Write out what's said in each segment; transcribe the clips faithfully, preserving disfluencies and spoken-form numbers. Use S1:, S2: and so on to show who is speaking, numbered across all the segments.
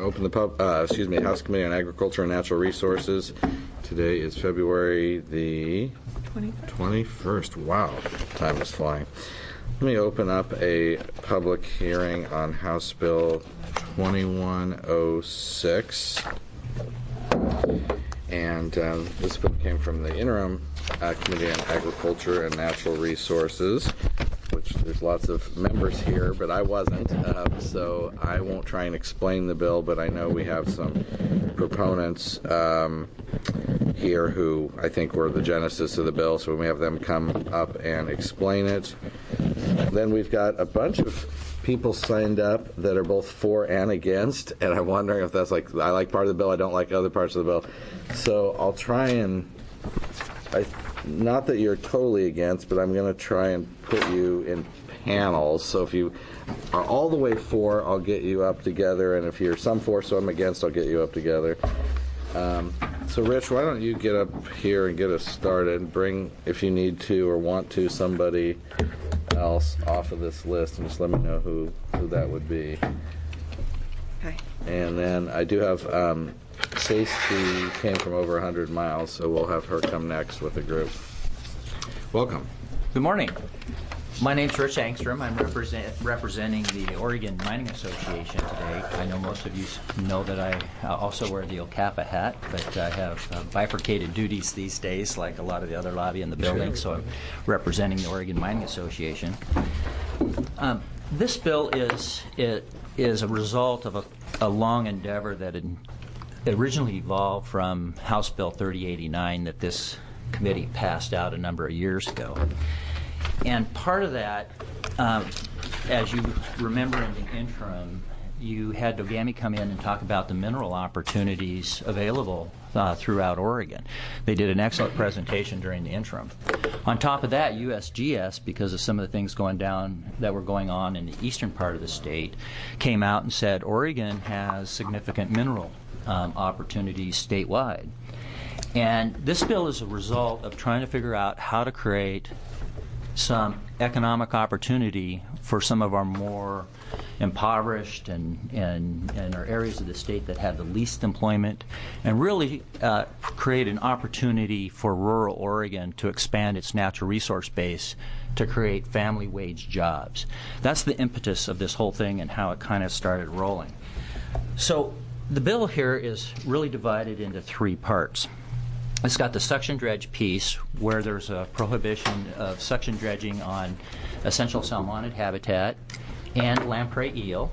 S1: Open the pub, uh, excuse me, House Committee on Agriculture and Natural Resources. Today is February the twenty-first. Wow, time is flying. Let me open up a public hearing on House Bill twenty-one oh six. And um, this bill came from the Interim uh, Committee on Agriculture and Natural Resources, which there's lots of members here, but I wasn't, uh, so I won't try and explain the bill, but I know we have some proponents um, here who I think were the genesis of the bill, so we may have them come up and explain it. Then we've got a bunch of people signed up that are both for and against, and I'm wondering if that's like, I like part of the bill, I don't like other parts of the bill. So I'll try and, I, not that you're totally against, but I'm going to try and put you in panels. So if you are all the way for, I'll get you up together, and if you're some for, so I'm against, I'll get you up together. Um, so Rich, why don't you get up here and get us started, bring, if you need to or want to, somebody else off of this list, and just let me know who, who that would be.
S2: Okay.
S1: And then I do have um, Stacey came from over one hundred miles, so we'll have her come next with the group. Welcome.
S3: Good morning. My name's Rich Angstrom. I'm represent, representing the Oregon Mining Association today. I know most of you know that I uh, also wear the O C A P A hat, but I have uh, bifurcated duties these days, like a lot of the other lobby in the building, so I'm representing the Oregon Mining Association. Um, this bill is it is a result of a, a long endeavor that had originally evolved from House Bill thirty eighty-nine that this committee passed out a number of years ago. And part of that, um, as you remember in the interim, you had Dogami come in and talk about the mineral opportunities available uh, throughout Oregon. They did an excellent presentation during the interim. On top of that, U S G S, because of some of the things going down that were going on in the eastern part of the state, came out and said Oregon has significant mineral um, opportunities statewide. And this bill is a result of trying to figure out how to create some economic opportunity for some of our more impoverished and, and, and our areas of the state that have the least employment, and really uh, create an opportunity for rural Oregon to expand its natural resource base to create family wage jobs. That's the impetus of this whole thing and how it kind of started rolling. So the bill here is really divided into three parts. It's got the suction dredge piece, where there's a prohibition of suction dredging on essential salmonid habitat and lamprey eel,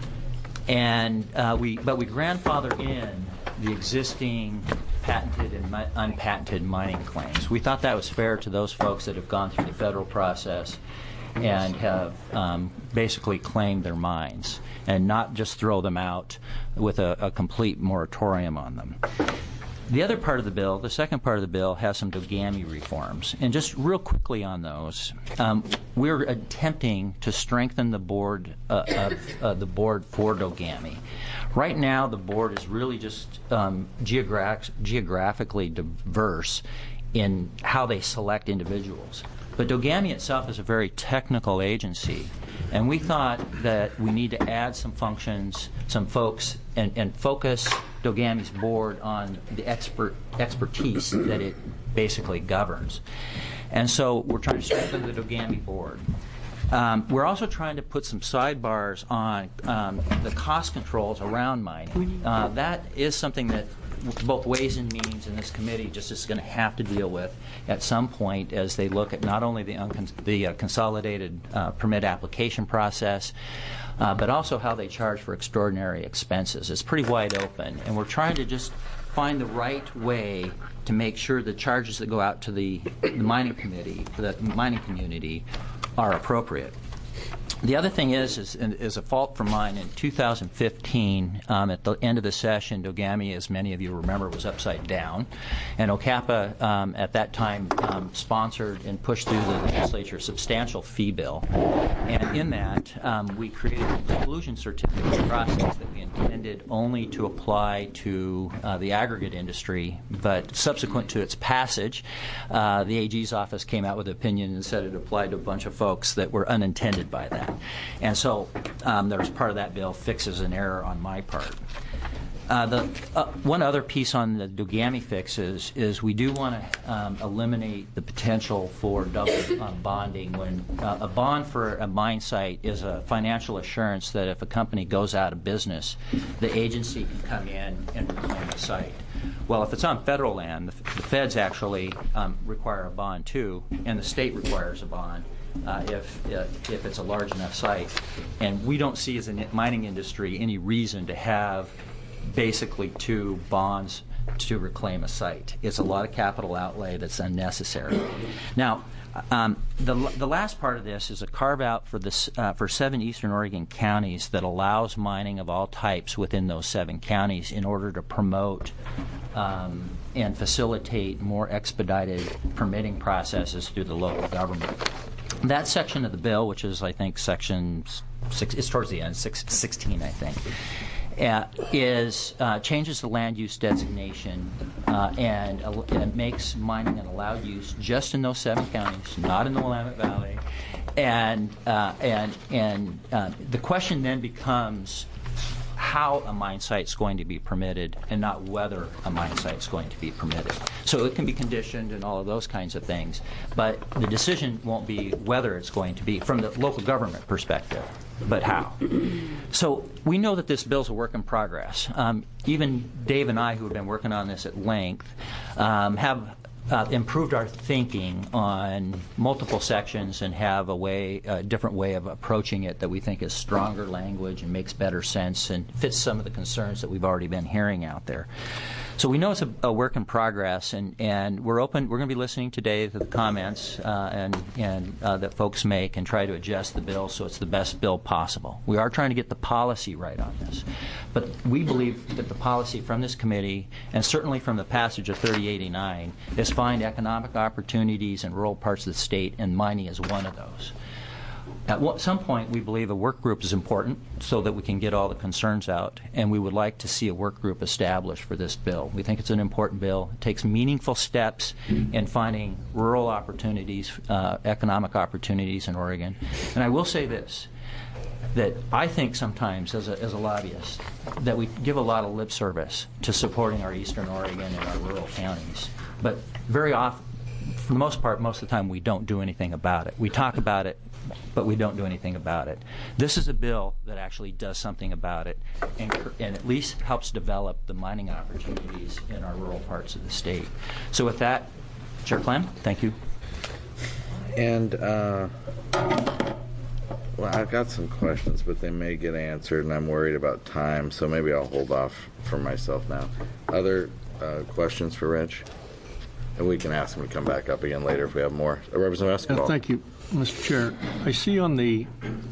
S3: and uh, we but we grandfather in the existing patented and mi- unpatented mining claims. We thought that was fair to those folks that have gone through the federal process and have um, basically claimed their mines, and not just throw them out with a, a complete moratorium on them. The other part of the bill, the second part of the bill, has some Dogami reforms. And just real quickly on those, um, we're attempting to strengthen the board uh, of uh, the board for Dogami. Right now, the board is really just um, geogra- geographically diverse in how they select individuals. But Dogami itself is a very technical agency, and we thought that we need to add some functions, some folks, and, and focus Dogami's board on the expert expertise that it basically governs. And so we're trying to strengthen the Dogami board. Um, we're also trying to put some sidebars on um, the cost controls around mining. Uh, that is something that both Ways and Means and this committee just is going to have to deal with at some point as they look at not only the, uncon- the uh, consolidated uh, permit application process, uh, but also how they charge for extraordinary expenses. It's pretty wide open, and we're trying to just find the right way to make sure the charges that go out to the, the mining committee, the mining community, are appropriate. The other thing is, is, is a fault for mine. In two thousand fifteen, um, at the end of the session, Dogami, as many of you remember, was upside down. And O C A P A um, at that time um, sponsored and pushed through the legislature a substantial fee bill. And in that, um, we created an exclusion certificate process that we intended only to apply to uh, the aggregate industry. But subsequent to its passage, uh, the A G's office came out with an opinion and said it applied to a bunch of folks that were unintended by that. that. And so um, there's part of that bill fixes an error on my part. Uh, the uh, one other piece on the Dogami fixes is we do want to um, eliminate the potential for double um, bonding. When uh, a bond for a mine site is a financial assurance that if a company goes out of business, the agency can come in and reclaim the site. Well, if it's on federal land, the, the feds actually um, require a bond too, and the state requires a bond. Uh, if uh, if it's a large enough site, and we don't see as a mining industry any reason to have basically two bonds to reclaim a site. It's a lot of capital outlay that's unnecessary. Now, um, the the last part of this is a carve out for this uh, for seven Eastern Oregon counties that allows mining of all types within those seven counties in order to promote um, and facilitate more expedited permitting processes through the local government. That section of the bill, which is I think section six, it's towards the end, six, sixteen I think. Uh, is uh, changes the land use designation uh, and, uh, and makes mining an allowed use just in those seven counties, not in the Willamette Valley. And uh, and and uh, the question then becomes how a mine site is going to be permitted, and not whether a mine site is going to be permitted. So it can be conditioned and all of those kinds of things, but the decision won't be whether it's going to be from the local government perspective, but how. So we know that this bill's a work in progress. Um, even Dave and I, who have been working on this at length, um, have uh, improved our thinking on multiple sections and have a way, a different way of approaching it that we think is stronger language and makes better sense and fits some of the concerns that we've already been hearing out there. So we know it's a, a work in progress, and, and we're open. We're going to be listening today to the comments uh, and and uh, that folks make, and try to adjust the bill so it's the best bill possible. We are trying to get the policy right on this, but we believe that the policy from this committee, and certainly from the passage of thirty eighty-nine, is find economic opportunities in rural parts of the state, and mining is one of those. At some point, we believe a work group is important so that we can get all the concerns out, and we would like to see a work group established for this bill. We think it's an important bill. It takes meaningful steps in finding rural opportunities, uh, economic opportunities in Oregon. And I will say this, that I think sometimes as a, as a lobbyist that we give a lot of lip service to supporting our Eastern Oregon and our rural counties, but very often, for the most part, most of the time, we don't do anything about it. We talk about it, but we don't do anything about it. This is a bill that actually does something about it, and, and at least helps develop the mining opportunities in our rural parts of the state. So with that, Chair Clem, thank you.
S1: And, uh, well, I've got some questions, but they may get answered, and I'm worried about time, so maybe I'll hold off for myself now. Other uh, questions for Rich? And we can ask him to come back up again later if we have more. Uh, Representative Escobar.
S4: Uh, thank you, Mister Chair. I see on the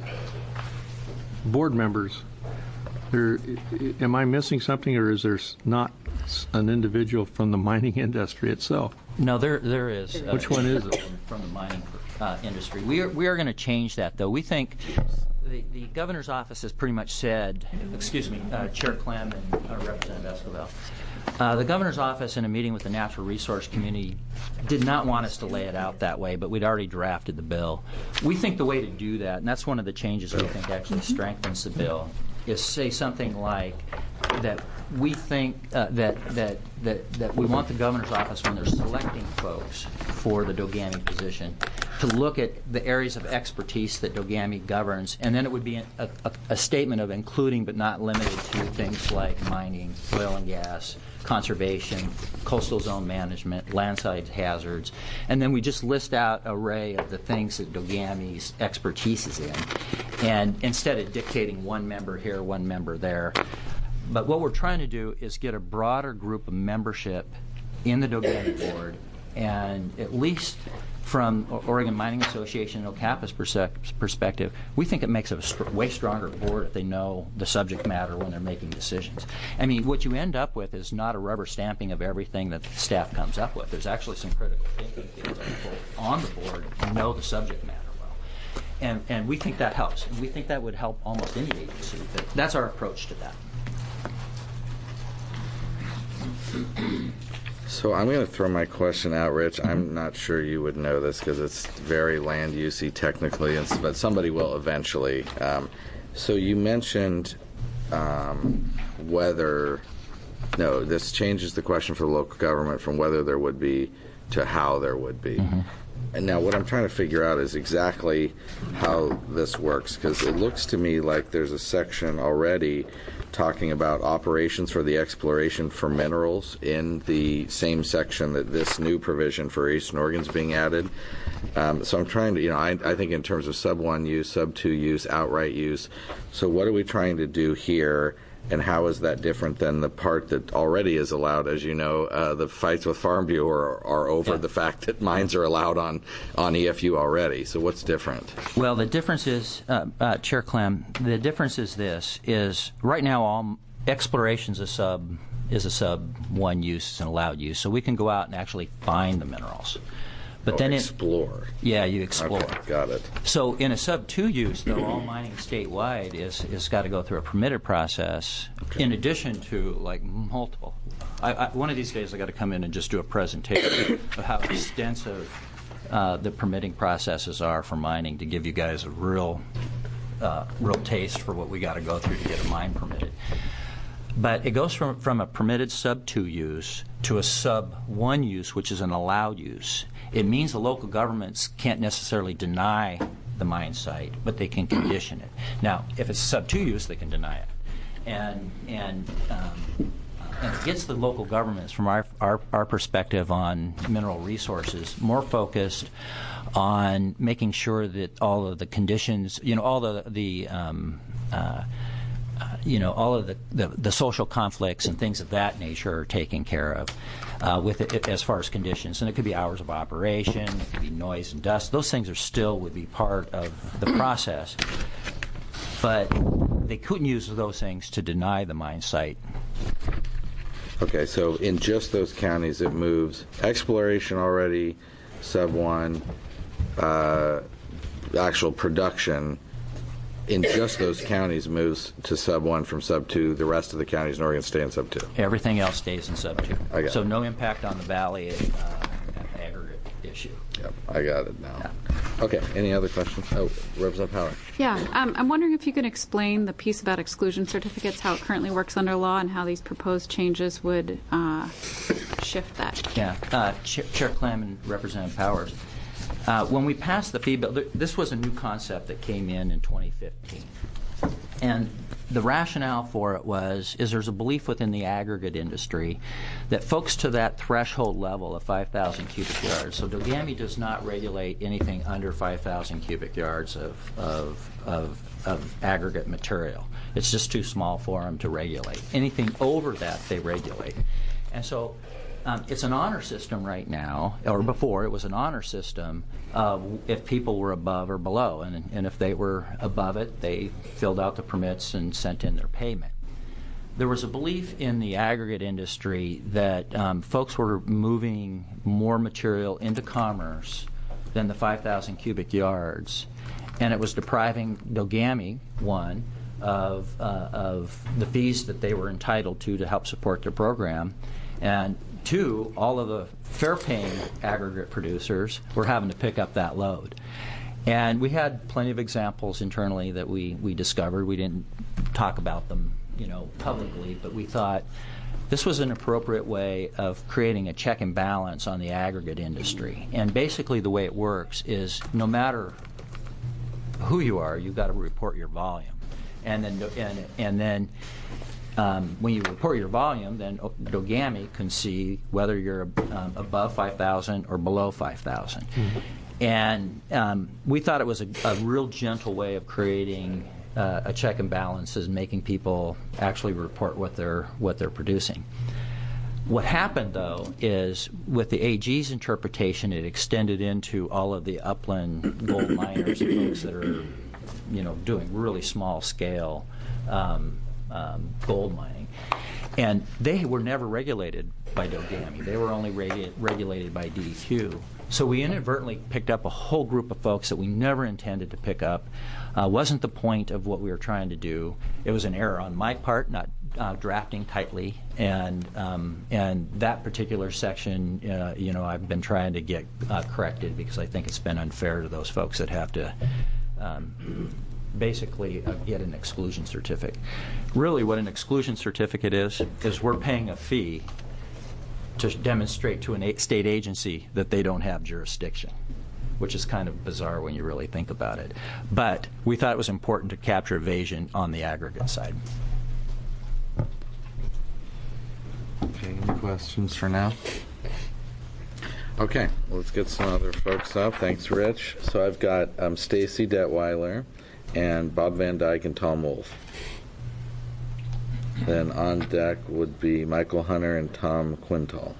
S4: board members, there, am I missing something, or is there not an individual from the mining industry itself?
S3: No, there there is. Uh,
S4: Which one is it?
S3: From the mining uh, industry. We are, we are going to change that, though. We think the, the governor's office has pretty much said, excuse me, uh, Chair Clem and uh, Representative Escobar, Uh, the governor's office, in a meeting with the natural resource community, did not want us to lay it out that way, but we'd already drafted the bill. We think the way to do that, and that's one of the changes we think actually strengthens the bill, is say something like that we think uh, that, that that that we want the governor's office, when they're selecting folks for the Dogami position, to look at the areas of expertise that Dogami governs, and then it would be a, a, a statement of including but not limited to things like mining, oil and gas, conservation, coastal zone management, landside hazards, and then we just list out an array of the things that Dogami's expertise is in, and instead of dictating one member here, one member there. But what we're trying to do is get a broader group of membership in the Dogami board, and at least from Oregon Mining Association and OCAPA's perspective, we think it makes a st- way stronger board if they know the subject matter when they're making decisions. I mean, what you end up with is not a rubber stamping of everything that the staff comes up with. There's actually some critical thinking people on the board who know the subject matter well. And, and we think that helps. And we think that would help almost any agency. But that's our approach to that.
S1: So I'm going to throw my question out, Rich. I'm not sure you would know this because it's very land usey technically, and, but somebody will eventually. Um, so you mentioned um, whether, no, this changes the question for the local government from whether there would be to how there would be. Mm-hmm. And now what I'm trying to figure out is exactly how this works, because it looks to me like there's a section already talking about operations for the exploration for minerals in the same section that this new provision for Eastern Oregon is being added. Um, so I'm trying to, you know, I, I think in terms of sub one use, sub two use, outright use. So what are we trying to do here? And how is that different than the part that already is allowed? As you know, uh, the fights with Farm Bureau are, are over yeah. the fact that mines are allowed on, on E F U already. So what's different?
S3: Well, the difference is, uh, uh, Chair Clem, the difference is this, is right now all exploration is a sub, is a sub one use, it's an allowed use. So we can go out and actually find the minerals. But
S1: oh,
S3: then
S1: explore.
S3: It, yeah, you explore.
S1: Okay, got it.
S3: So in a sub two use, though, all mining statewide is is got to go through a permitted process. Okay. In addition to like multiple. I, I, one of these days, I got to come in and just do a presentation of how extensive uh, the permitting processes are for mining to give you guys a real, uh, real taste for what we got to go through to get a mine permitted. But it goes from from a permitted sub two use to a sub one use, which is an allowed use. It means the local governments can't necessarily deny the mine site, but they can condition it. Now, if it's sub two use, they can deny it, and and um, and it gets the local governments, from our, our our perspective on mineral resources, more focused on making sure that all of the conditions, you know, all the the um, uh, Uh, you know, all of the, the, the social conflicts and things of that nature are taken care of uh, with it, as far as conditions. And it could be hours of operation, it could be noise and dust. Those things are still would be part of the process. But they couldn't use those things to deny the mine site.
S1: Okay, so in just those counties, it moves exploration already, sub one, uh, actual production. In just those counties moves to sub one from sub two. The rest of the counties in Oregon stay in sub two.
S3: Everything else stays in sub two.
S1: I got
S3: so
S1: it.
S3: No impact on the valley uh, aggregate issue.
S1: Yep, I got it now.
S3: Yeah.
S1: Okay, any other questions? Oh, Representative Howard.
S2: Yeah, um, I'm wondering if you can explain the piece about exclusion certificates, how it currently works under law, and how these proposed changes would uh, shift that.
S3: Yeah, uh, Chair, Chair Clem and Representative Powers. Uh, when we passed the fee bill, th- this was a new concept that came in in twenty fifteen. And the rationale for it was, is there's a belief within the aggregate industry that folks to that threshold level of five thousand cubic yards, so Dogami does not regulate anything under five thousand cubic yards of, of, of, of aggregate material. It's just too small for them to regulate. Anything over that, they regulate. And so Um, it's an honor system right now, or before it was an honor system of if people were above or below, and, and if they were above it, they filled out the permits and sent in their payment. There was a belief in the aggregate industry that um, folks were moving more material into commerce than the five thousand cubic yards, and it was depriving Dogami, one, of, uh, of the fees that they were entitled to to help support their program, and two, all of the fair-paying aggregate producers were having to pick up that load. And we had plenty of examples internally that we, we discovered. We didn't talk about them, you know, publicly, but we thought this was an appropriate way of creating a check and balance on the aggregate industry. And basically the way it works is no matter who you are, you've got to report your volume. And then, and, and then Um, when you report your volume, then Dogami can see whether you're um, above five thousand or below five thousand. Mm-hmm. And um, we thought it was a, a real gentle way of creating uh, a check and balance, is making people actually report what they're what they're producing. What happened, though, is with the A G's interpretation, it extended into all of the upland gold miners and folks that are, you know, doing really small scale Um, Um, gold mining, and they were never regulated by Dogami. They were only regu- regulated by D E Q, So we inadvertently picked up a whole group of folks that we never intended to pick up. Uh, wasn't the point of what we were trying to do. It was an error on my part, not uh, drafting tightly, and um, and that particular section, uh, you know, I've been trying to get uh, corrected because I think it's been unfair to those folks that have to um, basically uh, get an exclusion certificate. Really, what an exclusion certificate is is we're paying a fee to demonstrate to a a- state agency that they don't have jurisdiction, which is kind of bizarre when you really think about it. But we thought it was important to capture evasion on the aggregate side.
S1: Okay, any questions for now? Okay, let's get some other folks up. Thanks, Rich. So I've got um, Stacy Detweiler and Bob Van Dyke and Tom Wolf. Then on deck would be Michael Hunter and Tom Quintal.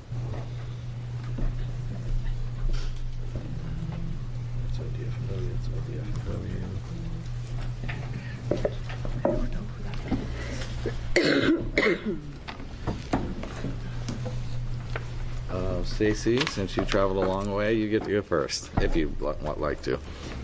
S1: So D F W, it's all D F W. Uh, Stacy, since you traveled a long way, you get to go first, if you li- want like to.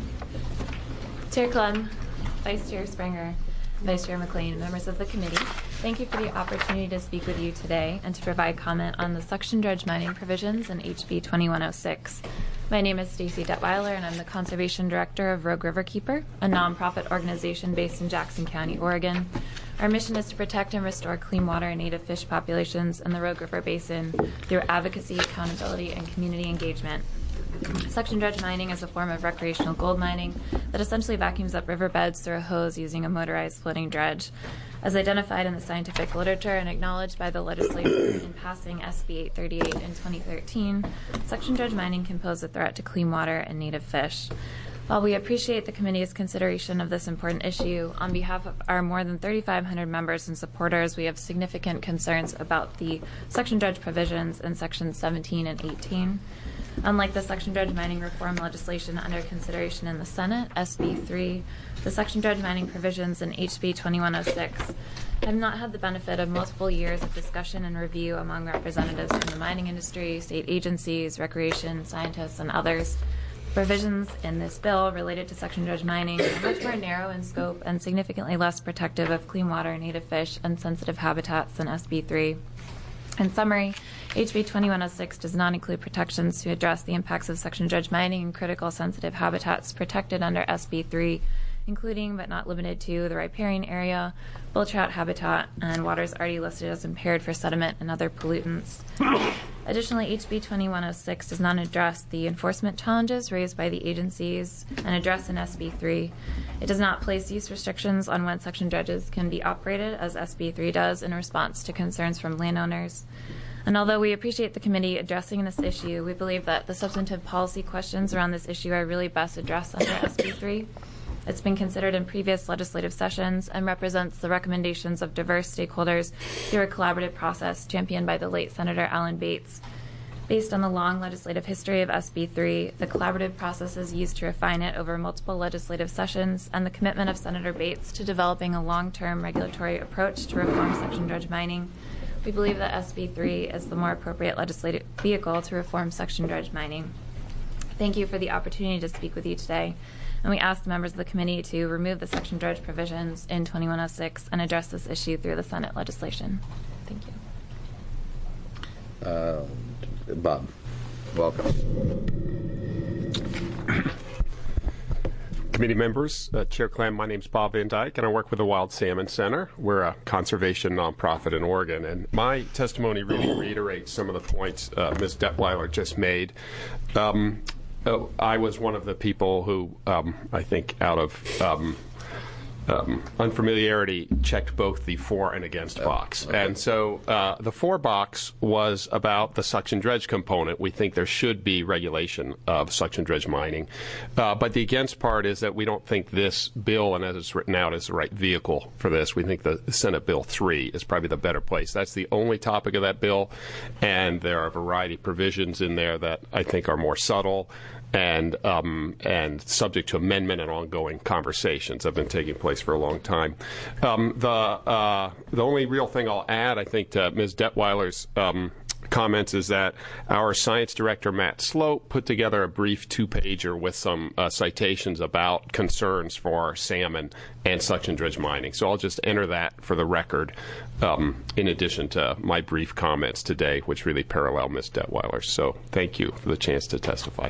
S5: Chair Clem, Vice Chair Springer, Vice Chair McLean, members of the committee, thank you for the opportunity to speak with you today and to provide comment on the suction dredge mining provisions in H B twenty-one oh six. My name is Stacy Detweiler, and I'm the Conservation Director of Rogue River Keeper, a nonprofit organization based in Jackson County, Oregon. Our mission is to protect and restore clean water and native fish populations in the Rogue River Basin through advocacy, accountability, and community engagement. Suction dredge mining is a form of recreational gold mining that essentially vacuums up riverbeds through a hose using a motorized floating dredge. As identified in the scientific literature and acknowledged by the legislature in passing S B eight thirty-eight in twenty thirteen, suction dredge mining can pose a threat to clean water and native fish. While we appreciate the committee's consideration of this important issue, on behalf of our more than thirty-five hundred members and supporters, we have significant concerns about the suction dredge provisions in sections seventeen and eighteen. Unlike the suction dredge mining reform legislation under consideration in the Senate, S B three, the suction dredge mining provisions in H B twenty-one oh six have not had the benefit of multiple years of discussion and review among representatives from the mining industry, state agencies, recreation, scientists, and others. Provisions in this bill related to suction dredge mining are much more narrow in scope and significantly less protective of clean water, native fish, and sensitive habitats than S B three. In summary, H B twenty-one oh six does not include protections to address the impacts of suction dredge mining in critical sensitive habitats protected under S B three, including but not limited to the riparian area, bull trout habitat, and waters already listed as impaired for sediment and other pollutants. Additionally, H B twenty-one oh six does not address the enforcement challenges raised by the agencies and addressed in S B three. It does not place use restrictions on when suction dredges can be operated, as S B three does, in response to concerns from landowners. And although we appreciate the committee addressing this issue, we believe that the substantive policy questions around this issue are really best addressed under S B three. It's been considered in previous legislative sessions and represents the recommendations of diverse stakeholders through a collaborative process championed by the late Senator Alan Bates. Based on the long legislative history of S B three, the collaborative process is used to refine it over multiple legislative sessions, and the commitment of Senator Bates to developing a long-term regulatory approach to reform suction dredge mining, we believe that S B three is the more appropriate legislative vehicle to reform suction dredge mining. Thank you for the opportunity to speak with you today, and we ask the members of the committee to remove the suction dredge provisions in twenty-one oh six and address this issue through the Senate legislation. Thank you.
S1: Uh, Bob, welcome.
S6: Committee members, uh, Chair Clem, my name's Bob Van Dyke, and I work with the Wild Salmon Center. We're a conservation nonprofit in Oregon, and my testimony really reiterates some of the points uh, Miz Detweiler just made. Um, oh, I was one of the people who, um, I think, out of um, um, unfamiliarity, checked both the for and against box.
S1: Okay.
S6: And so uh, the for box was about the suction dredge component. We think there should be regulation of suction dredge mining. Uh, but the against part is that we don't think this bill, and as it's written out, is the right vehicle for this. We think the Senate Bill three is probably the better place. That's the only topic of that bill, and there are a variety of provisions in there that I think are more subtle and um, and subject to amendment and ongoing conversations that have been taking place for a long time. Um, the uh, the only real thing I'll add, I think, to Miz Detweiler's um, comments is that our science director, Matt Sloat, put together a brief two-pager with some uh, citations about concerns for salmon and suction dredge mining. So I'll just enter that for the record um, in addition to my brief comments today, which really parallel Miz Detweiler's. So thank you for the chance to testify.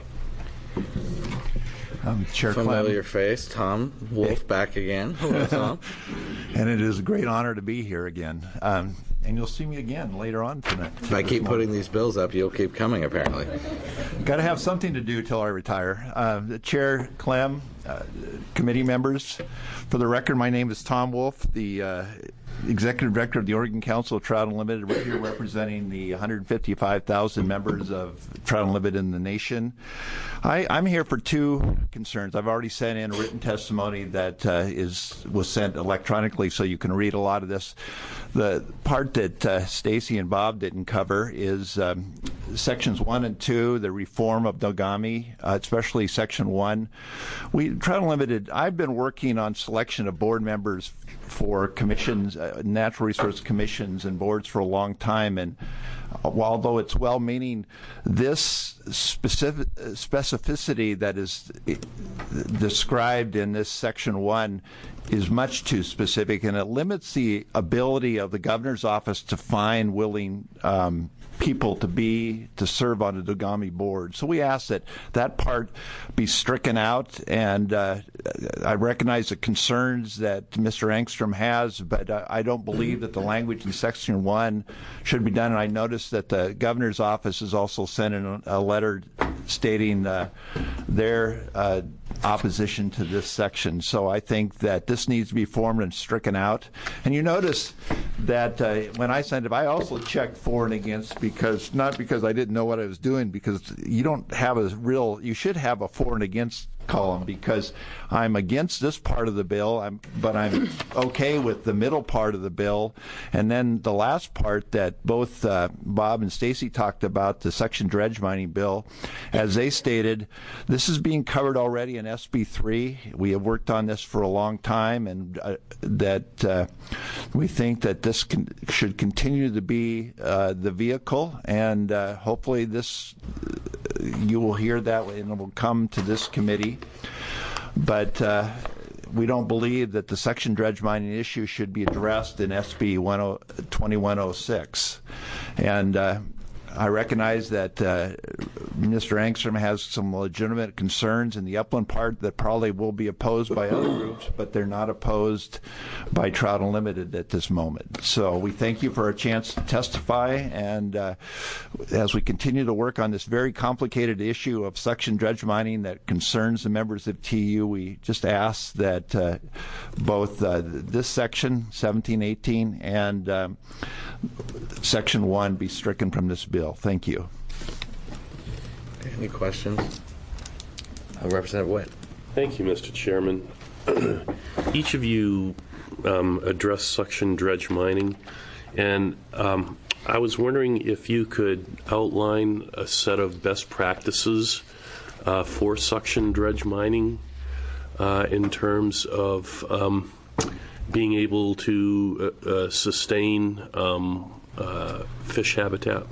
S7: Um, Chair
S1: Familiar
S7: Clem.
S1: face, Tom Wolf, back again. Hello, Tom.
S7: And it is a great honor to be here again. Um, and you'll see me again later on tonight.
S1: If I keep putting these bills up, you'll keep coming, apparently.
S7: Got to have something to do till I retire. Uh, the Chair Clem, uh, committee members, for the record, my name is Tom Wolf, the uh, Executive Director of the Oregon Council of Trout Unlimited. We're here representing the one hundred fifty-five thousand members of Trout Unlimited in the nation. I, I'm here for two concerns. I've already sent in a written testimony that uh, is was sent electronically, so you can read a lot of this. The part that uh, Stacy and Bob didn't cover is um, sections one and two, the reform of Nogami, uh, especially section one. We Trout Unlimited. I've been working on selection of board members for commissions, uh, natural resource commissions and boards for a long time, and although it's well-meaning, this specific specificity that is described in this section one is much too specific, and it limits the ability of the governor's office to find willing um, people to be to serve on the Nogami board. So we ask that that part be stricken out, and uh, I recognize the concerns that Mister Engstrom has, but uh, I don't believe that the language in section one should be done. And I noticed that the governor's office has also sent in a letter stating uh, their uh, opposition to this section. So I think that this needs to be formed and stricken out. And you notice that uh, when I sent it, I also checked for and against, because not because I didn't know what I was doing, because you don't have a real, you should have a for and against column, because I'm against this part of the bill, I'm, but I'm okay with the middle part of the bill. And then the last part that both uh, Bob and Stacy talked about, the section dredge mining bill, as they stated, this is being covered already in S B three. We have worked on this for a long time, and uh, that uh, we think that this can, should continue to be uh, the vehicle, and uh, hopefully this you will hear that and it will come to this committee. But uh, we don't believe that the section dredge mining issue should be addressed in S B twenty-one oh six. And uh, I recognize that uh, Mister Engstrom has some legitimate concerns in the upland part that probably will be opposed by other groups, but they're not opposed by Trout Unlimited at this moment. So we thank you for a chance to testify, and uh, as we continue to work on this very complicated issue of section dredge mining that concerns the members of T U, we just ask that uh, both uh, this section, seventeen eighteen, and um, section one be stricken from this bill. Thank you.
S1: Any questions? Uh, Representative Witt.
S8: Thank you, Mister Chairman. Each of you um, addressed suction dredge mining, and um, I was wondering if you could outline a set of best practices uh, for suction dredge mining uh, in terms of um, being able to uh, uh, sustain um, uh, fish habitat.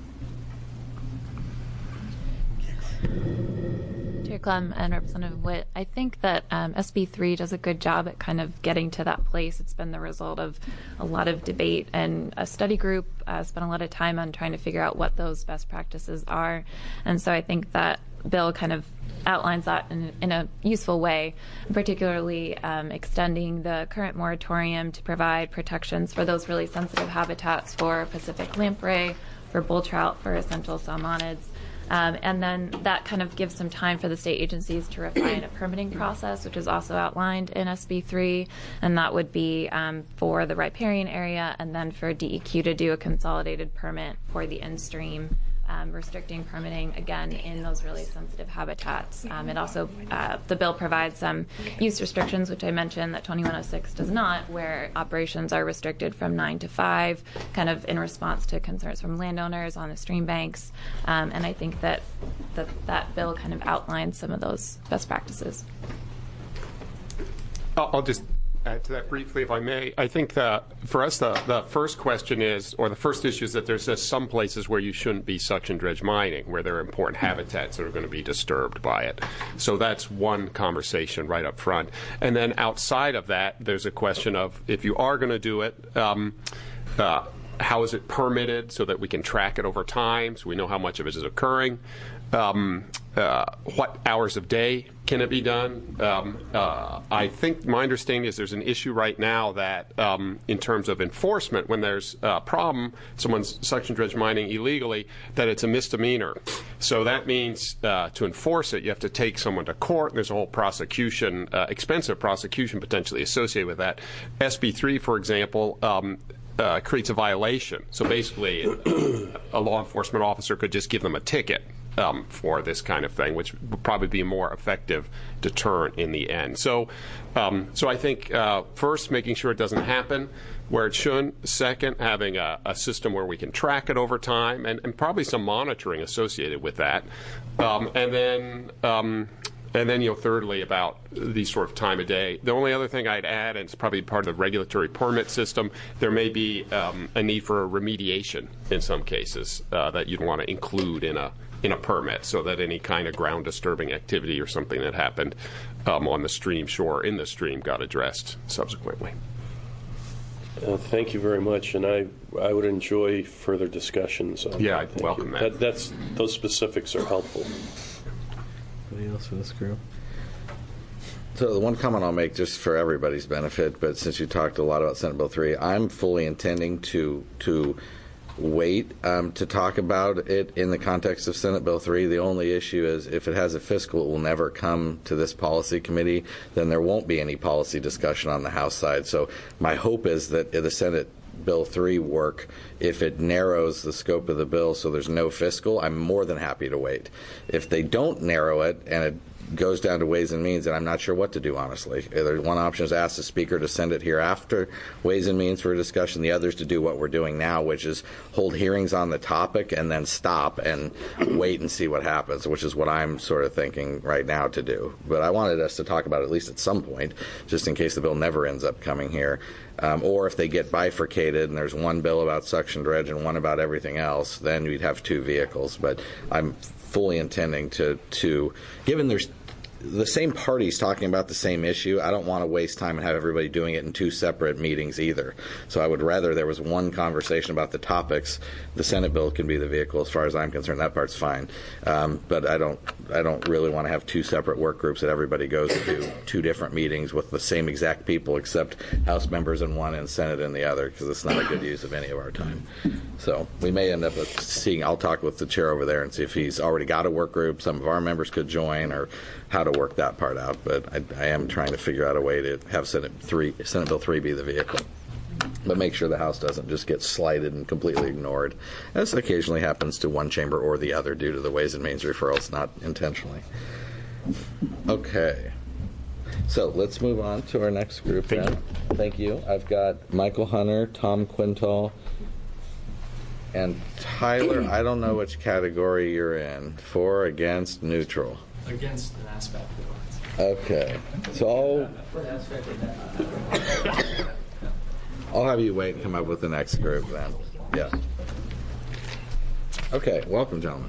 S5: Chair Clem and Representative Witt, I think that um, S B three does a good job at kind of getting to that place. It's been the result of a lot of debate, and a study group uh, spent a lot of time on trying to figure out what those best practices are. And so I think that bill kind of outlines that in, in a useful way, particularly um, extending the current moratorium to provide protections for those really sensitive habitats for Pacific lamprey, for bull trout, for essential salmonids. Um, and then that kind of gives some time for the state agencies to refine a permitting process, which is also outlined in S B three, and that would be um, for the riparian area, and then for D E Q to do a consolidated permit for the in-stream, um, restricting permitting, again, in those really sensitive habitats. Um, it also, uh, the bill provides some use restrictions, which I mentioned that twenty-one oh six does not, where operations are restricted from nine to five, kind of in response to concerns from landowners on the stream banks. Um, and I think that the, that bill kind of outlines some of those best practices.
S6: I'll, I'll just add to that briefly, if I may. I think that for us, the, the first question is, or the first issue is that there's just some places where you shouldn't be suction dredge mining, where there are important habitats that are going to be disturbed by it. So that's one conversation right up front. And then outside of that, there's a question of if you are going to do it, um, uh, how is it permitted so that we can track it over time, so we know how much of it is occurring? Um, uh, what hours of day can it be done? Um, uh, I think my understanding is there's an issue right now that um, in terms of enforcement, when there's a problem, someone's suction dredge mining illegally, that it's a misdemeanor. So that means uh, to enforce it, you have to take someone to court. There's a whole prosecution, uh, expensive prosecution potentially associated with that. S B three, for example, um, uh, creates a violation. So basically, a law enforcement officer could just give them a ticket Um, for this kind of thing, which would probably be a more effective deterrent in the end. So, um, so I think uh, first, making sure it doesn't happen where it shouldn't. Second, having a, a system where we can track it over time, and, and probably some monitoring associated with that. Um, and then, um, and then, you know, thirdly, about the sort of time of day. The only other thing I'd add, and it's probably part of the regulatory permit system, there may be um, a need for a remediation in some cases uh, that you'd want to include in a in a permit, so that any kind of ground disturbing activity or something that happened um, on the stream shore in the stream got addressed subsequently.
S8: Uh, thank you very much, and I I would enjoy further discussions on
S6: Yeah,
S8: that.
S6: I'd
S8: Thank
S6: welcome
S8: you.
S6: that.
S8: that. That's those specifics are helpful.
S1: Anybody else for this group? So the one comment I'll make, just for everybody's benefit, but since you talked a lot about Senate Bill three, I'm fully intending to to wait um, to talk about it in the context of Senate Bill three. The only issue is if it has a fiscal, it will never come to this policy committee. Then there won't be any policy discussion on the House side. So my hope is that the Senate Bill three work, if it narrows the scope of the bill so there's no fiscal, I'm more than happy to wait. If they don't narrow it and it goes down to Ways and Means, and I'm not sure what to do, honestly. Either one option is ask the Speaker to send it here after Ways and Means for a discussion. The other is to do what we're doing now, which is hold hearings on the topic and then stop and wait and see what happens, which is what I'm sort of thinking right now to do. But I wanted us to talk about it at least at some point, just in case the bill never ends up coming here. Um, or if they get bifurcated and there's one bill about suction dredge and one about everything else, then we'd have two vehicles. But I'm fully intending to, to given there's the same parties talking about the same issue, I don't want to waste time and have everybody doing it in two separate meetings either. So I would rather there was one conversation about the topics. The Senate bill can be the vehicle as far as I'm concerned. That part's fine. Um, but I don't I don't really want to have two separate work groups that everybody goes to two different meetings with the same exact people except House members in one and Senate in the other, because it's not a good use of any of our time. So we may end up seeing, I'll talk with the chair over there and see if he's already got a work group. Some of our members could join, or how to work that part out. But I, I am trying to figure out a way to have Senate three, Senate Bill three be the vehicle. But make sure the House doesn't just get slighted and completely ignored, as occasionally happens to one chamber or the other due to the Ways and Means referrals, not intentionally. Okay. So let's move on to our next group
S6: Thank
S1: then.
S6: you.
S1: Thank you. I've got Michael Hunter, Tom Quintal, and Tyler. I don't know which category you're in. For, against, neutral.
S9: Against an aspect of it.
S1: Okay. So I'll, I'll have you wait and come up with the next group then. Yeah. Okay. Welcome, gentlemen.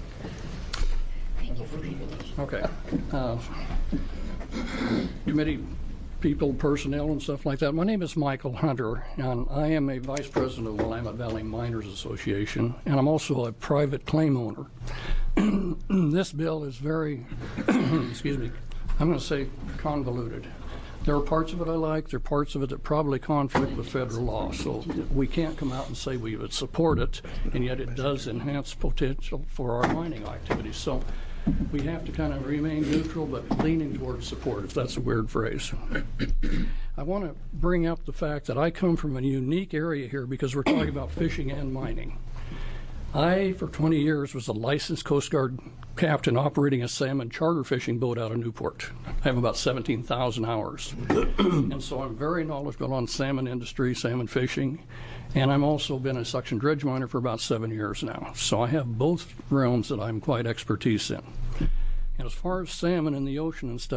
S10: Okay. Uh, committee people, personnel, and stuff like that. My name is Michael Hunter, and I am a vice president of the Willamette Valley Miners Association, and I'm also a private claim owner. This bill is very, excuse me, I'm going to say convoluted. There are parts of it I like. There are parts of it that probably conflict with federal law. So we can't come out and say we would support it, and yet it does enhance potential for our mining activities. So we have to kind of remain neutral, but leaning towards support, if that's a weird phrase. I want to bring up the fact that I come from a unique area here because we're talking about fishing and mining. I, for twenty years, was a licensed Coast Guard captain operating a salmon charter fishing boat out of Newport. I have about seventeen thousand hours. And so I'm very knowledgeable on salmon industry, salmon fishing, and I'm also been a suction dredge miner for about seven years now. So I have both realms that I'm quite expertise in. And as far as salmon in the ocean and stuff,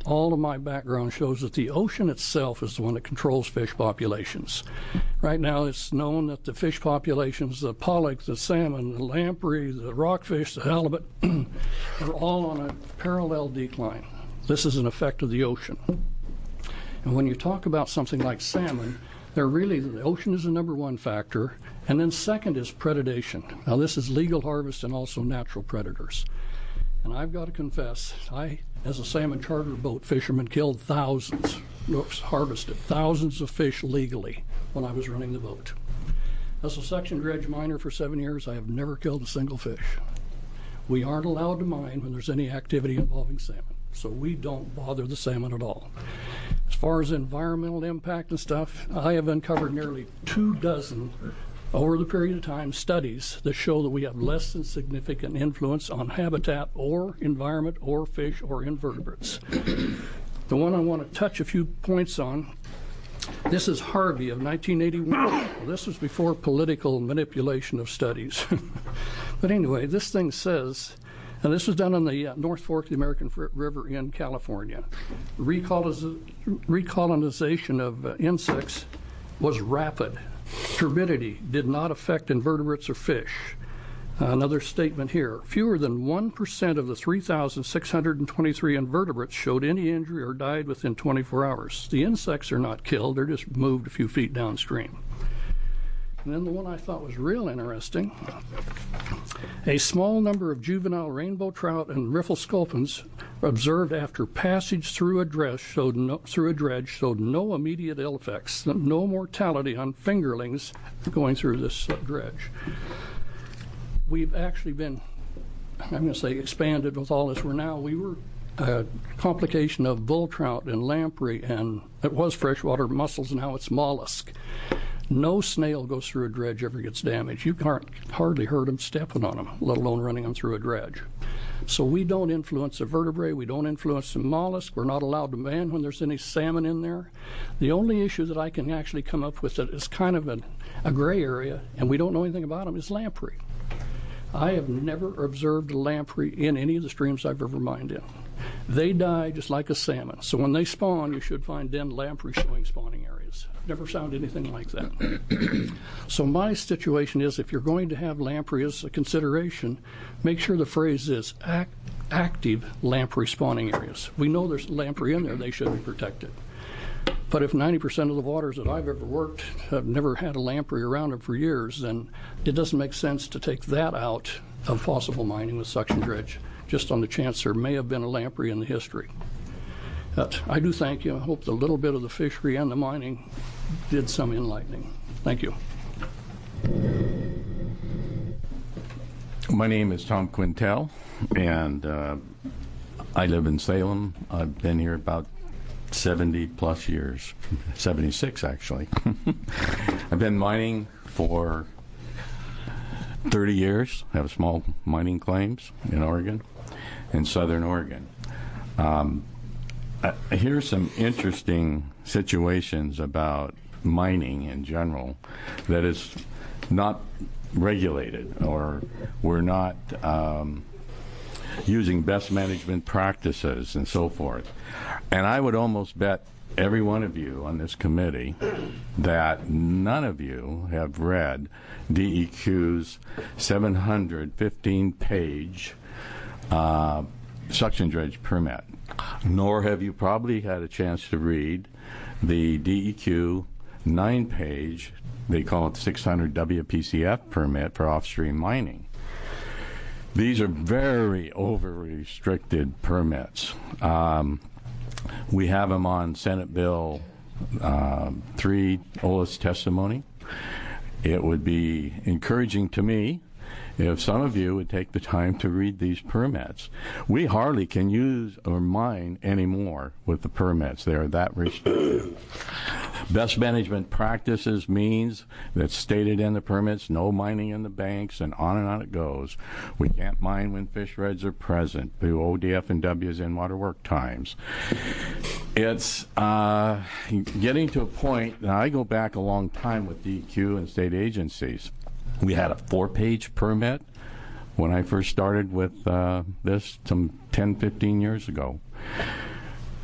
S10: all of my background shows that the ocean itself is the one that controls fish populations. Right now it's known that the fish populations, the pollock, the salmon, the lamprey, the rockfish, the halibut, are all on a parallel decline. This is an effect of the ocean. And when you talk about something like salmon, they're really, the ocean is the number one factor, and then second is predation. Now this is legal harvest and also natural predators. And I've got to confess, I, as a salmon charter boat fisherman, killed thousands, harvested thousands of fish legally when I was running the boat. As a suction dredge miner for seven years, I have never killed a single fish. We aren't allowed to mine when there's any activity involving salmon, so we don't bother the salmon at all. As far as environmental impact and stuff, I have uncovered nearly two dozen over the period of time studies that show that we have less than significant influence on habitat or environment or fish or invertebrates. The one I want to touch a few points on, this is Harvey of nineteen eighty-one. Well, this was before political manipulation of studies. But anyway, this thing says, and this was done on the uh, North Fork of the American River in California. Recoloniz- recolonization of uh, insects was rapid. Turbidity did not affect invertebrates or fish. Uh, another statement here. Fewer than one percent of the three thousand six hundred twenty-three invertebrates showed any injury or died within twenty-four hours. The insects are not killed, they're just moved a few feet downstream. And then the one I thought was real interesting. A small number of juvenile rainbow trout and riffle sculpins observed after passage through a dredge showed no, through a dredge showed no immediate ill effects, no mortality on fingerlings going through this uh, dredge. We've actually been, I'm going to say, expanded with all this. We're now, we were a complication of bull trout and lamprey, and it was freshwater mussels, and now it's mollusk. No snail goes through a dredge ever gets damaged. You can't hardly heard them stepping on them, let alone running them through a dredge. So we don't influence the vertebrae. We don't influence the mollusk. We're not allowed to ban when there's any salmon in there. The only issue that I can actually come up with that is kind of a, a gray area, and we don't know anything about them, is lamprey. I have never observed a lamprey in any of the streams I've ever mined in. They die just like a salmon. So when they spawn, you should find den lamprey showing spawning areas. Never found anything like that. So my situation is, if you're going to have lamprey as a consideration, make sure the phrase is act, active lamprey spawning areas. We know there's lamprey in there, they should be protected. But if ninety percent of the waters that I've ever worked have never had a lamprey around them for years, then it doesn't make sense to take that out of possible mining with suction dredge, just on the chance there may have been a lamprey in the history. But I do thank you. I hope the little bit of the fishery and the mining did some enlightening. Thank you.
S11: My name is Tom Quintel, and uh, I live in Salem. I've been here about seventy plus years, seventy-six actually. I've been mining for thirty years. I have small mining claims in Oregon, in Southern Oregon. Um, uh, here's some interesting situations about mining in general that is not regulated, or we're not um, using best management practices and so forth. And I would almost bet every one of you on this committee that none of you have read D E Q's seven hundred fifteen page uh, suction dredge permit, nor have you probably had a chance to read the D E Q nine page, they call it six hundred W P C F permit for off-stream mining. These are very over-restricted permits. Um, we have them on Senate Bill uh, three, Ola's testimony. It would be encouraging to me if some of you would take the time to read these permits. We hardly can use or mine anymore with the permits. They are that restricted. Best management practices means that's stated in the permits, no mining in the banks, and on and on it goes. We can't mine when fish reds are present, do O D F and W's in water work times. It's uh, getting to a point, now I go back a long time with D E Q and state agencies. We had a four-page permit when I first started with uh, this some ten, fifteen years ago.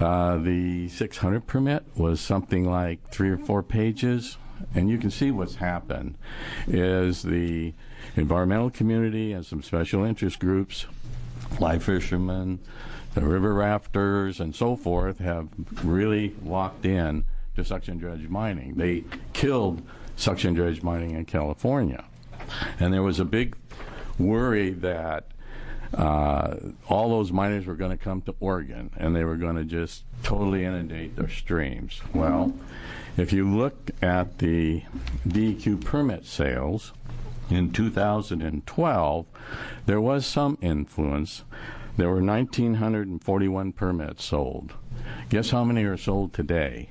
S11: Uh, the six hundred permit was something like three or four pages, and you can see what's happened is the environmental community and some special interest groups, fly fishermen, the river rafters, and so forth, have really locked in to suction dredge mining. They killed suction dredge mining in California, and there was a big worry that Uh, all those miners were going to come to Oregon, and they were going to just totally inundate their streams. Well, if you look at the D E Q permit sales in two thousand twelve, there was some influence. There were one thousand nine hundred forty-one permits sold. Guess how many are sold today?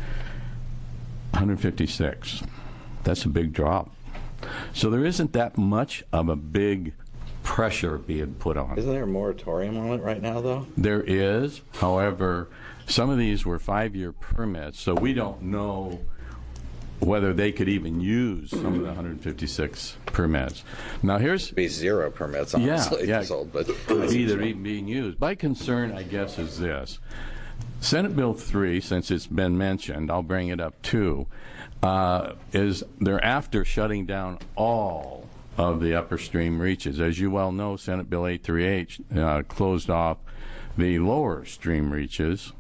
S11: one hundred fifty-six. That's a big drop. So there isn't that much of a big pressure being put on.
S1: Isn't there a moratorium on it right now, though?
S11: There is. However, some of these were five-year permits, so we don't know whether they could even use some of the one hundred fifty-six permits. Now, here's
S1: be zero permits, honestly,
S11: yeah, yeah,
S1: sold, but
S11: either even being used. My concern, I guess, is this: Senate Bill three, since it's been mentioned, I'll bring it up too. Uh, is they're after shutting down all of the upper stream reaches. As you well know, Senate Bill eight thirty-eight uh, closed off the lower stream reaches,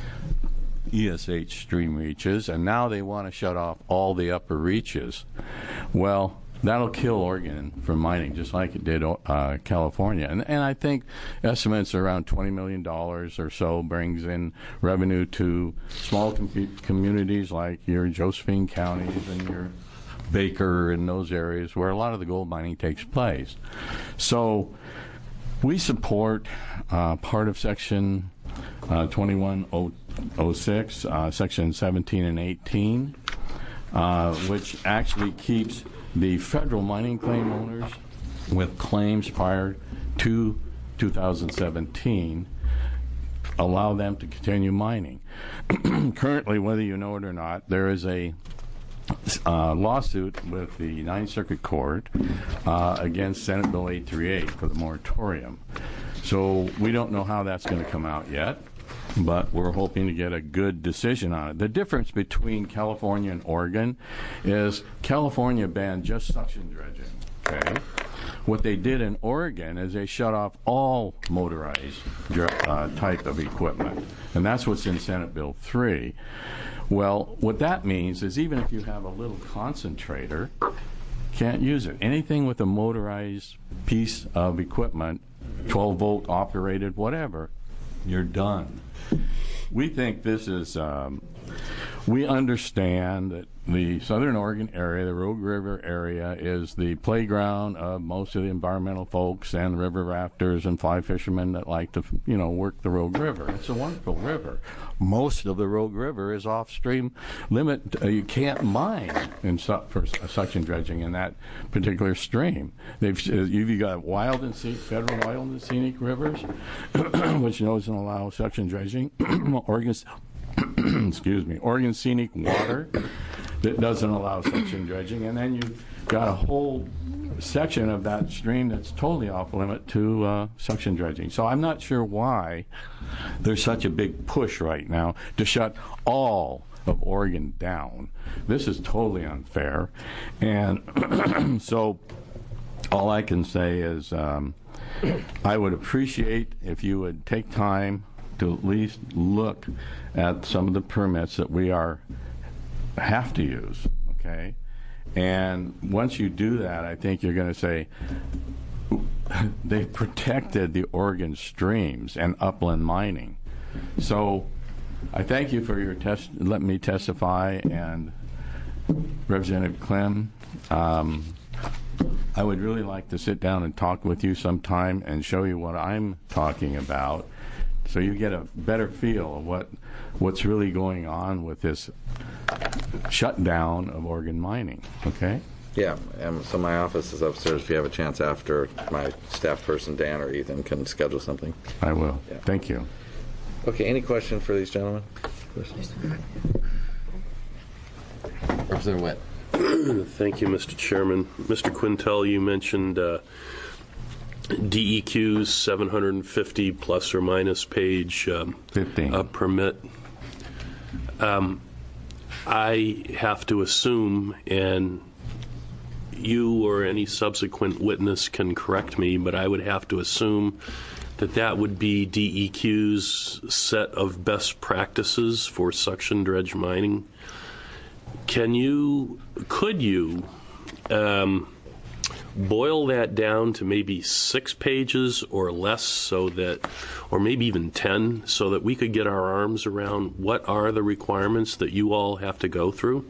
S11: E S H stream reaches, and now they want to shut off all the upper reaches. Well, that'll kill Oregon from mining, just like it did uh, California. And, and I think estimates around twenty million dollars or so brings in revenue to small com- communities like your Josephine counties and your Baker and those areas where a lot of the gold mining takes place. So we support uh, part of Section uh, twenty-one oh six, uh, Section seventeen and eighteen, uh, which actually keeps the federal mining claim owners with claims prior to two thousand seventeen, allow them to continue mining. Currently, whether you know it or not, there is a Uh, lawsuit with the Ninth Circuit Court uh, against Senate Bill eight thirty-eight for the moratorium. So we don't know how that's going to come out yet, but we're hoping to get a good decision on it. The difference between California and Oregon is California banned just suction dredging. Okay, what they did in Oregon is they shut off all motorized uh, type of equipment, and that's what's in Senate Bill three. Well, what that means is even if you have a little concentrator, can't use it. Anything with a motorized piece of equipment, twelve volt operated, whatever, you're done. We think this is, um, we understand that the Southern Oregon area, the Rogue River area, is the playground of most of the environmental folks and river rafters and fly fishermen that like to, you know, work the Rogue River. It's a wonderful river. Most of the Rogue River is off-stream limit. Uh, you can't mine in su- for suction dredging in that particular stream. They've uh, you've got wild and scenic, federal wild and scenic rivers, which doesn't allow suction dredging. Oregon's excuse me, Oregon Scenic Water that doesn't allow suction dredging, and then you've got a whole section of that stream that's totally off limit to uh, suction dredging. So I'm not sure why there's such a big push right now to shut all of Oregon down. This is totally unfair, and so all I can say is um, I would appreciate if you would take time to at least look at some of the permits that we are have to use, okay? And once you do that, I think you're going to say they protected the Oregon streams and upland mining. So I thank you for your test, let me testify, and Representative Clem, um, I would really like to sit down and talk with you sometime and show you what I'm talking about, so you get a better feel of what what's really going on with this shutdown of Oregon mining. Okay?
S1: Yeah, and so my office is upstairs. If you have a chance after, my staff person Dan or Ethan can schedule something.
S11: I will.
S1: Yeah.
S11: Thank you.
S1: Okay, any questions for these gentlemen? Representative Witt.
S8: Thank you, Mister Chairman. Mister Quintel, you mentioned uh, D E Q's seven hundred fifty plus or minus page um,
S11: fifteen
S8: uh, permit. Um, I have to assume, and you or any subsequent witness can correct me, but I would have to assume that that would be D E Q's set of best practices for suction dredge mining. Can you, could you um, boil that down to maybe six pages or less, so that, or maybe even ten, so that we could get our arms around what are the requirements that you all have to go through?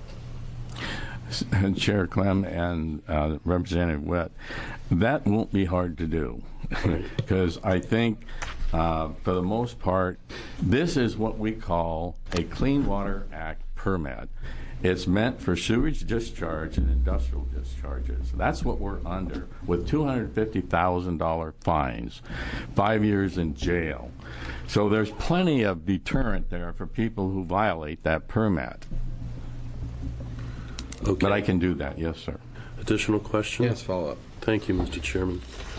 S11: Chair Clem and uh, Representative Wett, that won't be hard to do, because I think uh, for the most part, this is what we call a Clean Water Act permit. It's meant for sewage discharge and industrial discharges. That's what we're under, with two hundred fifty thousand dollars fines, five years in jail. So there's plenty of deterrent there for people who violate that permit.
S8: Okay.
S11: But I can do that, yes, sir.
S8: Additional questions?
S1: Yes, follow up.
S8: Thank you, Mister Chairman.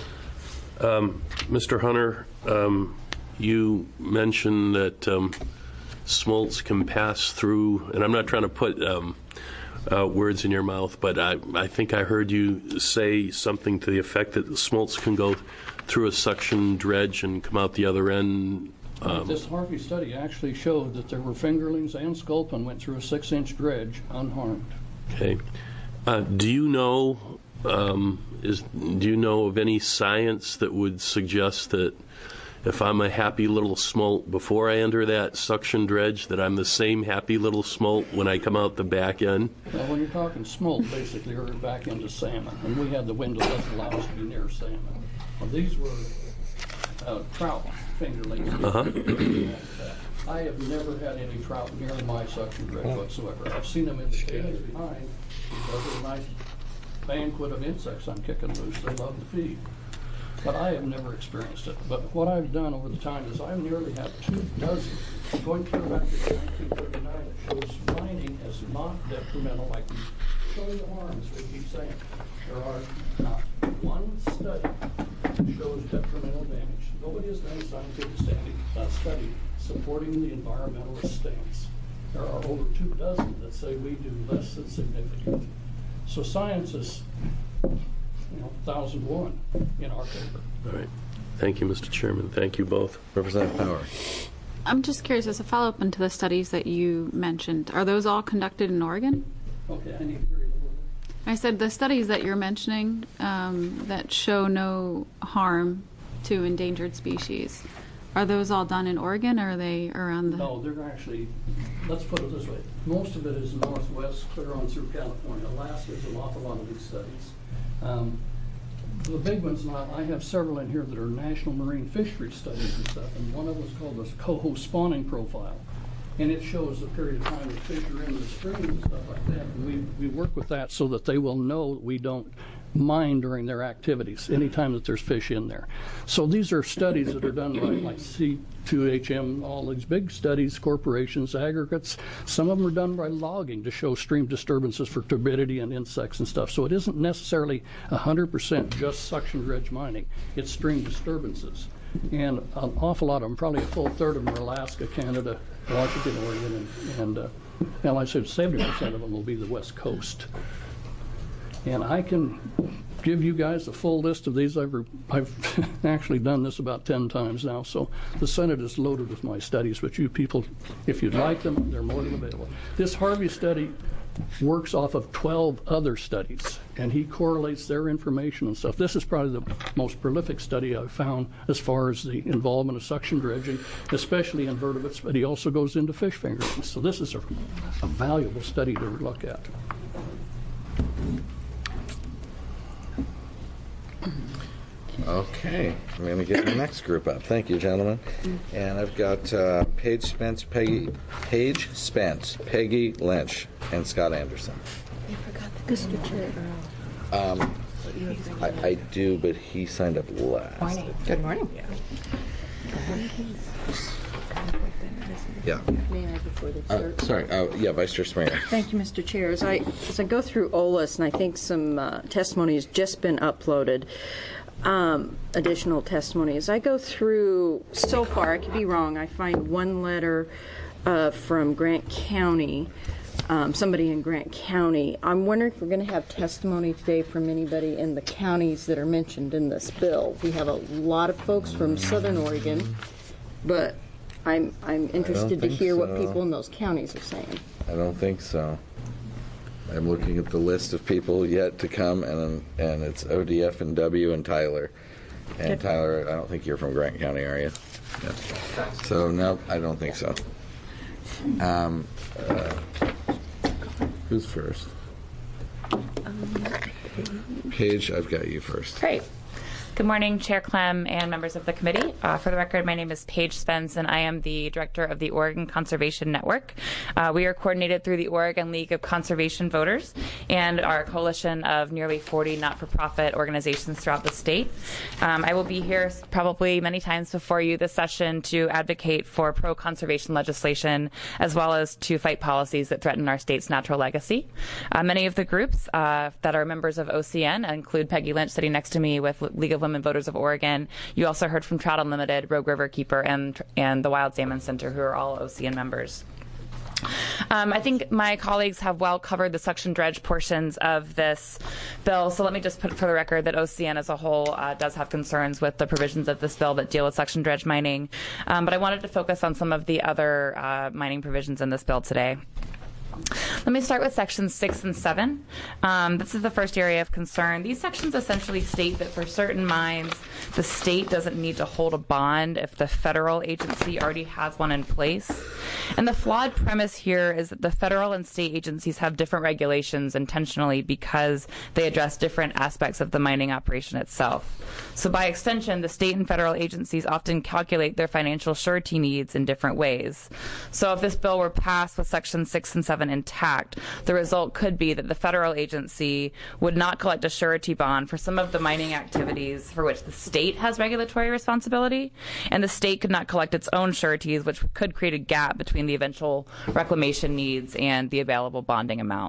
S8: Um, Mister Hunter, um, you mentioned that um, smolts can pass through, and I'm not trying to put um, uh, words in your mouth, but I, I think I heard you say something to the effect that the smolts can go through a suction dredge and come out the other end. Um,
S10: this Harvey study actually showed that there were fingerlings and sculpin went through a six-inch dredge unharmed.
S8: Okay. Uh, do you know um, is do you know of any science that would suggest that if I'm a happy little smolt before I enter that suction dredge, that I'm the same happy little smolt when I come out the back end?
S10: Well, when you're talking smolt, basically, you're back into salmon, and we had the window that allowed us to be near salmon. Well, these were uh, trout fingerlings.
S8: Uh-huh.
S10: I have never had any trout near my suction dredge whatsoever. I've seen them in the cages behind because of a nice banquet of insects I'm kicking loose. They love to feed. But I have never experienced it. But what I've done over the time is I nearly have two dozen, going clear back to nineteen thirty-nine, that shows mining as not detrimental, like we show the harms we keep saying. There are not one study that shows detrimental damage. Nobody has done a scientific study, uh, study supporting the environmentalist stance. There are over two dozen that say we do less than significant. So science is, you know, thousand one in our favor.
S8: All right. Thank you, Mister Chairman. Thank you both.
S1: Representative Power.
S2: I'm just curious, as a follow-up into the studies that you mentioned, are those all conducted in Oregon?
S10: Okay, I need to hear you.
S2: I said the studies that you're mentioning um, that show no harm to endangered species, are those all done in Oregon, or are they around the...
S10: No, they're actually, let's put it this way, most of it is northwest, clear on through California. Alaska is an awful lot of these studies. Um, the big ones now, I have several in here that are national marine fisheries studies and stuff, and one of them is called the coho spawning profile. And it shows the period of time that fish are in the streams and stuff like that. And we, we work with that so that they will know that we don't mine during their activities anytime that there's fish in there. So these are studies that are done by like C two H M, all these big studies, corporations, aggregates. Some of them are done by logging to show stream disturbances for turbidity and insects and stuff. So it isn't necessarily one hundred percent just suction dredge mining. It's stream disturbances. And an awful lot of them, probably a full third of them are Alaska, Canada, Washington, Oregon, and, and uh, well, I said seventy percent of them will be the West Coast. And I can give you guys a full list of these. I've, I've actually done this about ten times now, so the Senate is loaded with my studies, but you people, if you'd like them, they're more than available. This Harvey study works off of twelve other studies, and he correlates their information and stuff. This is probably the most prolific study I've found as far as the involvement of suction dredging, especially invertebrates, but he also goes into fish fingerlings. So this is a, a valuable study to look at.
S1: Okay, I'm going to get the next group up. Thank you, gentlemen. And I've got uh, Paige Spence, Peggy, Paige Spence, Peggy Lynch, and Scott Anderson.
S12: You forgot the Mister Chair.
S1: Um, I, I do, but he signed up last.
S12: Morning. Good morning.
S1: Yeah.
S12: May I before the
S1: Uh,
S12: chair?
S1: sorry. Uh, yeah, Vice Chair Springer.
S12: Thank you, Mister Chair. As I as I go through O L A S, and I think some uh, testimony has just been uploaded, um, additional testimony. As I go through, so far, I could be wrong, I find one letter uh, from Grant County, um, somebody in Grant County. I'm wondering if we're going to have testimony today from anybody in the counties that are mentioned in this bill. We have a lot of folks from Southern Oregon, but I'm I'm interested to hear
S1: so.
S12: what people in those counties are saying.
S1: I don't think so. I'm looking at the list of people yet to come, and and it's O D F and W and Tyler. And
S12: Okay.
S1: Tyler, I don't think you're from Grant County, are you? No. So no, I don't think so. Um, uh, who's first? Paige, I've got you first.
S13: Great. Good morning, Chair Clem and members of the committee. Uh, for the record, my name is Paige Spence, and I am the director of the Oregon Conservation Network. Uh, we are coordinated through the Oregon League of Conservation Voters and our coalition of nearly forty not-for-profit organizations throughout the state. Um, I will be here probably many times before you this session to advocate for pro-conservation legislation as well as to fight policies that threaten our state's natural legacy. Uh, many of the groups uh, that are members of O C N include Peggy Lynch sitting next to me with League of Women Voters of Oregon. You also heard from Trout Unlimited, Rogue River Keeper, and and the Wild Salmon Center, who are all O C N members. Um, I think my colleagues have well covered the suction dredge portions of this bill, so let me just put for the record that O C N as a whole uh, does have concerns with the provisions of this bill that deal with suction dredge mining, um, but I wanted to focus on some of the other uh, mining provisions in this bill today. Let me start with sections six and seven. Um, this is the first area of concern. These sections essentially state that for certain mines, the state doesn't need to hold a bond if the federal agency already has one in place. And the flawed premise here is that the federal and state agencies have different regulations intentionally because they address different aspects of the mining operation itself. So by extension, the state and federal agencies often calculate their financial surety needs in different ways. So if this bill were passed with sections six and seven intact, the result could be that the federal agency would not collect a surety bond for some of the mining activities for which the state has regulatory responsibility, and the state could not collect its own sureties, which could create a gap between the eventual reclamation needs and the available bonding amount.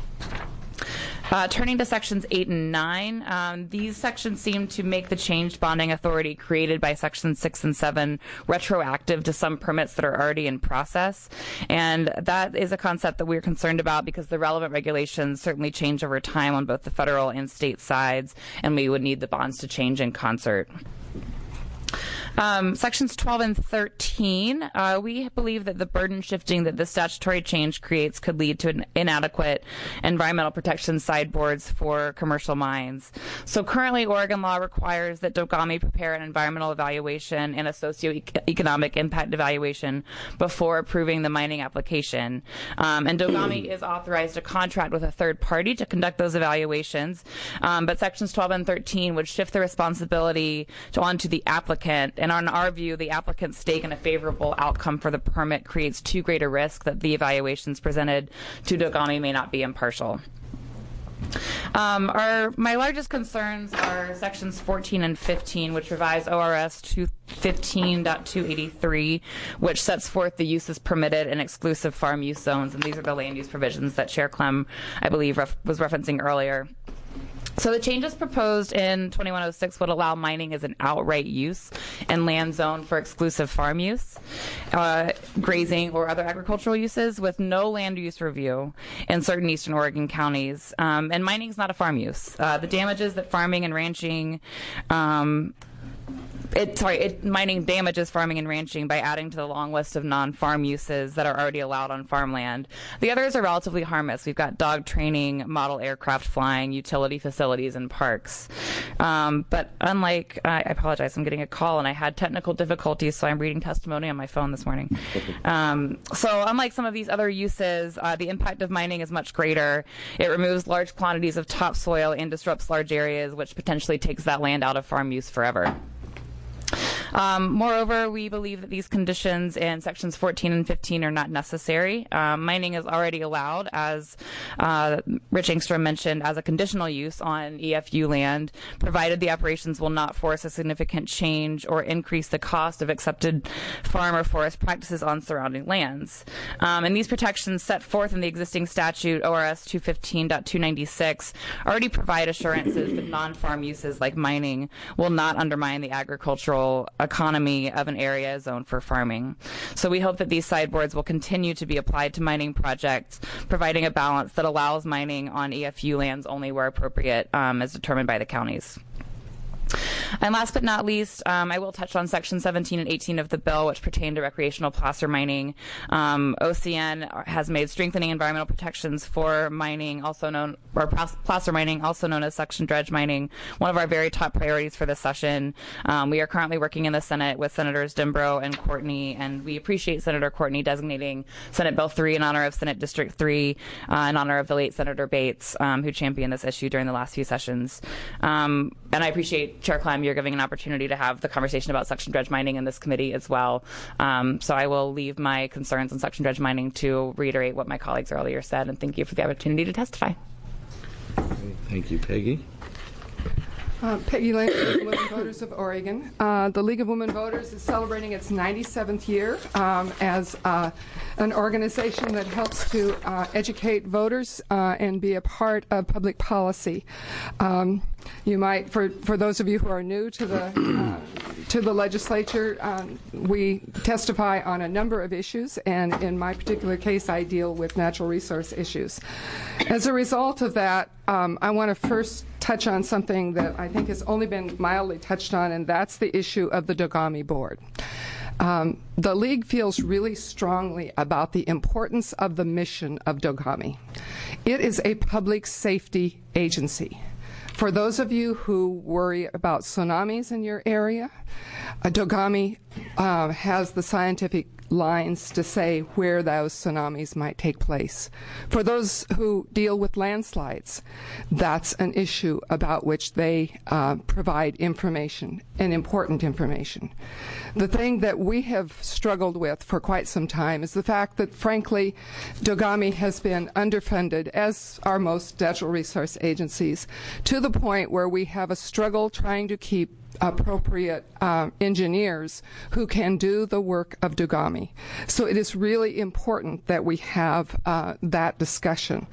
S13: Uh, turning to sections eight and nine, um, these sections seem to make the changed bonding authority created by sections six and seven retroactive to some permits that are already in process. And that is a concept that we're concerned about because the relevant regulations certainly change over time on both the federal and state sides, and we would need the bonds to change in concert. Um, sections twelve and thirteen, uh, we believe that the burden shifting that this statutory change creates could lead to an inadequate environmental protection sideboards for commercial mines. So currently, Oregon law requires that DOGAMI prepare an environmental evaluation and a socioeconomic impact evaluation before approving the mining application. Um, and DOGAMI is authorized to contract with a third party to conduct those evaluations, um, but sections twelve and thirteen would shift the responsibility to, onto the applicant. And in our view, the applicant's stake in a favorable outcome for the permit creates too great a risk that the evaluations presented to DOGAMI may not be impartial. Um, our, my largest concerns are sections fourteen and fifteen, which revise O R S two fifteen point two eighty-three, which sets forth the uses permitted in exclusive farm use zones. And these are the land use provisions that Chair Clem, I believe, ref- was referencing earlier. So the changes proposed in twenty-one oh six would allow mining as an outright use and land zone for exclusive farm use, uh, grazing, or other agricultural uses with no land use review in certain eastern Oregon counties. Um, and mining is not a farm use. Uh, the damages that farming and ranching um, It, sorry, it, mining damages farming and ranching by adding to the long list of non-farm uses that are already allowed on farmland. The others are relatively harmless. We've got dog training, model aircraft flying, utility facilities, and parks. Um, but unlike, I apologize, I'm getting a call, and I had technical difficulties, so I'm reading testimony on my phone this morning. Um, so unlike some of these other uses, uh, the impact of mining is much greater. It removes large quantities of topsoil and disrupts large areas, which potentially takes that land out of farm use forever. Um, moreover, we believe that these conditions in sections fourteen and fifteen are not necessary. Um, mining is already allowed, as uh, Rich Engstrom mentioned, as a conditional use on E F U land, provided the operations will not force a significant change or increase the cost of accepted farm or forest practices on surrounding lands. Um, and these protections set forth in the existing statute, O R S two fifteen point two ninety-six, already provide assurances that non-farm uses like mining will not undermine the agricultural economy of an area zoned for farming. So we hope that these sideboards will continue to be applied to mining projects, providing a balance that allows mining on E F U lands only where appropriate, um, as determined by the counties. And last but not least, um, I will touch on Section seventeen and eighteen of the bill, which pertain to recreational placer mining. Um, O C N has made strengthening environmental protections for mining, also known, or placer mining, also known as suction dredge mining, one of our very top priorities for this session. Um, we are currently working in the Senate with Senators Dimbrow and Courtney, and we appreciate Senator Courtney designating Senate Bill three in honor of Senate District three, uh, in honor of the late Senator Bates, um, who championed this issue during the last few sessions. Um, and I appreciate, Chair Clem, you're giving an opportunity to have the conversation about suction dredge mining in this committee as well. Um, so I will leave my concerns on suction dredge mining to reiterate what my colleagues earlier said, and thank you for the opportunity to testify.
S1: Thank you, Peggy.
S14: Uh, Peggy Lane, League of Women Voters of Oregon. Uh, the League of Women Voters is celebrating its ninety-seventh year um, as uh, an organization that helps to uh, educate voters uh, and be a part of public policy. Um, you might, for, for those of you who are new to the uh, to the legislature, um, we testify on a number of issues, and in my particular case, I deal with natural resource issues. As a result of that, um, I want to first touch on something that I think has only been mildly touched on, and that's the issue of the Dogami Board. Um, the League feels really strongly about the importance of the mission of Dogami. It is a public safety agency. For those of you who worry about tsunamis in your area, uh, Dogami uh, has the scientific lines to say where those tsunamis might take place. For those who deal with landslides, that's an issue about which they uh, provide information, and important information. The thing that we have struggled with for quite some time is the fact that, frankly, Dogami has been underfunded, as are most natural resource agencies, to the point where we have a struggle trying to keep appropriate uh, engineers who can do the work of Dogami. So it is really important that we have uh, that discussion.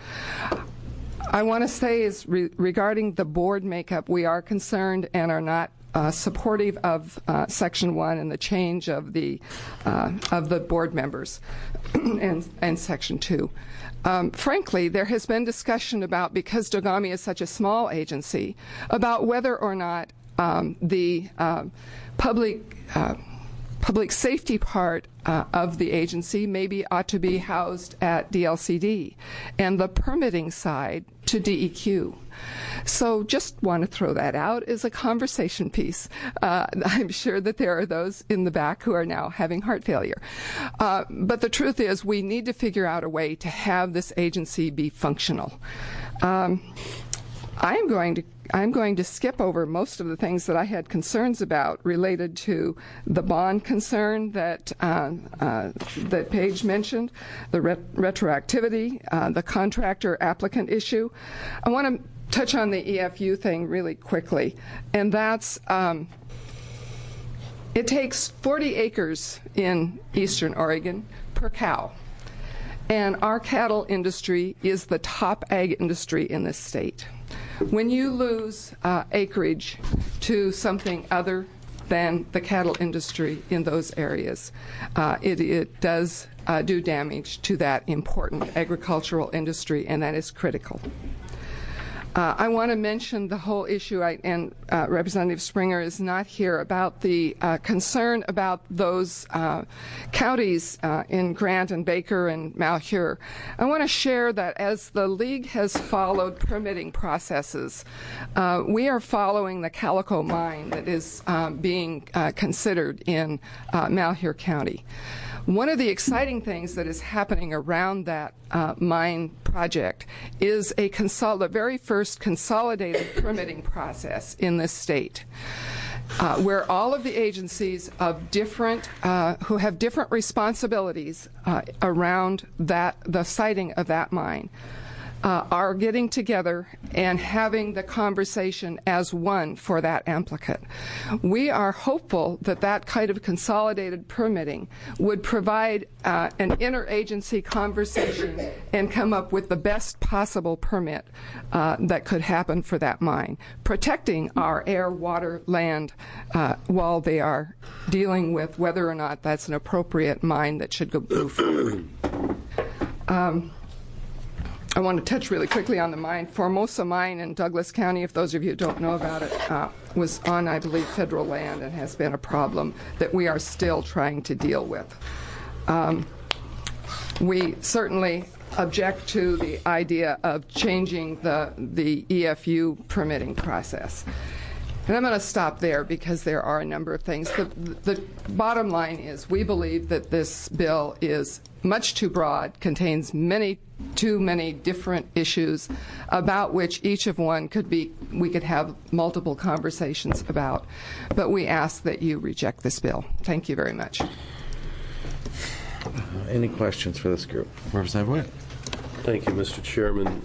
S14: I want to say is re- regarding the board makeup, we are concerned and are not uh, supportive of uh, Section one and the change of the uh, of the board members and, and Section two. Um, frankly, there has been discussion about, because Dogami is such a small agency, about whether or not Um, the uh, public uh, public safety part uh, of the agency maybe ought to be housed at D L C D, and the permitting side to D E Q. So just want to throw that out as a conversation piece. Uh, I'm sure that there are those in the back who are now having heart failure. Uh, but the truth is, we need to figure out a way to have this agency be functional. Um, I'm going to I'm going to skip over most of the things that I had concerns about related to the bond concern that uh, uh, that Paige mentioned, the ret- retroactivity, uh, the contractor applicant issue. I want to touch on the E F U thing really quickly, and that's um, it takes forty acres in eastern Oregon per cow. And our cattle industry is the top ag industry in this state. When you lose uh, acreage to something other than the cattle industry in those areas, uh, it, it does uh, do damage to that important agricultural industry, and that is critical. Uh, I want to mention the whole issue, I, and uh, Representative Springer is not here, about the uh, concern about those uh, counties uh, in Grant and Baker and Malheur. I want to share that as the League has followed permitting processes, uh, we are following the Calico mine that is um, being uh, considered in uh, Malheur County. One of the exciting things that is happening around that uh, mine project is a consol- the very first consolidated permitting process in this state. uh, where all of the agencies of different, uh, who have different responsibilities uh, around that, the siting of that mine, Uh, are getting together and having the conversation as one for that applicant. We are hopeful that that kind of consolidated permitting would provide uh, an interagency conversation and come up with the best possible permit uh, that could happen for that mine, protecting our air, water, land uh, while they are dealing with whether or not that's an appropriate mine that should go move forward. Um, I want to touch really quickly on the mine. Formosa Mine in Douglas County, if those of you who don't know about it, uh, was on, I believe, federal land and has been a problem that we are still trying to deal with. Um, we certainly object to the idea of changing the, the E F U permitting process. And I'm going to stop there because there are a number of things. The, the bottom line is we believe that this bill is much too broad, contains many too many different issues about which each of one could be, we could have multiple conversations about. But we ask that you reject this bill. Thank you very much.
S1: Uh, any questions for this group? Representative Witt.
S8: Thank you, Mister Chairman.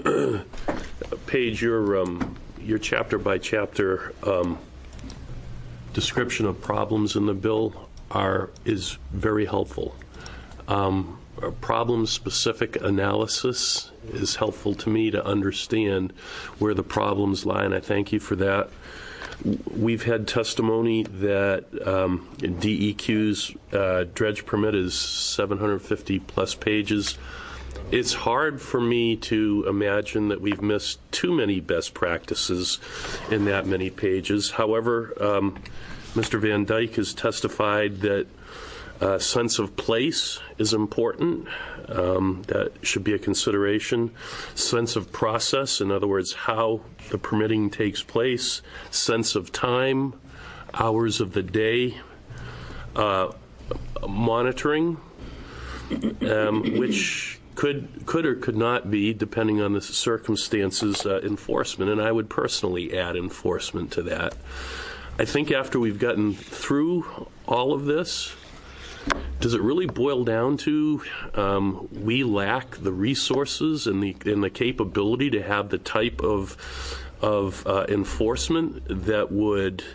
S8: Paige, your um, your chapter by chapter um, description of problems in the bill are is very helpful. Um, problem-specific analysis is helpful to me to understand where the problems lie, and I thank you for that. We've had testimony that um, D E Q's uh, dredge permit is seven hundred fifty plus pages. It's hard for me to imagine that we've missed too many best practices in that many pages. However, um, Mister Van Dyke has testified that Uh, sense of place is important. Um, that should be a consideration. Sense of process, in other words, how the permitting takes place. Sense of time, hours of the day. Uh, monitoring, um, which could could or could not be, depending on the circumstances, uh, enforcement. And I would personally add enforcement to that. I think after we've gotten through all of this, does it really boil down to um, we lack the resources and the and the capability to have the type of of uh, enforcement that would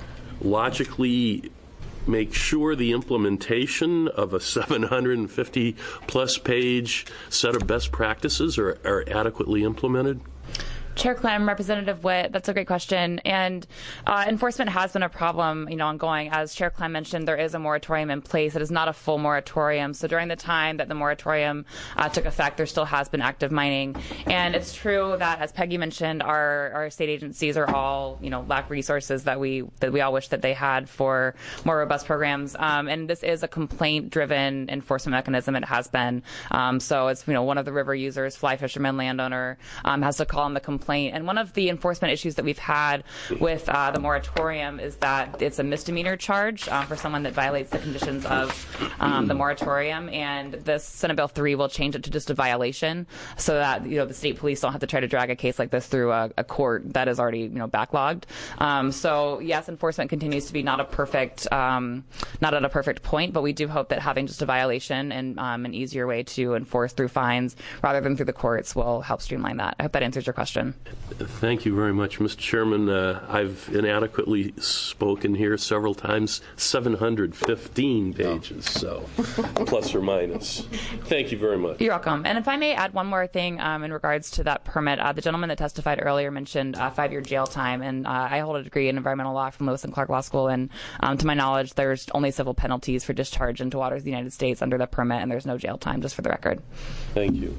S8: logically make sure the implementation of a seven hundred fifty plus page set of best practices are, are adequately implemented?
S13: Chair Clem, Representative Witt, that's a great question. And uh, enforcement has been a problem, you know, ongoing. As Chair Clem mentioned, there is a moratorium in place. It is not a full moratorium. So during the time that the moratorium uh, took effect, there still has been active mining. And it's true that, as Peggy mentioned, our, our state agencies are all, you know, lack resources that we that we all wish that they had for more robust programs. Um, and this is a complaint-driven enforcement mechanism. It has been. Um, so it's, you know, one of the river users, fly fisherman, landowner, um, has to call in the complaint. And one of the enforcement issues that we've had with uh, the moratorium is that it's a misdemeanor charge uh, for someone that violates the conditions of um, the moratorium. And this Senate Bill three will change it to just a violation, so that, you know, the state police don't have to try to drag a case like this through a, a court that is already, you know, backlogged. Um, so yes, enforcement continues to be not a perfect, um, not at a perfect point, but we do hope that having just a violation and um, an easier way to enforce through fines rather than through the courts will help streamline that. I hope that answers your question.
S8: Thank you very much, Mister Chairman. Uh, I've inadequately spoken here several times. seven hundred fifteen pages, so plus or minus. Thank you very much.
S13: You're welcome. And if I may add one more thing um, in regards to that permit, uh, the gentleman that testified earlier mentioned uh, five-year jail time, and uh, I hold a degree in environmental law from Lewis and Clark Law School, and um, to my knowledge, there's only civil penalties for discharge into waters of the United States under the permit, and there's no jail time, just for the record.
S8: Thank you.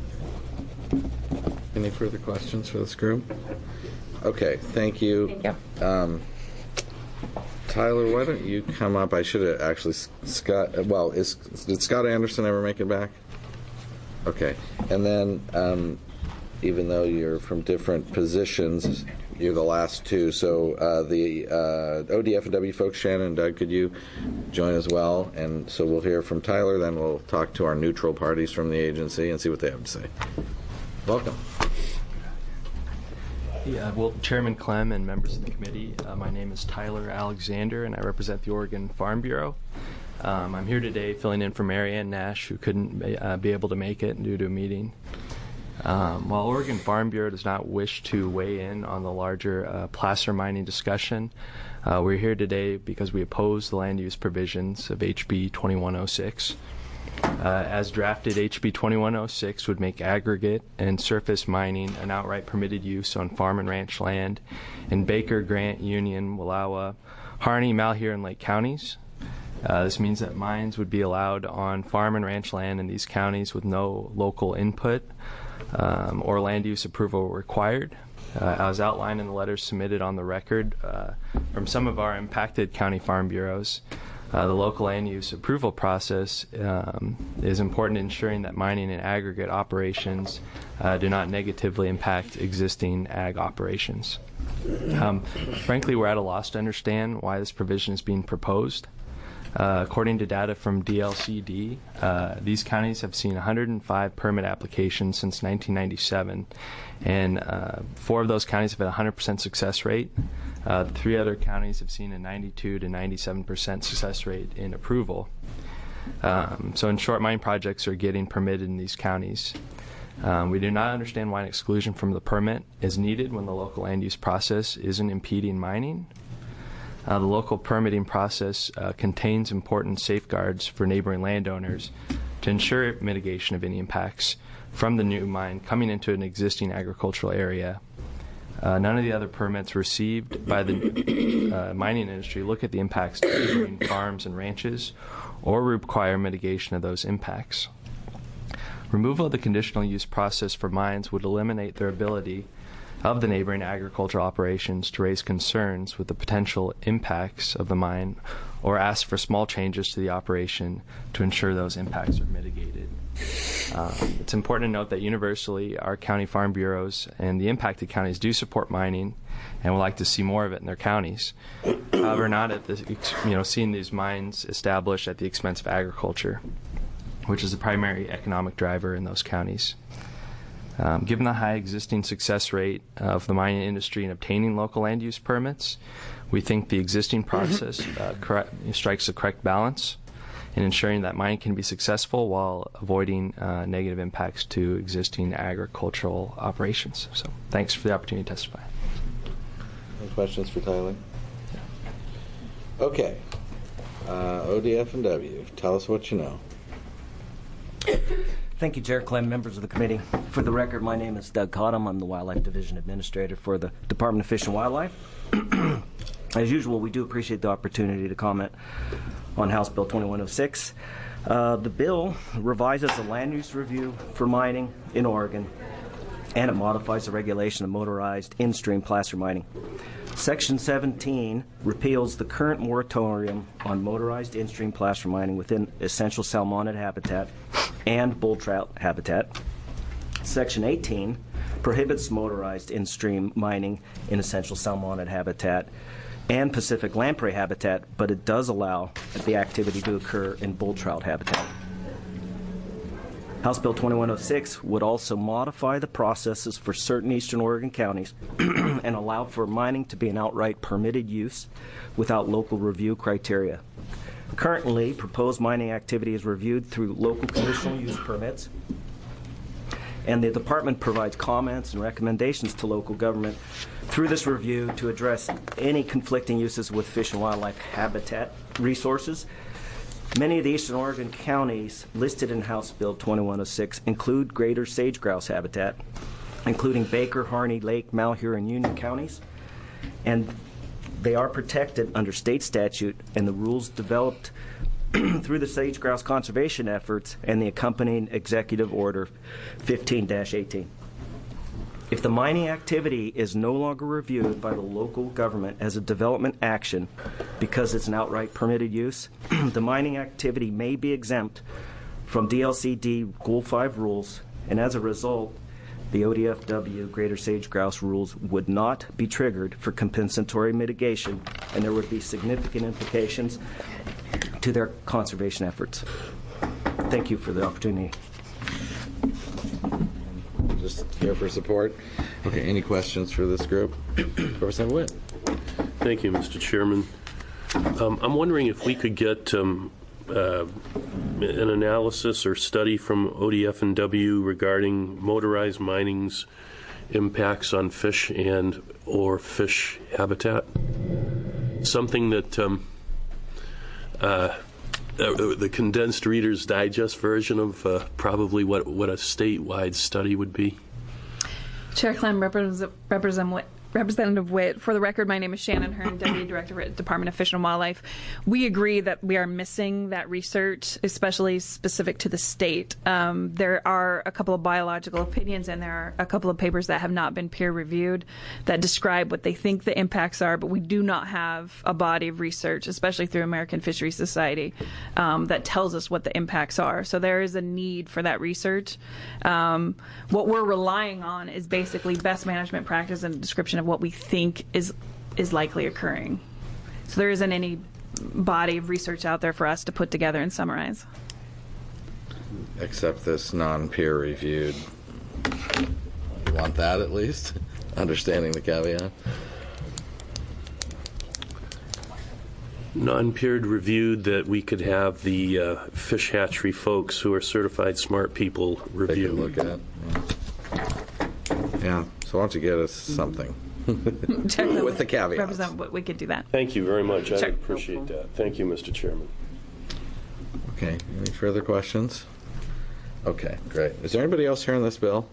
S1: Any further questions for this group? Okay, thank you.
S13: Thank you.
S1: Um, Tyler, why don't you come up? I should have actually, Scott, well, is, did Scott Anderson ever make it back? Okay. And then, um, even though you're from different positions, you're the last two. So uh, the uh, O D F and W folks, Shannon and Doug, could you join as well? And so we'll hear from Tyler, then we'll talk to our neutral parties from the agency and see what they have to say. Welcome.
S9: Yeah, well, Chairman Clem and members of the committee, uh, my name is Tyler Alexander, and I represent the Oregon Farm Bureau. Um, I'm here today filling in for Mary Ann Nash, who couldn't be, uh, be able to make it due to a meeting. Um, while Oregon Farm Bureau does not wish to weigh in on the larger uh, placer mining discussion, uh, we're here today because we oppose the land use provisions of H B twenty-one oh six. Uh, as drafted, H B twenty-one oh six would make aggregate and surface mining an outright permitted use on farm and ranch land in Baker, Grant, Union, Wallowa, Harney, Malheur, and Lake counties. Uh, this means that mines would be allowed on farm and ranch land in these counties with no local input um, or land use approval required. Uh, as outlined in the letters submitted on the record uh, from some of our impacted county farm bureaus, uh, the local land use approval process um, is important in ensuring that mining and aggregate operations uh, do not negatively impact existing ag operations. Um, frankly, we're at a loss to understand why this provision is being proposed. Uh, according to data from D L C D, uh, these counties have seen one hundred five permit applications since nineteen ninety-seven, and uh, four of those counties have had a one hundred percent success rate. Uh, the three other counties have seen a ninety-two to ninety-seven percent success rate in approval. Um, so in short, mine projects are getting permitted in these counties. Um, we do not understand why an exclusion from the permit is needed when the local land use process isn't impeding mining. Uh, the local permitting process uh, contains important safeguards for neighboring landowners to ensure mitigation of any impacts from the new mine coming into an existing agricultural area. Uh, none of the other permits received by the uh, mining industry look at the impacts to neighboring farms and ranches or require mitigation of those impacts. Removal of the conditional use process for mines would eliminate their ability of the neighboring agricultural operations to raise concerns with the potential impacts of the mine or ask for small changes to the operation to ensure those impacts are mitigated. Um, it's important to note that universally our county farm bureaus and the impacted counties do support mining and would like to see more of it in their counties. However, not at the, you know, seeing these mines established at the expense of agriculture, which is the primary economic driver in those counties. Um, given the high existing success rate of the mining industry in obtaining local land use permits, we think the existing process uh, correct, strikes the correct balance in ensuring that mining can be successful while avoiding uh, negative impacts to existing agricultural operations. So thanks for the opportunity to testify.
S1: Any questions for Tyler? Okay. Uh, O D F and W, tell us what you know.
S15: Thank you, Chair Clem, members of the committee. For the record, my name is Doug Cottom. I'm the Wildlife Division Administrator for the Department of Fish and Wildlife. As usual, we do appreciate the opportunity to comment on House Bill twenty-one oh six. Uh, the bill revises the land use review for mining in Oregon, and it modifies the regulation of motorized in-stream placer mining. Section seventeen repeals the current moratorium on motorized in-stream placer mining within essential salmonid habitat and bull trout habitat. Section eighteen prohibits motorized in-stream mining in essential salmonid habitat and Pacific lamprey habitat, but it does allow the activity to occur in bull trout habitat. House Bill twenty-one oh six would also modify the processes for certain eastern Oregon counties and allow for mining to be an outright permitted use without local review criteria. Currently, proposed mining activity is reviewed through local conditional use permits, and the department provides comments and recommendations to local government through this review to address any conflicting uses with fish and wildlife habitat resources. Many of the eastern Oregon counties listed in House Bill twenty-one oh six include greater sage-grouse habitat, including Baker, Harney, Lake, Malheur, and Union counties, and they are protected under state statute and the rules developed through the sage-grouse conservation efforts and the accompanying Executive Order fifteen dash eighteen. If the mining activity is no longer reviewed by the local government as a development action because it's an outright permitted use, the mining activity may be exempt from D L C D Goal five rules, and as a result, the O D F W greater sage-grouse rules would not be triggered for compensatory mitigation, and there would be significant implications to their conservation efforts. Thank you for the opportunity.
S1: Just here for support. Okay, any questions for this group? Representative Witt.
S8: Thank you, Mister Chairman. Um, I'm wondering if we could get um, uh, an analysis or study from O D F and W regarding motorized mining's impacts on fish and or fish habitat. Something that um, uh, uh, the condensed Reader's Digest version of uh, probably what, what a statewide study would be.
S16: Chair Clem, Representative, Representative Representative Witt, for the record, my name is Shannon Hearn, Deputy Director at Department of Fish and Wildlife. We agree that we are missing that research, especially specific to the state. Um, there are a couple of biological opinions, and there are a couple of papers that have not been peer-reviewed that describe what they think the impacts are, but we do not have a body of research, especially through American Fisheries Society, um, that tells us what the impacts are. So there is a need for that research. Um, what we're relying on is basically best management practice and description of what we think is is likely occurring. So there isn't any body of research out there for us to put together and summarize.
S1: Except this non-peer reviewed. You want that at least? Understanding the caveat.
S8: Non-peered reviewed that we could have the uh, fish hatchery folks who are certified smart people review.
S1: Take a look at. Yeah. yeah. So why don't you get us something? With the caveat.
S16: Represent, we could do that.
S8: Thank you very much. I
S16: Sure.
S8: appreciate that. Thank you, Mister Chairman.
S1: Okay. Any further questions? Okay, great. Is there anybody else here on this bill?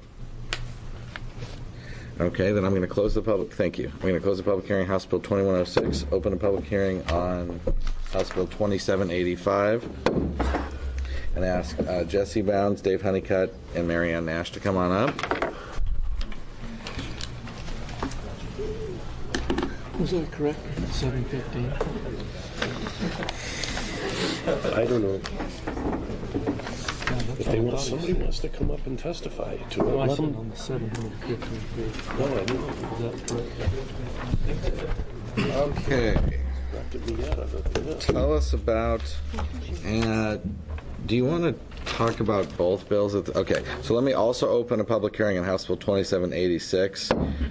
S1: Okay, then I'm going to close the public. Thank you. I'm going to close the public hearing, House Bill twenty-one oh six. Open a public hearing on House Bill twenty-seven eighty-five. And ask uh, Jesse Bounds, Dave Honeycutt, and Marianne Nash to come on up.
S17: Was that correct? seven fifteen.
S8: I don't know. If they want, somebody wants to come up and testify to it.
S17: No, I
S8: Let
S17: said
S8: them.
S17: on the seven fifteen page.
S8: No, I didn't.
S17: Is that correct?
S1: Okay.
S8: Corrected me out of it. Yeah.
S1: Tell us about, uh, do you want to talk about both bills? At the, okay, so let me also open a public hearing on House Bill twenty-seven eighty-six,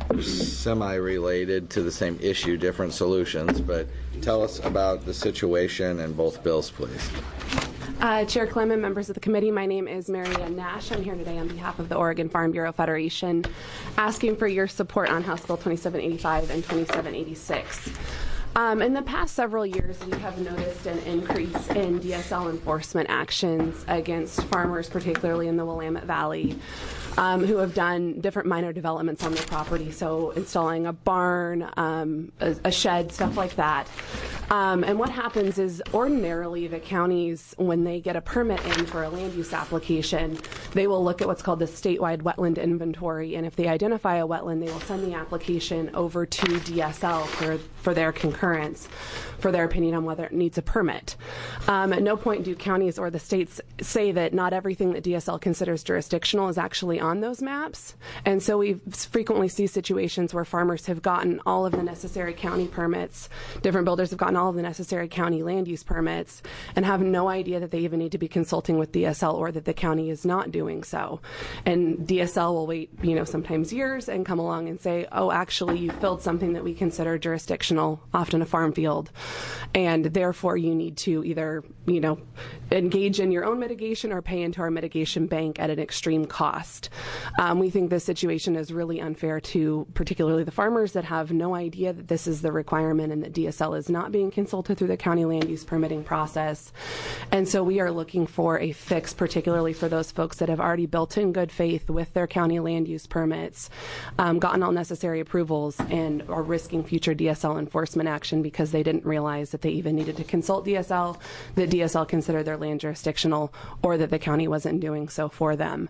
S1: semi-related to the same issue, different solutions, but tell us about the situation in both bills, please.
S18: Uh, Chair Clem and members of the committee, my name is Marianne Nash. I'm here today on behalf of the Oregon Farm Bureau Federation, asking for your support on House Bill twenty-seven eighty-five and twenty-seven eighty-six. Um, in the past several years, we have noticed an increase in D S L enforcement actions against farmers, particularly in the Willamette Valley, um, who have done different minor developments on their property, so installing a barn, um, a, a shed, stuff like that. Um, and what happens is ordinarily the counties, when they get a permit in for a land use application, they will look at what's called the statewide wetland inventory, and if they identify a wetland, they will send the application over to D S L for, for their concurrence, for their opinion on whether it needs a permit. Um, at no point do counties or the states say that not everything that D S L considers jurisdictional is actually on those maps, and so we frequently see situations where farmers have gotten all of the necessary county permits, different builders have gotten all of the necessary county land use permits, and have no idea that they even need to be consulting with D S L or that the county is not doing so. And D S L will wait, you know, sometimes years and come along and say, oh, actually, you filled something that we consider jurisdictional, often a farm field, and therefore you need to either, you know, engage in your own mitigation or pay into our mitigation bank at an extreme cost. Um, we think this situation is really unfair to particularly the farmers that have no idea that this is the requirement and that D S L is not being consulted through the county land use permitting process. And so we are looking for a fix, particularly for those folks that have already built in good faith with their county land use permits, um, gotten all necessary approvals, and are risking future D S L enforcement action because they didn't realize that they even needed to consult D S L, that D S L considered their land jurisdictional, or that the county wasn't doing so for them.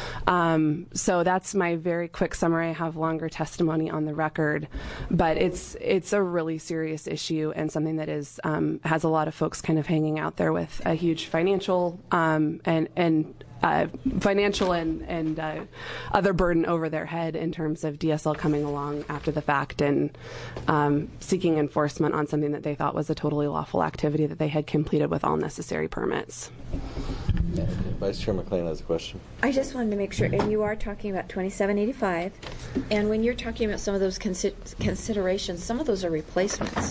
S18: Um, so that's my very quick summary. I have longer testimony on the record, but it's it's a really serious issue and something that is um, has a lot of folks kind of hanging out there with a huge financial um, and and uh, financial and and uh, other burden over their head in terms of D S L coming along after the fact and um, seeking enforcement on something that they thought was a totally lawful activity that they had completed with all necessary permits.
S1: Vice Chair McLean has a question.
S19: I just wanted to make sure, and you are talking about twenty-seven eighty-five, and when you're talking about some of those consi- considerations, some of those are replacements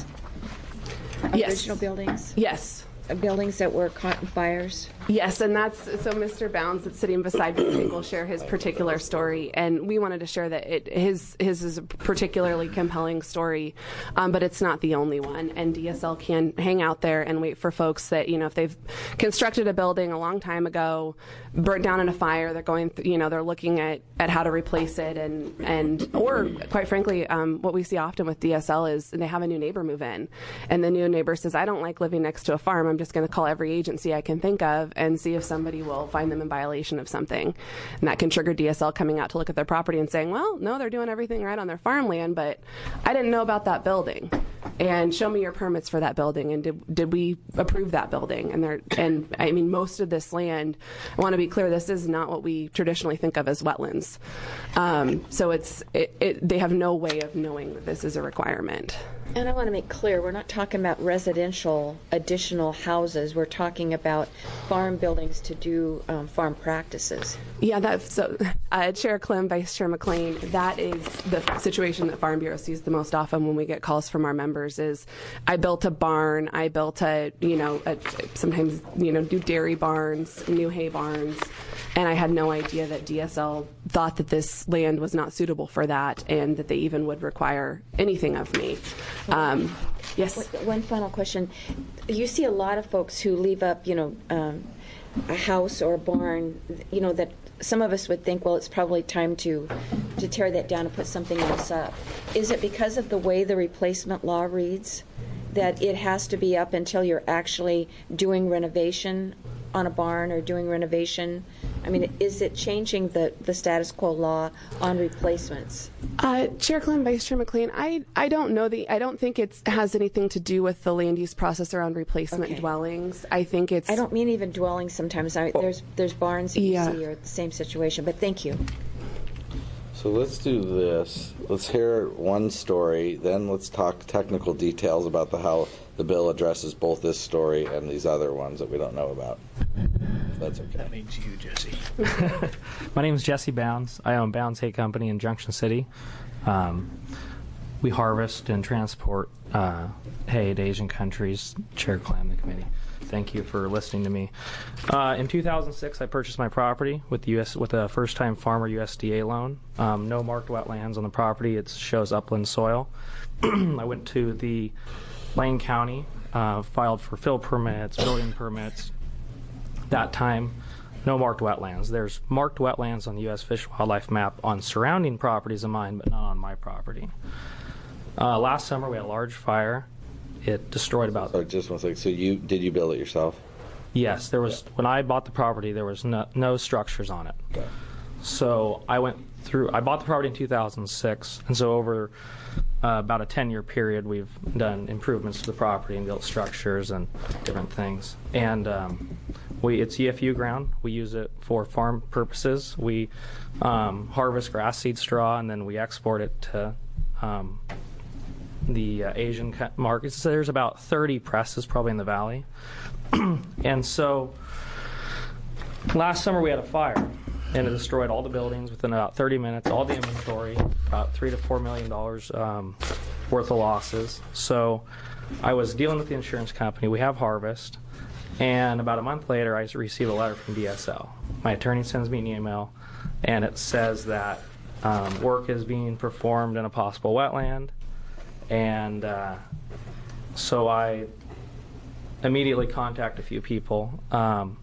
S19: of
S14: Yes.
S19: original buildings?
S14: Yes.
S19: Of buildings that were caught in fires?
S14: Yes, and that's so Mister Bounds that's sitting beside me I think will share his particular story, and we wanted to share that it, his his is a particularly compelling story, um, but it's not the only one. And D S L can hang out there and wait for folks that, you know, if they've constructed a building a long time ago, burnt down in a fire, they're going, th- you know, they're looking at, at how to replace it, and and or quite frankly, um, what we see often with D S L is they have a new neighbor move in, and the new neighbor says, I don't like living next to a farm. I'm just going to call every agency I can think of and see if somebody will find them in violation of something. And that can trigger D S L coming out to look at their property and saying, well, no, they're doing everything right on their farmland, but I didn't know about that building. And show me your permits for that building, and did did we approve that building? And they're, and I mean, most of this land, I want to be clear, this is not what we traditionally think of as wetlands. Um, so it's it, it, they have no way of knowing that this is a requirement.
S19: And I want to make clear, we're not talking about residential additional houses. We're talking about farm buildings to do um, farm practices.
S14: Yeah, that's so. Uh, Chair Clem, Vice Chair McLean, that is the situation that Farm Bureau sees the most often when we get calls from our members. Is I built a barn, I built a, you know, a, sometimes you know do dairy barns, new hay barns, and I had no idea that D S L thought that this land was not suitable for that, and that they even would require anything of me. Um, yes.
S19: One final question. You see a lot of folks who leave up, you know, um, a house or a barn, you know, that some of us would think, well, it's probably time to to tear that down and put something else up. Is it because of the way the replacement law reads that it has to be up until you're actually doing renovation on a barn or doing renovation? I mean, is it changing the, the status quo law on replacements?
S14: Uh, Chair Clem, Vice Chair McLean, I I don't know the I don't think it has anything to do with the land use process around replacement
S19: Okay.
S14: dwellings. I think it's.
S19: I don't mean even dwellings. Sometimes I, there's there's barns that
S14: Yeah.
S19: you see are the same situation. But thank you.
S1: So let's do this. Let's hear one story, then let's talk technical details about the how the bill addresses both this story and these other ones that we don't know about. If that's okay.
S20: That means you, Jesse. My name is Jesse Bounds. I own Bounds Hay Company in Junction City. Um, we harvest and transport uh, hay to Asian countries. Chair Clam, the committee. Thank you for listening to me. Uh, in two thousand six, I purchased my property with the U S with a first-time farmer U S D A loan. Um, no marked wetlands on the property. It shows upland soil. I went to the Lane County, uh, filed for fill permits, building permits. That time, no marked wetlands. There's marked wetlands on the U S Fish and Wildlife map on surrounding properties of mine, but not on my property. Uh, last summer, we had a large fire. It destroyed about.
S1: So just one second. So you did you build it yourself?
S20: Yes, there was. When I bought the property, there was no, no structures on it.
S1: Okay.
S20: So I went through. I bought the property in two thousand six, and so over uh, about a ten-year period, we've done improvements to the property and built structures and different things. And um, we it's E F U ground. We use it for farm purposes. We um, harvest grass seed straw, and then we export it to um, the uh, Asian co- markets. So there's about thirty presses probably in the valley. And so last summer we had a fire, and it destroyed all the buildings within about thirty minutes, all the inventory, about three to four million dollars um, worth of losses. So I was dealing with the insurance company. We have harvest, and about a month later, I received a letter from D S L. My attorney sends me an email, and it says that um, work is being performed in a possible wetland, and uh, so I immediately contact a few people. Um,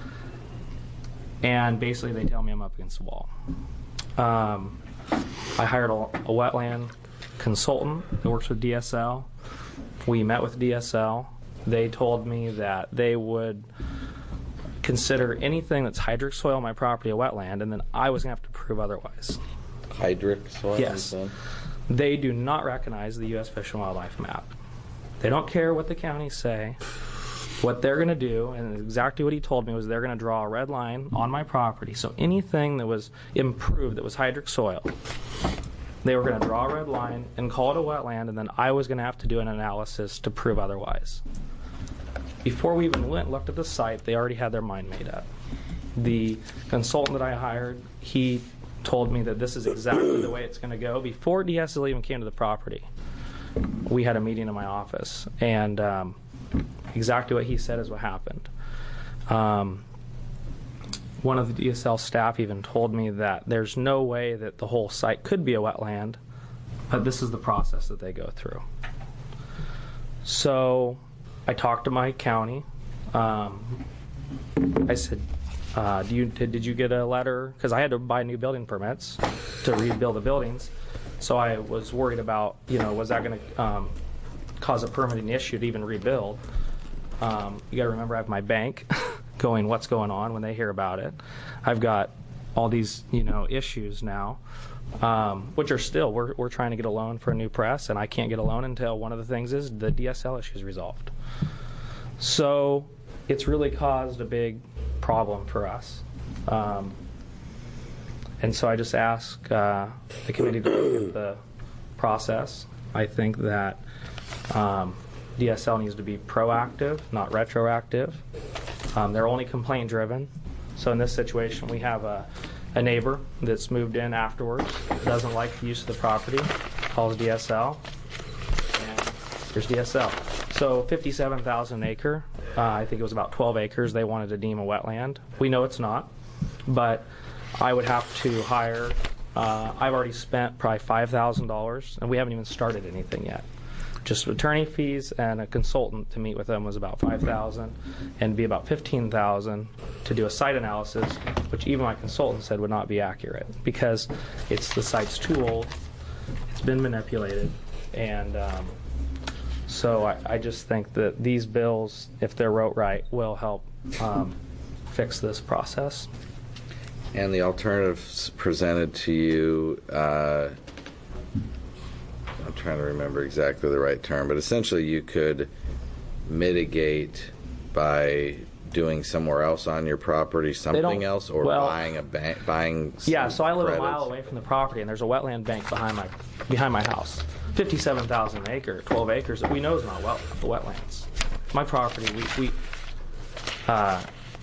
S20: And basically, they tell me I'm up against the wall. Um, I hired a, a wetland consultant that works with D S L. We met with D S L. They told me that they would consider anything that's hydric soil on my property a wetland, and then I was going to have to prove otherwise.
S1: Hydric soil?
S20: Yes. They do not recognize the U S Fish and Wildlife map. They don't care what the counties say. What they're going to do, and exactly what he told me, was they're going to draw a red line on my property. So anything that was improved, that was hydric soil, they were going to draw a red line and call it a wetland, and then I was going to have to do an analysis to prove otherwise. Before we even went and looked at the site, they already had their mind made up. The consultant that I hired, he told me that this is exactly the way it's going to go. Before D S L even came to the property, we had a meeting in my office, and um, exactly what he said is what happened. Um, one of the D S L staff even told me that there's no way that the whole site could be a wetland, but this is the process that they go through. So I talked to my county. Um, I said, uh, do you, did, did you get a letter? Because I had to buy new building permits to rebuild the buildings. So I was worried about, you know, was that going to um, cause a permitting issue to even rebuild? Um, you got to remember, I have my bank going, what's going on when they hear about it. I've got all these, you know, issues now, um, which are still, we're, we're trying to get a loan for a new press, and I can't get a loan until one of the things is the D S L issue is resolved. So it's really caused a big problem for us. Um, and so I just ask uh, the committee to look at the process. I think that um, D S L needs to be proactive, not retroactive. Um, they're only complaint driven. So in this situation, we have a, a neighbor that's moved in afterwards, doesn't like the use of the property, calls D S L, and there's D S L. So fifty-seven thousand acre, uh, I think it was about twelve acres they wanted to deem a wetland. We know it's not, but I would have to hire, uh, I've already spent probably five thousand dollars, and we haven't even started anything yet. Just attorney fees and a consultant to meet with them was about five thousand dollars, and be about fifteen thousand dollars to do a site analysis, which even my consultant said would not be accurate because it's the site's too old, it's been manipulated, and um, so I, I just think that these bills, if they're wrote right, will help um, fix this process.
S1: And the alternatives presented to you, uh, I'm trying to remember exactly the right term, but essentially you could mitigate by doing somewhere else on your property something else, or
S20: well,
S1: buying a bank, buying.
S20: Yeah, so I live
S1: credits.
S20: a mile away from the property, and there's a wetland bank behind my behind my house. fifty-seven thousand acre, twelve acres that we know is not well the wetlands. My property, we we. Uh,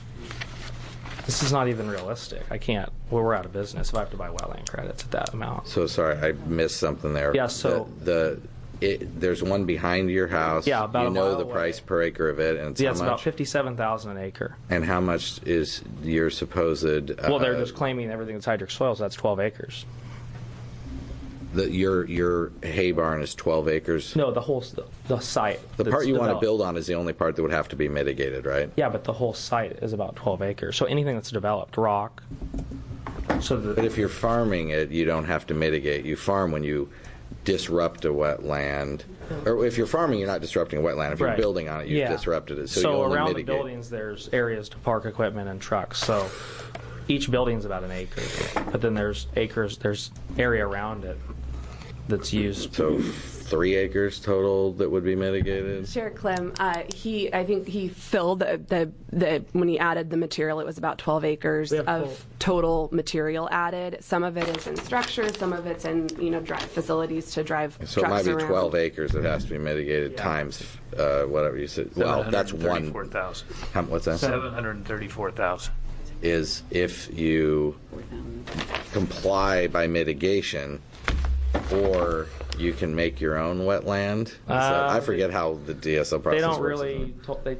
S20: This is not even realistic. I can't. Well, we're out of business if I have to buy wetland credits at that amount.
S1: So sorry, I missed something there.
S20: Yeah. So
S1: the, the it, there's one behind your house.
S20: Yeah, about
S1: you
S20: a
S1: know
S20: mile
S1: the
S20: away.
S1: price per acre of it, and it's
S20: yeah,
S1: how
S20: it's
S1: much?
S20: about fifty-seven thousand an acre.
S1: And how much is your supposed? Uh,
S20: Well, they're just claiming everything that's hydric soil, so that's twelve acres.
S1: The, your your hay barn is twelve acres.
S20: No, the whole the, the site.
S1: The part you want to
S20: developed.
S1: build on is the only part that would have to be mitigated, right?
S20: Yeah, but the whole site is about twelve acres. So anything that's developed, rock. So the,
S1: but if you're farming it, you don't have to mitigate. You farm when you disrupt a wetland, or if you're farming, you're not disrupting a wetland. If you're
S20: Right.
S1: building on it, you've
S20: Yeah.
S1: disrupted it. So,
S20: So
S1: you only
S20: around
S1: mitigate.
S20: the buildings, there's areas to park equipment and trucks. So each building's about an acre, but then there's acres, there's area around it that's used.
S1: So three acres total that would be mitigated.
S18: Chair Clem, uh, he, I think he filled the, the, the, when he added the material, it was about twelve acres
S20: We have
S18: of
S20: full-
S18: total material added. Some of it is in structures, some of it's in, you know, drive facilities to drive
S1: So it
S18: trucks
S1: might be
S18: around.
S1: twelve acres that has to be mitigated times uh, whatever you said. Well, that's one.
S21: seven hundred thirty-four thousand.
S1: How, what's that?
S21: seven hundred thirty-four thousand.
S1: Is if you comply by mitigation, or you can make your own wetland. Is that-
S20: Uh,
S1: I forget how the D S L
S20: They
S1: process
S20: don't
S1: works.
S20: really. To, they,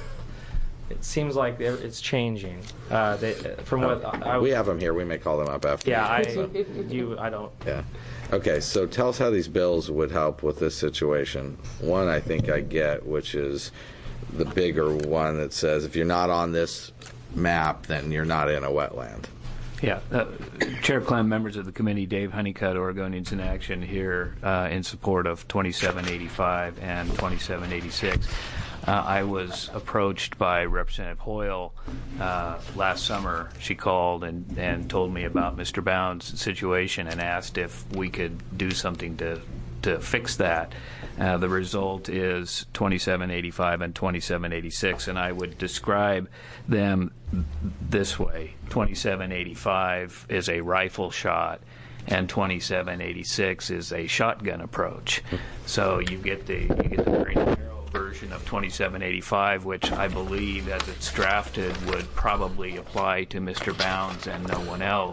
S20: it seems like they're- it's changing. Uh, they, from what I, I
S1: we have them here. We may call them up after.
S20: Yeah, I
S1: So-
S20: you I don't.
S1: Yeah. Okay, so tell us how these bills would help with this situation. One, I think I get, which is the bigger one that says if you're not on this map, then you're not in a wetland.
S21: Yeah. Uh, Chair Clem, members of the committee, Dave Honeycutt, Oregonians in Action, here uh, in support of twenty-seven eighty-five and twenty-seven eighty-six. Uh, I was approached by Representative Hoyle uh, last summer. She called and, and told me about Mister Bound's situation and asked if we could do something to to fix that. Uh, the result is twenty-seven eighty-five and twenty-seven eighty-six, and I would describe them this way. twenty-seven eighty-five is a rifle shot, and twenty-seven eighty-six is a shotgun approach. So you get the you get the very narrow version version of twenty-seven eighty-five, which I believe, as it's drafted, would probably apply to Mister Bounds and no one else,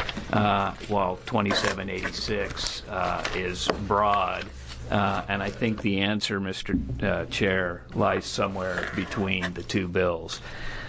S21: uh, while twenty-seven eighty-six uh, is broad. Uh, and I think the answer, Mister Uh, Chair, lies somewhere between the two bills.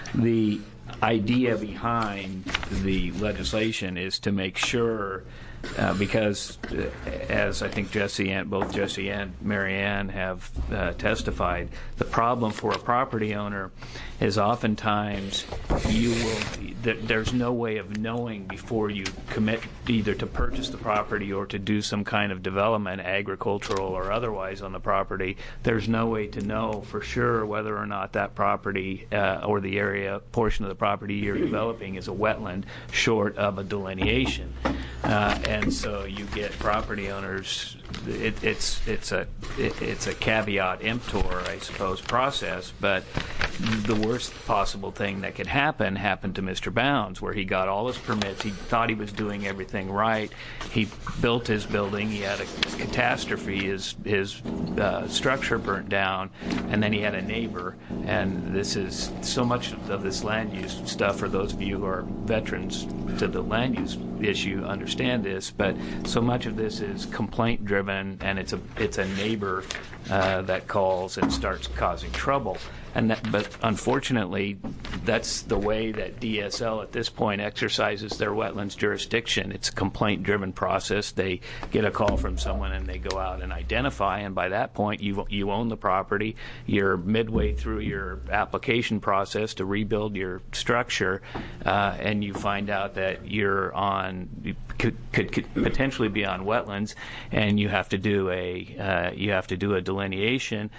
S21: The idea behind the legislation is to make sure, uh, because uh, as I think Jesse and both Jesse and Marianne have uh, testified, the problem for a property owner is oftentimes you will th- there's no way of knowing before you commit either to purchase the property or to do some kind of development, agricultural or otherwise, on the property. There's no way to know for sure whether or not that property uh, or the area portion of the property you're developing is a wetland, short of a delineation. Uh, and so you get property owners. It, it's it's a it, it's a caveat emptor, I suppose, process. But the worst possible thing that could happen happened to Mister Bounds, where he got all his permits. He thought he was doing everything right. He built his building. He had a catastrophe. His his uh, structure burnt down, and then he had a neighbor. And this is so much of this land use stuff. For those of you who are veterans to the land use issue, understand this. But so much of this is complaint driven, and it's a it's a neighbor uh, that calls and starts causing trouble. And that, but unfortunately, that's the way that D S L at this point exercises their wetlands jurisdiction. It's a complaint-driven process. They get a call from someone and they go out and identify, and by that point, you you own the property. You're midway through your application process to rebuild your structure, uh, and you find out that you're on you could, could, could potentially be on wetlands, and you have to do a uh, you have to do a delineation,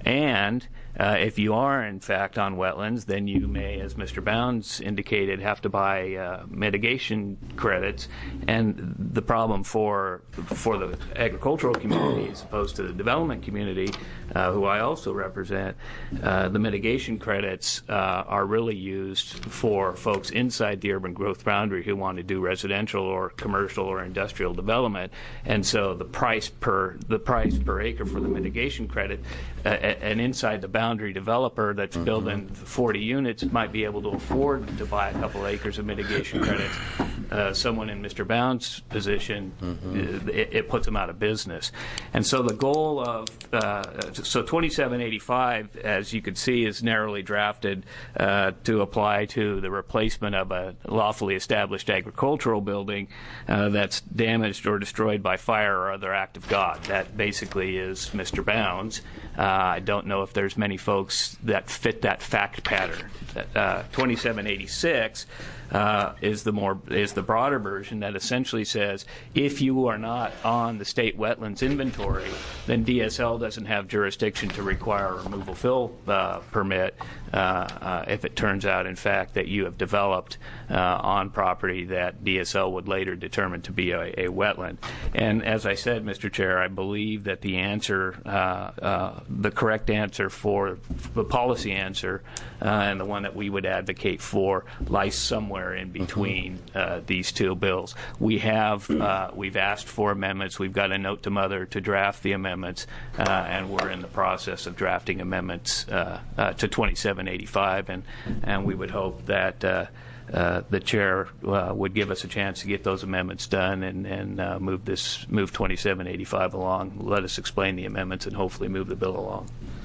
S21: and Uh, if you are, in fact, on wetlands, then you may, as Mister Bounds indicated, have to buy uh, mitigation credits. And the problem for for the agricultural community, as opposed to the development community, uh, who I also represent, uh, the mitigation credits uh, are really used for folks inside the urban growth boundary who want to do residential or commercial or industrial development. And so the price per the price per acre for the mitigation credit, uh, and inside the boundary developer that's mm-hmm. building forty units might be able to afford to buy a couple acres of mitigation credits. Uh, someone in Mister Bounds' position, mm-hmm. it, it puts them out of business. And so the goal of uh, so twenty-seven eighty-five, as you can see, is narrowly drafted uh, to apply to the replacement of a lawfully established agricultural building uh, that's damaged or destroyed by fire or other act of God. That basically is Mister Bounds. Uh, I don't know if there's many folks that fit that fact pattern. Uh, twenty-seven eighty-six uh, is the more is the broader version that essentially says if you are not on the state wetlands inventory, then D S L doesn't have jurisdiction to require a removal fill uh, permit uh, uh, if it turns out, in fact, that you have developed uh, on property that D S L would later determine to be a, a wetland. And as I said, Mister Chair, I believe that the answer, uh, uh, the correct answer for the policy answer, uh, and the one that we would advocate for, lies somewhere in between uh, these two bills. We have uh, we've asked for amendments. We've got a note to Mother to draft the amendments, uh, and we're in the process of drafting amendments uh, uh, to twenty-seven eighty-five, and and we would hope that uh, uh, the chair uh, would give us a chance to get those amendments done and and uh, move this move twenty-seven eighty-five along. Let us explain the amendments and hopefully move the bill along.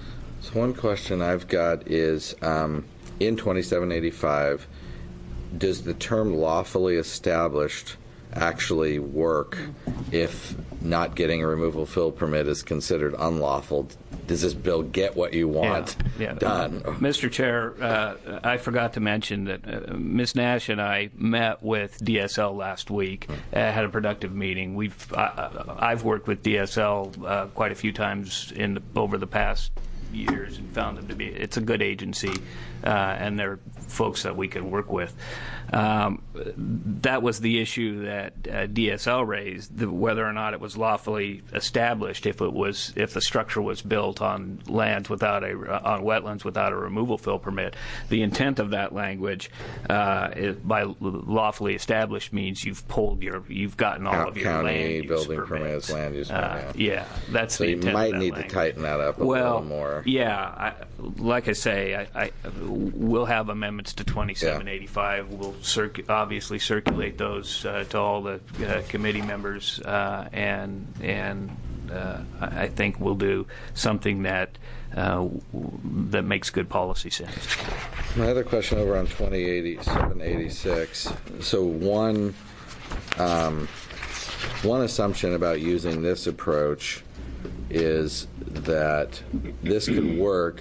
S1: So one question I've got is um, in twenty-seven eighty-five. Does the term lawfully established actually work if not getting a removal fill permit is considered unlawful? Does this bill get what you want
S21: yeah, yeah.
S1: done?
S21: Uh, Mister Chair, uh, I forgot to mention that uh, Miz Nash and I met with D S L last week, uh, had a productive meeting. We've uh, I've worked with D S L uh, quite a few times in the, over the past years and found them to be it's a good agency, uh, and they're folks that we could work with. Um, that was the issue that uh, D S L raised, the, whether or not it was lawfully established if it was if the structure was built on lands without a on wetlands without a removal fill permit. The intent of that language uh, is, by lawfully established means you've pulled your you've gotten all
S1: County
S21: of your land use
S1: building
S21: permits.
S1: permits, land use
S21: Uh,
S1: permits.
S21: yeah, that's
S1: so
S21: the
S1: you
S21: intent
S1: might
S21: of that
S1: need
S21: language.
S1: to tighten that up a
S21: well,
S1: little more.
S21: Yeah, I, like I say, I, I, we'll have amendments to twenty-seven eighty-five. We'll circ- obviously circulate those uh, to all the uh, committee members, uh, and and uh, I I think we'll do something that uh, w- that makes good policy sense.
S1: My other question over on twenty eighty-seven eighty-six. So one, um, one assumption about using this approach is that this could work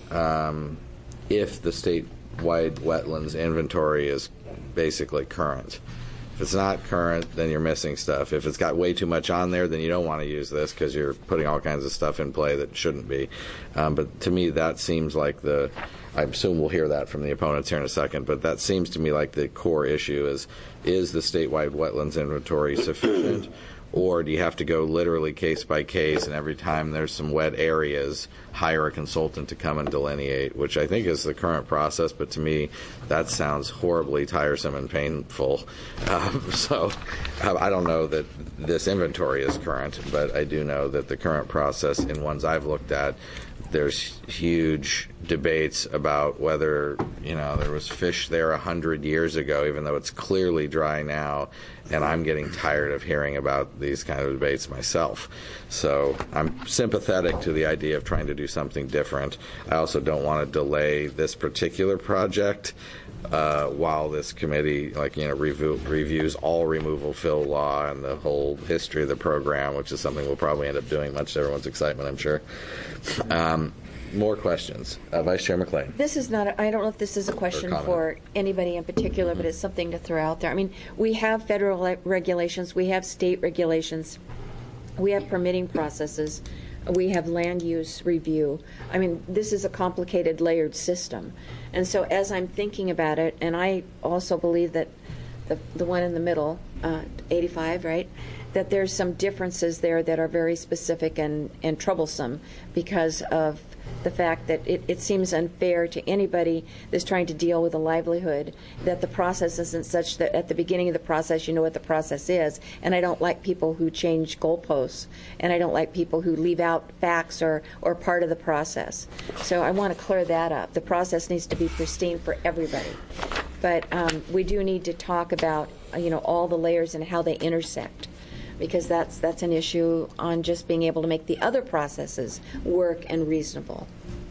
S1: um, if the statewide wetlands inventory is basically current. If it's not current, then you're missing stuff. If it's got way too much on there, then you don't want to use this because you're putting all kinds of stuff in play that shouldn't be. Um, but to me, that seems like the, I assume we'll hear that from the opponents here in a second, but that seems to me like the core issue is, is the statewide wetlands inventory sufficient? Or do you have to go literally case by case, and every time there's some wet areas, hire a consultant to come and delineate, which I think is the current process, but to me, that sounds horribly tiresome and painful. Um, so I don't know that this inventory is current, but I do know that the current process in ones I've looked at, there's huge debates about whether, you know, there was fish there a hundred years ago, even though it's clearly dry now, and I'm getting tired of hearing about these kind of debates myself. So I'm sympathetic to the idea of trying to do something different. I also don't want to delay this particular project uh, while this committee, like, you know, review, reviews all removal fill law and the whole history of the program, which is something we'll probably end up doing, much to everyone's excitement, I'm sure. Um, more questions. Uh, Vice Chair McLean.
S19: This is not, a, I don't know if this is a question for anybody in particular, but it's something to throw out there. I mean, we have federal le- regulations, we have state regulations, we have permitting processes, we have land use review. I mean, this is a complicated, layered system. And so as I'm thinking about it, and I also believe that the, the one in the middle, uh, eighty-five, right, that there's some differences there that are very specific and, and troublesome because of the fact that it, it seems unfair to anybody that's trying to deal with a livelihood that the process isn't such that at the beginning of the process you know what the process is. And I don't like people who change goalposts, and I don't like people who leave out facts or, or part of the process. So I want to clear that up. The process needs to be pristine for everybody. But um, we do need to talk about, you know, all the layers and how they intersect, because that's that's an issue on just being able to make the other processes work and reasonable.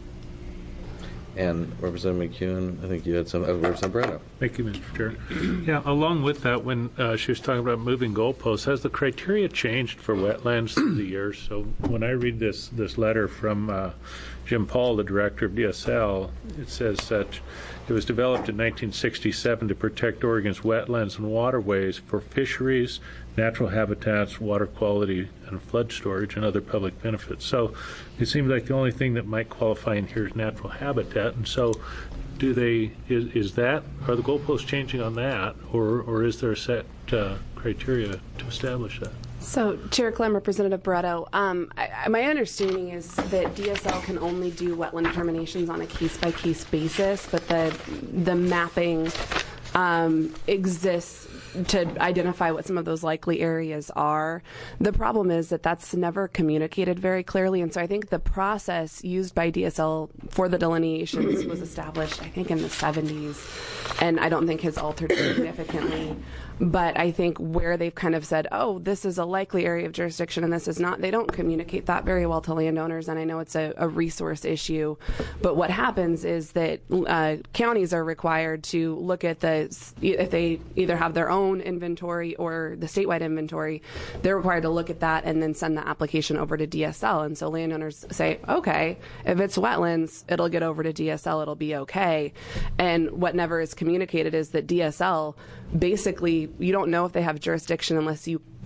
S1: And Representative McEwen, I think you had some. Uh, Representative Brito.
S4: Thank you, Mister Chair. Yeah, along with that, when uh, she was talking about moving goalposts, has the criteria changed for wetlands through the years? So when I read this this letter from uh, Jim Paul, the director of D S L, it says that it was developed in nineteen sixty-seven to protect Oregon's wetlands and waterways for fisheries, natural habitats, water quality, and flood storage, and other public benefits. So it seems like the only thing that might qualify in here is natural habitat. And so do they, is, is that, are the goalposts changing on that, or, or is there a set uh, criteria to establish that?
S18: So, Chair Clem, Representative Barretto, um, I, my understanding is that D S L can only do wetland determinations on a case-by-case basis, but the the mapping um, exists to identify what some of those likely areas are. The problem is that that's never communicated very clearly, and so I think the process used by D S L for the delineations was established, I think, in the seventies, and I don't think has altered significantly. But I think where they've kind of said, oh, this is a likely area of jurisdiction and this is not, they don't communicate that very well to landowners, and I know it's a, a resource issue. But what happens is that uh, counties are required to look at the, if they either have their own inventory or the statewide inventory, they're required to look at that and then send the application over to D S L. And so landowners say, okay, if it's wetlands, it'll get over to D S L, it'll be okay. And what never is communicated is that D S L basically, you don't know if they have jurisdiction unless you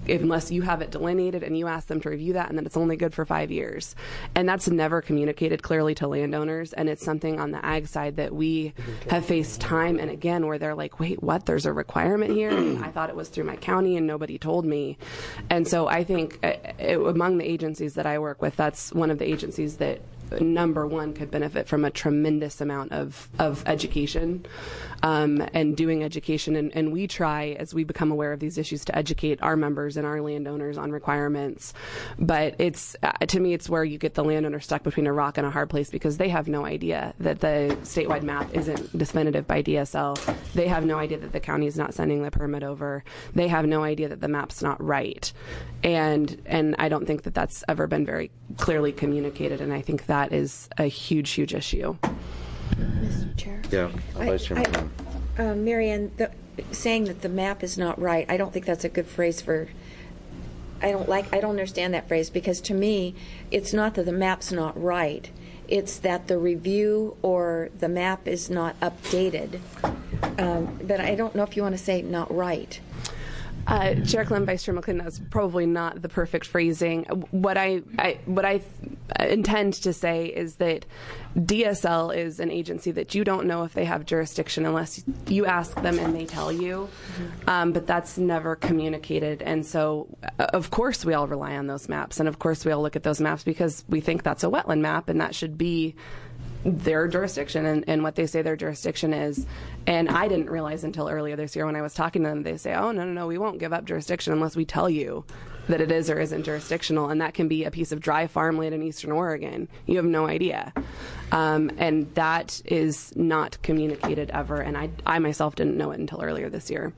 S18: unless you have it delineated and you ask them to review that, and then it's only good for five years. And that's never communicated clearly to landowners, and it's something on the ag side that we have faced time and again where they're like, wait, what? There's a requirement here? And I thought it was through my county and nobody told me. And so I think uh, it, among the agencies that I work with, that's one of the agencies that number one could benefit from a tremendous amount of, of education um, and doing education. And, and we try, as we become aware of these issues, to educate our members and our landowners on requirements. But it's uh, to me, it's where you get the landowner stuck between a rock and a hard place, because they have no idea that the statewide map isn't definitive by D S L. They have no idea that the county is not sending the permit over. They have no idea that the map's not right. And and I don't think that that's ever been very clearly communicated, and I think that is a huge, huge issue.
S19: Mister Chair?
S1: Yeah, Vice Chairman.
S19: I, uh, Marianne, the, saying that the map is not right, I don't think that's a good phrase for, I don't like, I don't understand that phrase, because to me, it's not that the map's not right, it's that the review or the map is not updated. Um, but I don't know if you want to say not right.
S18: Uh, Chair Clem, Vice Chair McLean, that's probably not the perfect phrasing. What I, I what I intend to say is that D S L is an agency that you don't know if they have jurisdiction unless you ask them and they tell you. Mm-hmm. Um, but that's never communicated. And so, uh, of course, we all rely on those maps. And of course, we all look at those maps because we think that's a wetland map, and that should be their jurisdiction and, and what they say their jurisdiction is. And I didn't realize until earlier this year when I was talking to them, they say, oh, no, no, no, we won't give up jurisdiction unless we tell you that it is or isn't jurisdictional. And that can be a piece of dry farmland in eastern Oregon. You have no idea. Um, and that is not communicated ever. And I, I myself didn't know it until earlier this year.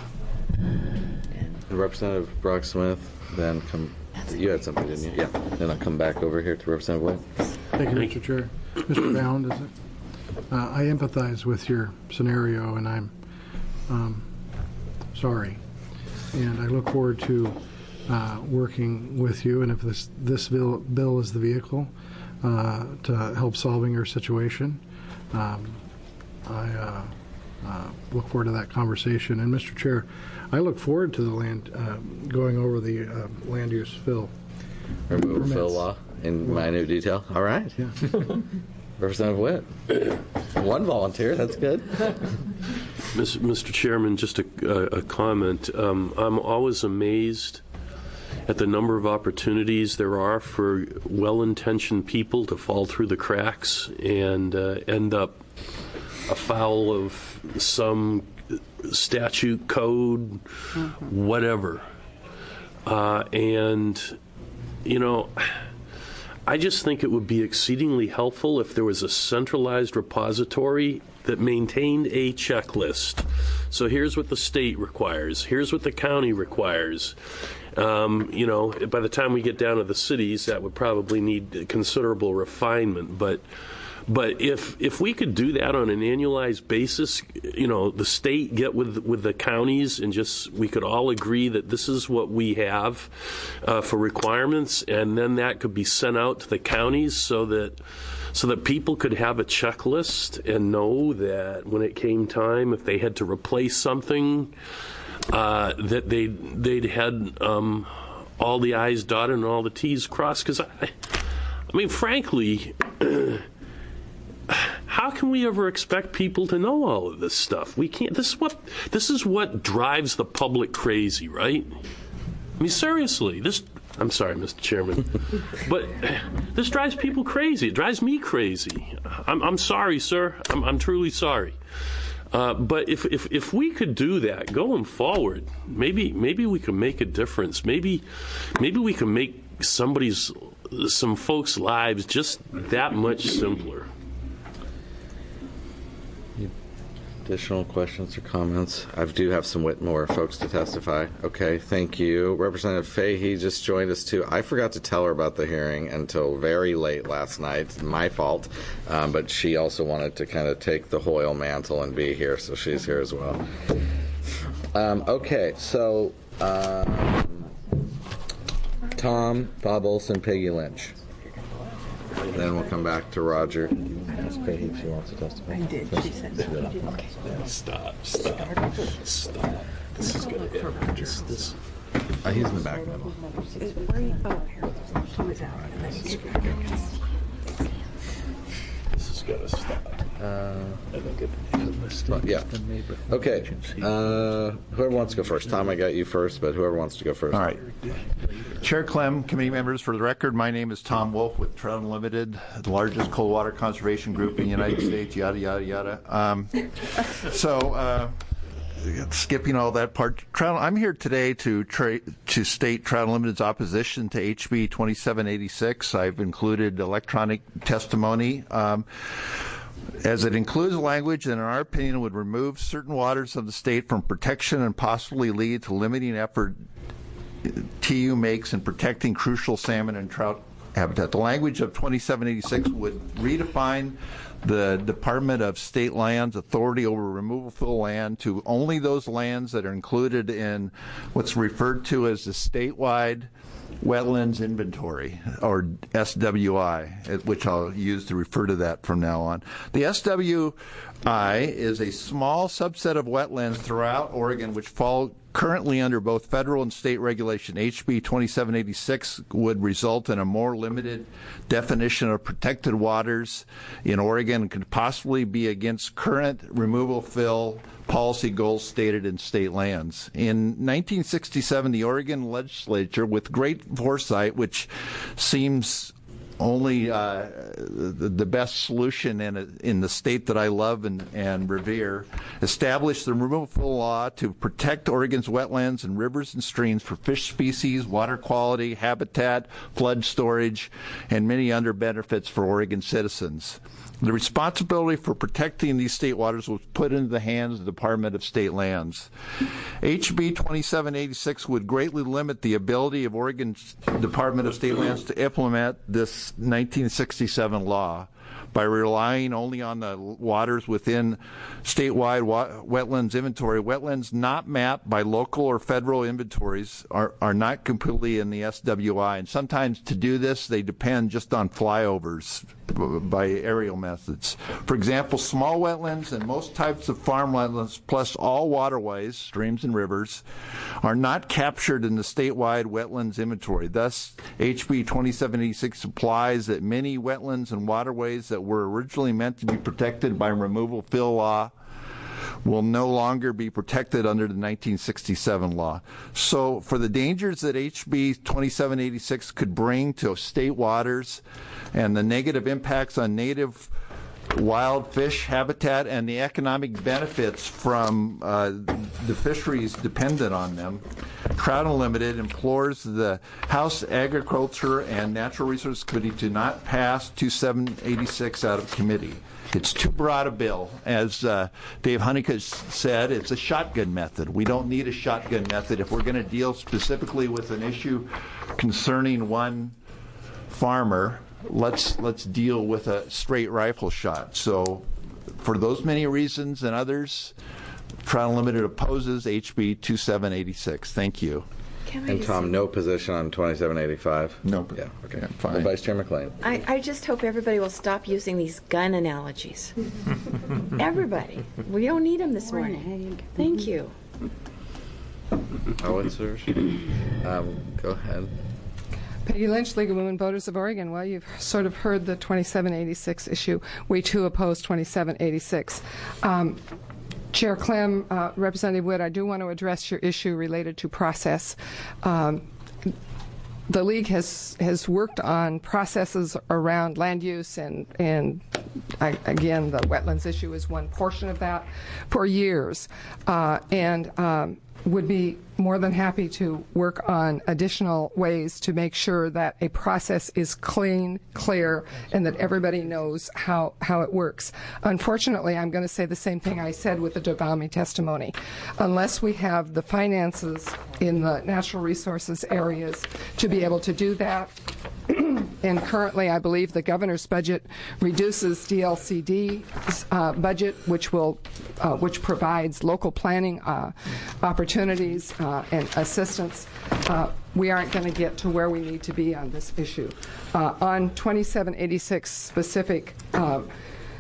S1: Representative Brock Smith, then come. You had something, didn't you? Yeah. Then I'll come back over here to Representative White.
S17: Thank you, Mister Chair. Mister Bound, is it? Uh, I empathize with your scenario, and I'm um, sorry. And I look forward to uh, working with you. And if this this bill, bill is the vehicle uh, to help solving your situation, um, I uh, uh, look forward to that conversation. And Mister Chair, I look forward to the land uh, going over the uh, land use fill.
S1: Remove fill law in minute detail. All right.
S17: Yeah.
S1: Representative Witt. One volunteer. That's good.
S8: Mister Chairman, just a, a comment. Um, I'm always amazed at the number of opportunities there are for well-intentioned people to fall through the cracks and uh, end up afoul of some statute, code, mm-hmm. whatever. Uh, and, you know, I just think it would be exceedingly helpful if there was a centralized repository that maintained a checklist. So here's what the state requires. Here's what the county requires. Um, you know, by the time we get down to the cities, that would probably need considerable refinement. But But if if we could do that on an annualized basis, you know, the state get with with the counties and just we could all agree that this is what we have uh, for requirements, and then that could be sent out to the counties so that so that people could have a checklist and know that when it came time, if they had to replace something, uh, that they they'd had um, all the I's dotted and all the T's crossed. Because I, I mean, frankly. How can we ever expect people to know all of this stuff? We can't. This is what this is what drives the public crazy, right? I mean, seriously, this. I'm sorry, Mister Chairman, but this drives people crazy. It drives me crazy. I'm, I'm sorry, sir. I'm, I'm truly sorry. Uh, but if, if if we could do that going forward, maybe maybe we could make a difference. Maybe maybe we can make somebody's some folks' lives just that much simpler.
S1: Additional questions or comments? I do have some Whitmore folks to testify. Okay, thank you. Representative Fahey just joined us too. I forgot to tell her about the hearing until very late last night. My fault. Um, but she also wanted to kind of take the Hoyle mantle and be here, so she's here as well. Um, okay, so um, Tom, Bob Olson, Peggy Lynch. Then we'll come back to Roger. Ask Peggy if she wants to testify.
S3: I did. She said so. Okay.
S8: Stop. Stop. Stop. This is going to end. This.
S1: Uh, he's in the back middle.
S8: This has got to stop.
S1: Uh,
S8: I think it
S1: well, yeah. Okay. Uh, whoever wants to go first. Tom, I got you first, but whoever wants to go first.
S7: All right. Chair Clem, committee members, for the record, my name is Tom Wolf with Trout Unlimited, the largest cold water conservation group in the United States, yada, yada, yada. Um, so, uh, skipping all that part, Trout, I'm here today to tra- to state Trout Unlimited's opposition to H B twenty-seven eighty-six. I've included electronic testimony. Um, as it includes language that, in our opinion, would remove certain waters of the state from protection and possibly lead to limiting effort T U makes in protecting crucial salmon and trout habitat. The language of twenty-seven eighty-six would redefine the Department of State Lands authority over removal fill land to only those lands that are included in what's referred to as the statewide wetlands inventory, or S W I, which I'll use to refer to that from now on. The S W I is a small subset of wetlands throughout Oregon which fall currently under both federal and state regulation. H B twenty-seven eighty-six would result in a more limited definition of protected waters in Oregon and could possibly be against current removal fill policy goals stated in state lands. In nineteen sixty-seven, the Oregon legislature, with great foresight, which seems only uh, the, the best solution in a, in the state that I love and, and revere, established the removal fill law to protect Oregon's wetlands and rivers and streams for fish species, water quality, habitat, flood storage, and many other benefits for Oregon citizens. The responsibility for protecting these state waters was put into the hands of the Department of State Lands. H B twenty-seven eighty-six would greatly limit the ability of Oregon's Department of State Lands to implement this nineteen sixty-seven law by relying only on the waters within statewide wa- wetlands inventory. Wetlands not mapped by local or federal inventories are, are not completely in the S W I, and sometimes to do this they depend just on flyovers by aerial methods. For example, small wetlands and most types of farm wetlands, plus all waterways, streams and rivers, are not captured in the statewide wetlands inventory. Thus, H B twenty-seven eighty-six implies that many wetlands and waterways that were originally meant to be protected by removal fill law will no longer be protected under the nineteen sixty-seven law. So for the dangers that H B twenty-seven eighty-six could bring to state waters and the negative impacts on native wild fish habitat and the economic benefits from uh, the fisheries dependent on them, Trout Unlimited implores the House Agriculture and Natural Resources Committee to not pass twenty-seven eighty-six out of committee. It's too broad a bill. As uh, Dave Honeycutt said, it's a shotgun method. We don't need a shotgun method if we're going to deal specifically with an issue concerning one farmer. Let's let's deal with a straight rifle shot. So for those many reasons and others, Trout Unlimited opposes H B twenty-seven eighty-six. Thank you.
S1: And Tom, no position on twenty-seven eighty-five?
S7: No.
S1: Yeah, okay.
S7: Yeah, fine.
S1: And Vice Chair McLean?
S19: I, I just hope everybody will stop using these gun analogies. Everybody. We don't need them this morning. Thank you.
S1: Howitzers? Um, go ahead.
S14: Peggy Lynch, League of Women Voters of Oregon. Well, you've sort of heard the twenty-seven eighty-six issue. We, too, oppose twenty-seven eighty-six. Um, Chair Clem, uh, Representative Witt, I do want to address your issue related to process. Um, the League has has worked on processes around land use, and, and I, again, the wetlands issue is one portion of that for years, uh, and um, would be more than happy to work on additional ways to make sure that a process is clean, clear, and that everybody knows how, how it works. Unfortunately, I'm going to say the same thing I said with the Dogami testimony. Unless we have the finances in the natural resources areas to be able to do that, and currently I believe the governor's budget reduces D L C D's uh, budget, which will, uh, which provides local planning uh, opportunities uh, and assistance. Uh, we aren't going to get to where we need to be on this issue. Uh, on twenty-seven eighty-six specific, uh,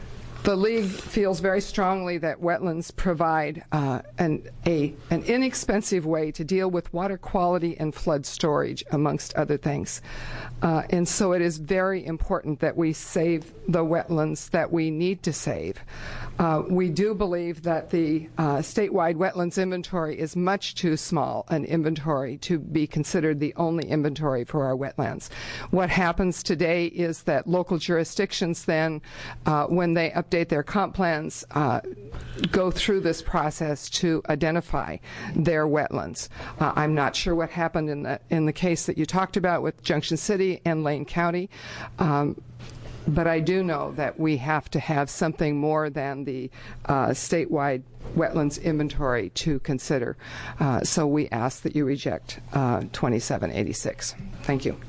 S14: The League feels very strongly that wetlands provide uh, an, a, an inexpensive way to deal with water quality and flood storage, amongst other things. Uh, and so it is very important that we save the wetlands that we need to save. Uh, we do believe that the uh, statewide wetlands inventory is much too small an inventory to be considered the only inventory for our wetlands. What happens today is that local jurisdictions then, uh, when they update their comp plans, uh, go through this process to identify their wetlands. Uh, I'm not sure what happened in the in the case that you talked about with Junction City and Lane County. Um, But I do know that we have to have something more than the uh, statewide wetlands inventory to consider. Uh, so we ask that you reject uh, twenty-seven eighty-six. Thank you.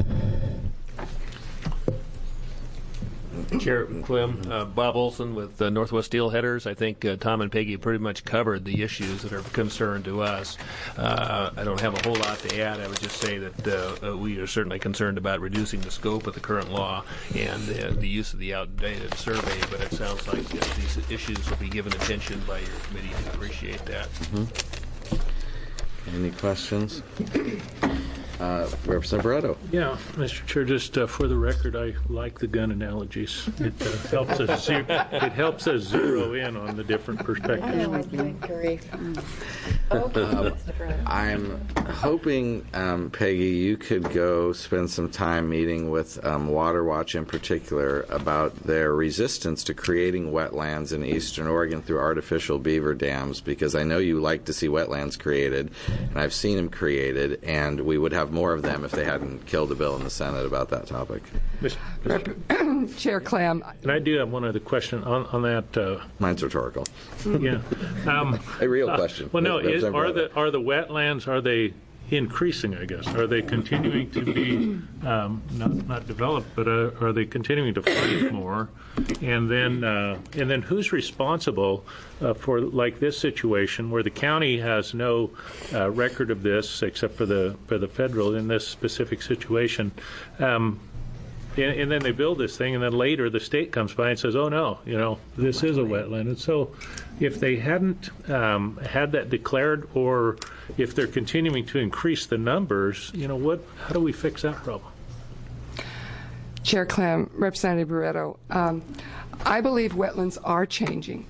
S3: Chair Clem, uh, Bob Olson with uh, Northwest Steelheaders. I think uh, Tom and Peggy pretty much covered the issues that are of concern to us. Uh, I don't have a whole lot to add. I would just say that uh, uh, we are certainly concerned about reducing the scope of the current law and uh, the use of the outdated survey, but it sounds like uh, these issues will be given attention by your committee. I appreciate that.
S1: Mm-hmm. Any questions? Uh, Representative Barreto.
S4: Yeah, Mister Chair, just uh, for the record, I like the gun analogies. It uh, helps us zero, it helps us zero in on the different perspectives.
S1: Um, I'm hoping, um, Peggy, you could go spend some time meeting with um, Water Watch in particular about their resistance to creating wetlands in eastern Oregon through artificial beaver dams, because I know you like to see wetlands created, and I've seen them created, and we would have more of them if they hadn't killed a bill in the Senate about that topic.
S14: Chair Clem.
S4: And I do have one other question on, on that. Uh,
S1: Mine's rhetorical.
S4: Yeah. Um,
S1: a real question.
S4: Uh, well, no, is, are, the, are the wetlands, are they increasing, I guess? Are they continuing to be, um, not, not developed, but uh, are they continuing to flood more? And then, uh, and then who's responsible uh, for, like this situation, where the county has no uh, record of this except for the for the federal in this specific situation? Um, and, and then they build this thing, and then later the state comes by and says, "Oh no, you know, this is a wetland." And so, if they hadn't um, had that declared, or if they're continuing to increase the numbers, you know, what? How do we fix that problem?
S14: Chair Clem, Representative Barreto, um, I believe wetlands are changing.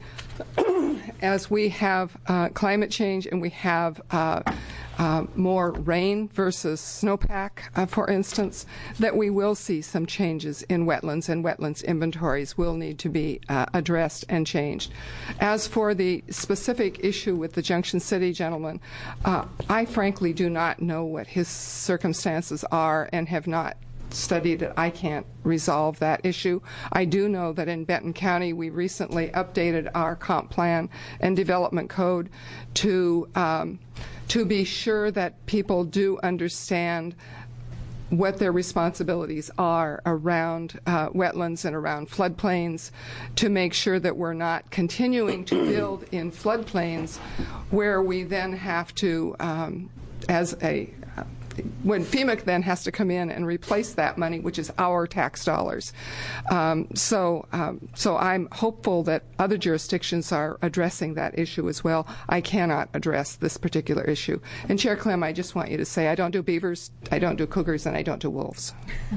S14: As we have uh, climate change and we have uh, uh, more rain versus snowpack, uh, for instance, that we will see some changes in wetlands, and wetlands inventories will need to be uh, addressed and changed. As for the specific issue with the Junction City gentleman, uh, I frankly do not know what his circumstances are and have not studied it. I can't resolve that issue. I do know that in Benton County we recently updated our comp plan and development code to um, to be sure that people do understand what their responsibilities are around uh, wetlands and around floodplains, to make sure that we're not continuing to build in floodplains where we then have to, um, as a when FEMA then has to come in and replace that money, which is our tax dollars. Um, so, um, so I'm hopeful that other jurisdictions are addressing that issue as well. I cannot address this particular issue. And Chair Clem, I just want you to say I don't do beavers, I don't do cougars, and I don't do wolves.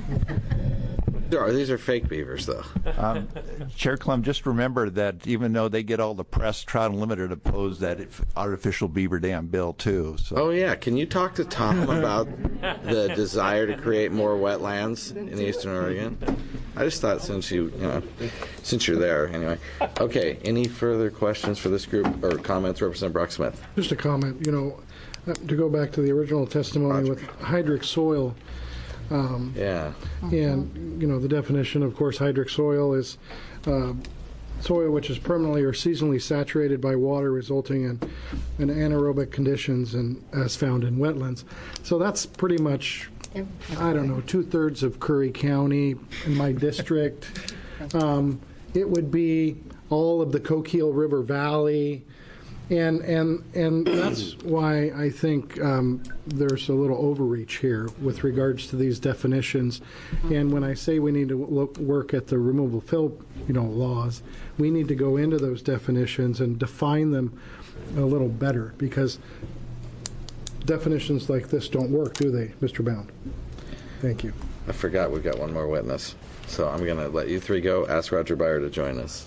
S1: These are fake beavers, though.
S7: Um, Chair Clem, just remember that even though they get all the press, Trout Unlimited opposed that artificial beaver dam bill, too. So.
S1: Oh, yeah. Can you talk to Tom about the desire to create more wetlands in Eastern Oregon? I just thought since you, you know, since you're there, anyway. Okay. Any further questions for this group or comments, Representative Brock Smith?
S17: Just a comment. You know, to go back to the original testimony Roger. With hydric soil. Um,
S1: yeah.
S17: And, you know, the definition, of course, hydric soil is uh, soil which is permanently or seasonally saturated by water, resulting in, in anaerobic conditions and as found in wetlands. So that's pretty much, I don't know, two-thirds of Curry County in my district. Um, it would be all of the Coquille River Valley, And and and that's why I think um, there's a little overreach here with regards to these definitions. And when I say we need to look, work at the removable fill, you know, laws, we need to go into those definitions and define them a little better, because definitions like this don't work, do they, Mister Bound? Thank you.
S1: I forgot we've got one more witness, so I'm going to let you three go. Ask Roger Byer to join us.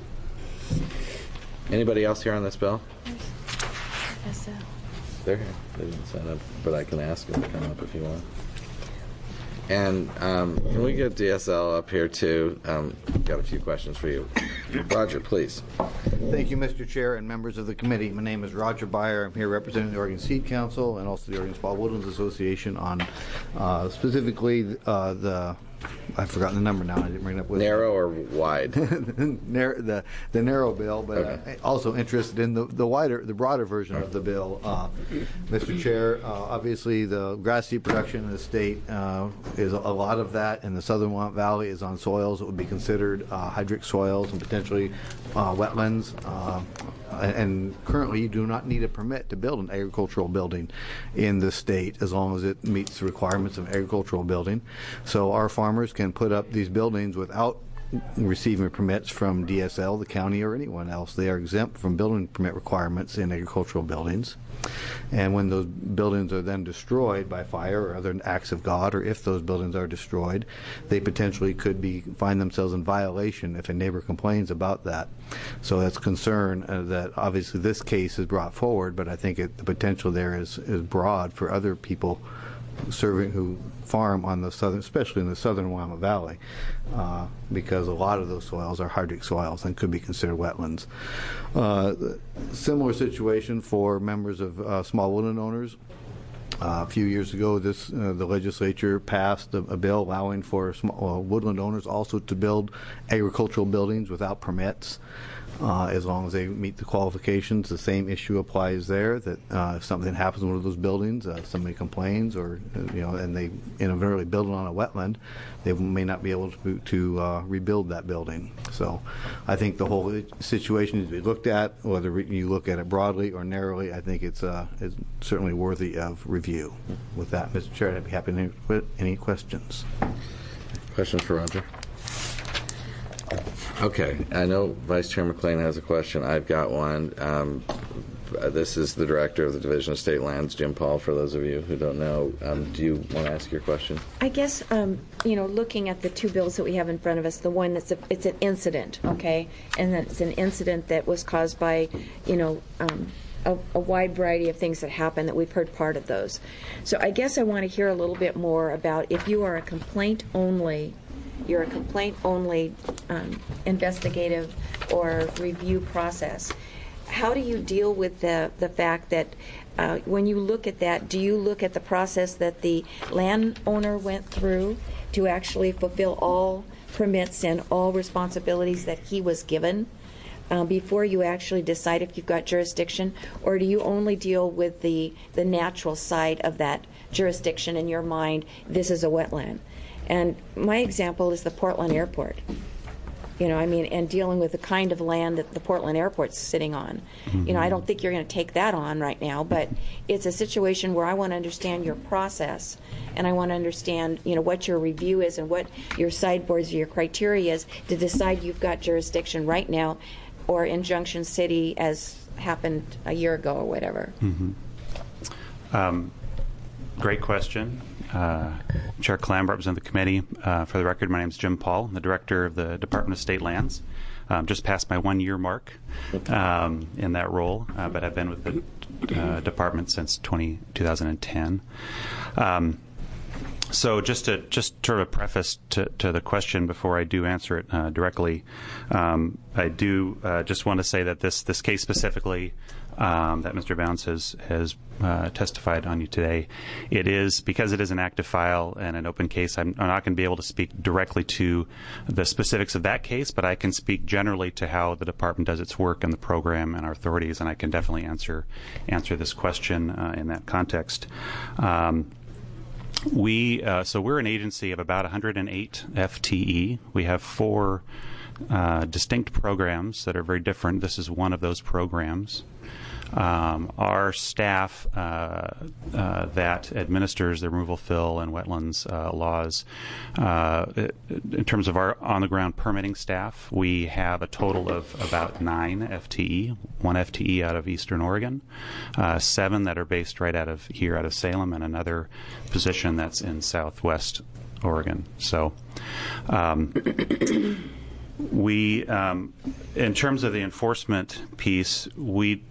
S1: Anybody else here on this bill?
S19: S L.
S1: They're here. They didn't sign up, but I can ask them to come up if you want. And um, can we get D S L up here too? Um, got a few questions for you. Roger, please.
S5: Thank you, Mister Chair and members of the committee. My name is Roger Byer. I'm here representing the Oregon Seed Council and also the Oregon Small Woodlands Association on uh, specifically uh, the I've forgotten the number now. I didn't bring it up with
S1: narrow or wide.
S5: narrow, the the narrow bill, but
S1: okay.
S5: uh, also interested in the the wider, the broader version of the bill. Uh, Mister Chair, uh, obviously the grass seed production in the state uh, is a, a lot of that, and the Southern Willamette Valley is on soils that would be considered uh, hydric soils and potentially uh, wetlands. Uh, and currently you do not need a permit to build an agricultural building in the state as long as it meets the requirements of agricultural building. So our farmers can put up these buildings without receiving permits from D S L, the county, or anyone else. They are exempt from building permit requirements in agricultural buildings. And when those buildings are then destroyed by fire or other acts of God, or if those buildings are destroyed, they potentially could be find themselves in violation if a neighbor complains about that. So that's concern uh, that obviously this case is brought forward, but I think it, the potential there is, is broad for other people serving who farm on the southern, especially in the southern Willamette Valley, uh, because a lot of those soils are hydric soils and could be considered wetlands. Uh, similar situation for members of uh, small woodland owners. Uh, a few years ago, this uh, the legislature passed a, a bill allowing for small, uh, woodland owners also to build agricultural buildings without permits, uh, as long as they meet the qualifications. The same issue applies there. That uh, if something happens in one of those buildings, uh, somebody complains, or uh, you know, and they inadvertently build it on a wetland, they may not be able to, to uh, rebuild that building. So, I think the whole situation needs to be looked at, whether you look at it broadly or narrowly. I think it's, uh, it's certainly worthy of review. With that, Mister Chair, I'd be happy to answer any questions.
S1: Questions for Roger? Okay, I know Vice Chair McLean has a question. I've got one. Um, this is the Director of the Division of State Lands, Jim Paul, for those of you who don't know. Um, do you want to ask your question?
S19: I guess, um, you know, looking at the two bills that we have in front of us, the one that's, a, it's an incident, okay? And it's an incident that was caused by, you know, um, A, a wide variety of things that happen that we've heard part of those. So I guess I want to hear a little bit more about if you are a complaint only, you're a complaint only um, investigative or review process. How do you deal with the, the fact that uh, when you look at that, do you look at the process that the landowner went through to actually fulfill all permits and all responsibilities that he was given? Uh, before you actually decide if you've got jurisdiction, or do you only deal with the, the natural side of that jurisdiction in your mind, this is a wetland? And my example is the Portland Airport. You know, I mean, and dealing with the kind of land that the Portland Airport's sitting on. Mm-hmm. You know, I don't think you're going to take that on right now, but it's a situation where I want to understand your process, and I want to understand, you know, what your review is and what your sideboards or your criteria is to decide you've got jurisdiction right now, or in Junction City, as happened a year ago or whatever.
S22: Mm-hmm. Um, great question. Uh, Chair Clem, represent the committee. Uh, for the record, my name is Jim Paul. I'm the director of the Department of State Lands. Um, just passed my one-year mark um, in that role, uh, but I've been with the uh, department since twenty, two thousand ten. Um, So just to just sort of a preface to, to the question before I do answer it uh, directly, um, I do uh, just want to say that this this case specifically um, that Mister Bounds has has uh, testified on you today, it is because it is an active file and an open case. I'm, I'm not going to be able to speak directly to the specifics of that case, but I can speak generally to how the department does its work and the program and our authorities, and I can definitely answer answer this question uh, in that context. Um, We uh, so we're an agency of about one hundred eight F T E. We have four uh, distinct programs that are very different. This is one of those programs. Um, our staff uh, uh, that administers the removal, fill, and wetlands uh, laws, uh, in terms of our on-the-ground permitting staff, we have a total of about nine F T E, one F T E out of Eastern Oregon, uh, seven that are based right out of here, out of Salem, and another position that's in Southwest Oregon. So. Um, We, um, in terms of the enforcement piece, we,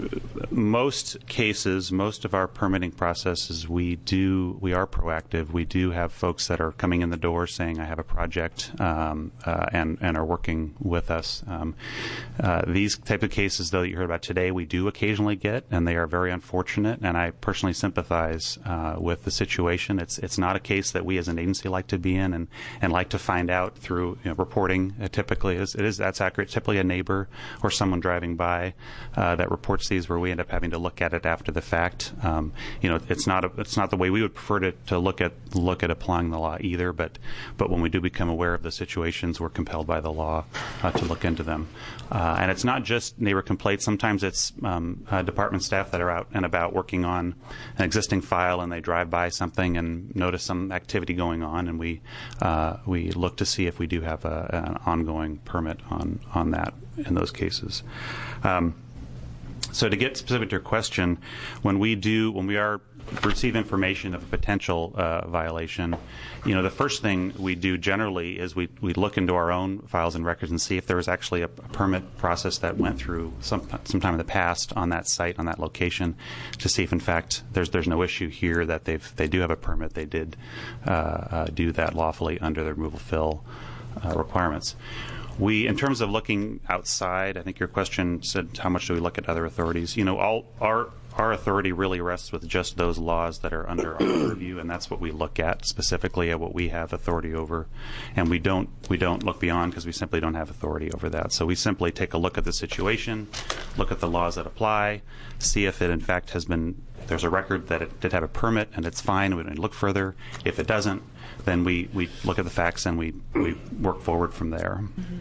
S22: most cases, most of our permitting processes, we do, we are proactive. We do have folks that are coming in the door saying, I have a project, um, uh, and, and are working with us. Um, uh, these type of cases, though, that you heard about today, we do occasionally get, and they are very unfortunate, and I personally sympathize uh, with the situation. It's, it's not a case that we as an agency like to be in and, and like to find out through you know, reporting. Uh, typically, is, it is that's accurate. Typically, a neighbor or someone driving by uh, that reports these, where we end up having to look at it after the fact. Um, you know, it's not a, it's not the way we would prefer to, to look at look at applying the law either. But but when we do become aware of the situations, we're compelled by the law uh, to look into them. Uh, and it's not just neighbor complaints. Sometimes it's um, uh, department staff that are out and about working on an existing file, and they drive by something and notice some activity going on, and we uh, we look to see if we do have a, an ongoing permit on on that in those cases. Um, So to get specific to your question, when we do, when we are receive information of a potential uh, violation, you know, the first thing we do generally is we, we look into our own files and records and see if there was actually a, a permit process that went through some sometime in the past on that site, on that location, to see if in fact there's there's no issue here, that they've they do have a permit, they did uh, uh, do that lawfully under the removal fill uh, requirements. We, in terms of looking outside, I think your question said how much do we look at other authorities. You know, all our our authority really rests with just those laws that are under our review, and that's what we look at specifically, at what we have authority over. And we don't we don't look beyond, because we simply don't have authority over that. So we simply take a look at the situation, look at the laws that apply, see if it in fact has been, there's a record that it did have a permit and it's fine, we don't look further. If it doesn't, then we, we look at the facts and we, we work forward from there.
S1: Mm-hmm.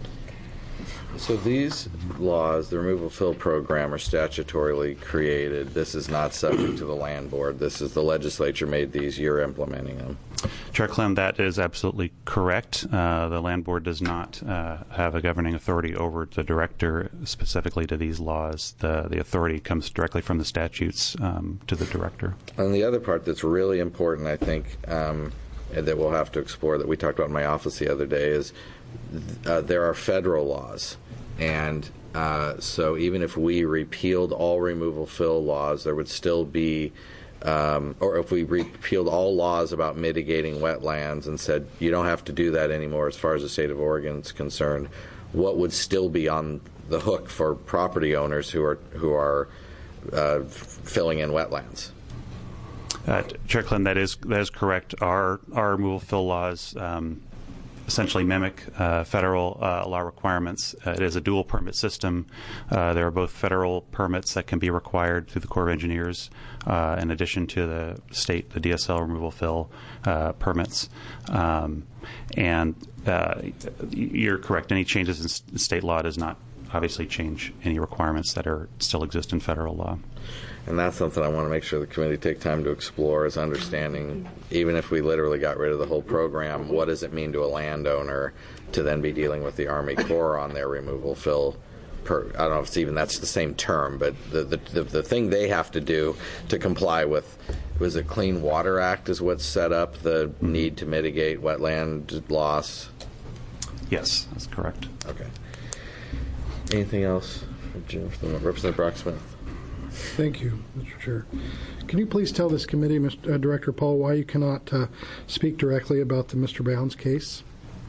S1: So these laws, the removal fill program, are statutorily created. This is not subject to the land board. This is the legislature made these. You're implementing them.
S22: Chair Clem, that is absolutely correct. Uh, the land board does not uh, have a governing authority over the director specifically to these laws. The, the authority comes directly from the statutes um, to the director.
S1: And the other part that's really important, I think, um, that we'll have to explore, that we talked about in my office the other day, is uh, there are federal laws. And uh, so even if we repealed all removal fill laws, there would still be, um, or if we repealed all laws about mitigating wetlands and said you don't have to do that anymore as far as the state of Oregon is concerned, what would still be on the hook for property owners who are who are uh, filling in wetlands?
S22: Uh, Chair Clem, that is that is correct. Our our removal fill laws Um, essentially mimic uh, federal uh, law requirements. Uh, it is a dual permit system. Uh, there are both federal permits that can be required through the Corps of Engineers, uh, in addition to the state, the D S L removal fill uh, permits. Um, and uh, you're correct. Any changes in state law does not obviously change any requirements that are still exist in federal law.
S1: And that's something I want to make sure the committee take time to explore, is understanding, even if we literally got rid of the whole program, what does it mean to a landowner to then be dealing with the Army Corps on their removal fill? Per, I don't know if it's even that's the same term, but the, the the the thing they have to do to comply with, was it Clean Water Act is what's set up the need to mitigate wetland loss?
S22: Yes, that's correct.
S1: Okay. Anything else, Representative Brock-Smith?
S17: Thank you, Mister Chair. Can you please tell this committee, Mister Uh, Director Paul, why you cannot uh, speak directly about the Mister Bounds case?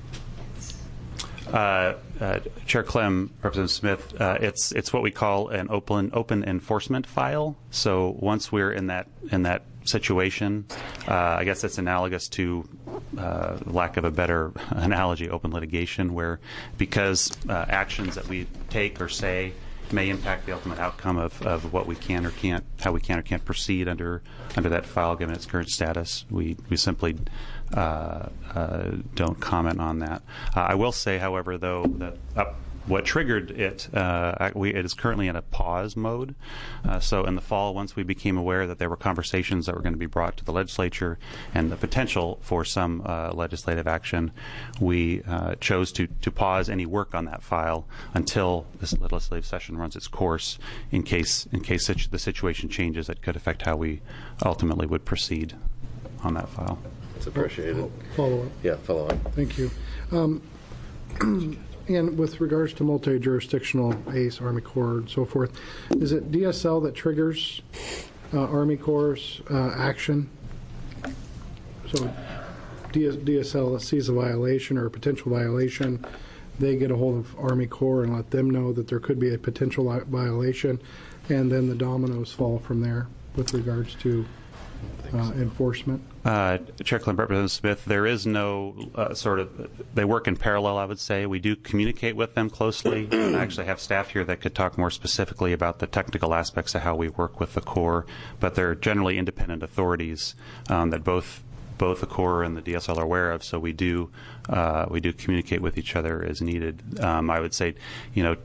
S22: Uh, uh, Chair Clem, Representative Smith, uh, it's it's what we call an open open enforcement file. So once we're in that in that situation, uh, I guess it's analogous to, uh, lack of a better analogy, open litigation, where because uh, actions that we take or say may impact the ultimate outcome of, of what we can or can't, how we can or can't proceed under under that file given its current status. We we simply uh, uh, don't comment on that. Uh, I will say, however, though, that up what triggered it, uh, we, it is currently in a pause mode. Uh, so in the fall, once we became aware that there were conversations that were going to be brought to the legislature and the potential for some uh, legislative action, we uh, chose to, to pause any work on that file until this legislative session runs its course, in case in case situ- the situation changes that could affect how we ultimately would proceed on that file.
S1: It's appreciated.
S17: Follow up.
S1: Yeah, follow up.
S17: Thank you. Um, and with regards to multi-jurisdictional ACE, Army Corps, and so forth, is it D S L that triggers uh, Army Corps' uh, action? So D S L sees a violation or a potential violation, they get a hold of Army Corps and let them know that there could be a potential violation, and then the dominoes fall from there with regards to uh, enforcement?
S22: Uh, Chair Clem, Representative Smith, there is no uh, sort of, they work in parallel, I would say. We do communicate with them closely. I actually have staff here that could talk more specifically about the technical aspects of how we work with the Corps, but they're generally independent authorities um, that both both the Corps and the D S L are aware of, so we do uh, we do communicate with each other as needed. Um, I would say, you know,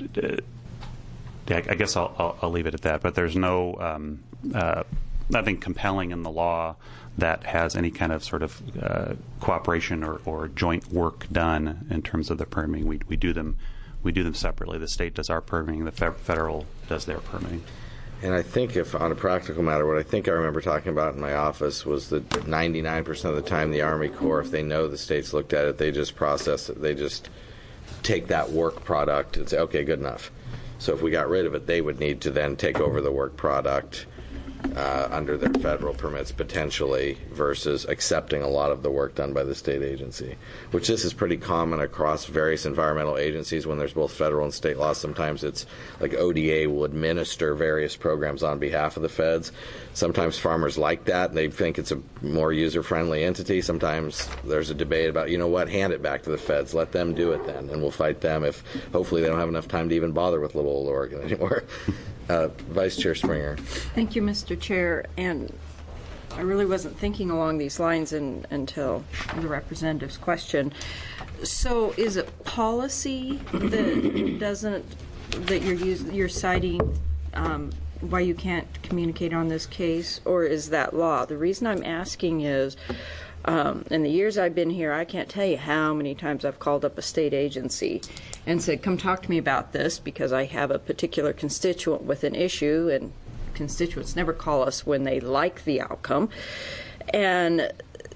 S22: I guess I'll, I'll, I'll leave it at that, but there's no um, uh, nothing compelling in the law that has any kind of sort of uh, cooperation or, or joint work done in terms of the permitting. We, we do them we do them separately. The state does our permitting, the federal does their permitting.
S1: And I think if, on a practical matter, what I think I remember talking about in my office was that ninety-nine percent of the time the Army Corps, if they know the state's looked at it, they just process it. They just take that work product and say, okay, good enough. So if we got rid of it, they would need to then take over the work product uh, under their federal permits potentially, versus accepting a lot of the work done by the state agency, which this is pretty common across various environmental agencies when there's both federal and state laws. Sometimes it's like O D A will administer various programs on behalf of the feds. Sometimes farmers like that and they think it's a more user-friendly entity. Sometimes there's a debate about, you know what, hand it back to the feds, let them do it then, and we'll fight them if hopefully they don't have enough time to even bother with little old Oregon anymore. Uh, Vice Chair Springer.
S12: Thank you, Mister Chair. And I really wasn't thinking along these lines in, until the representative's question. So, is it policy that doesn't that you're use, you're citing um, why you can't communicate on this case, or is that law? The reason I'm asking is, um, in the years I've been here, I can't tell you how many times I've called up a state agency and said, come talk to me about this because I have a particular constituent with an issue, and constituents never call us when they like the outcome, and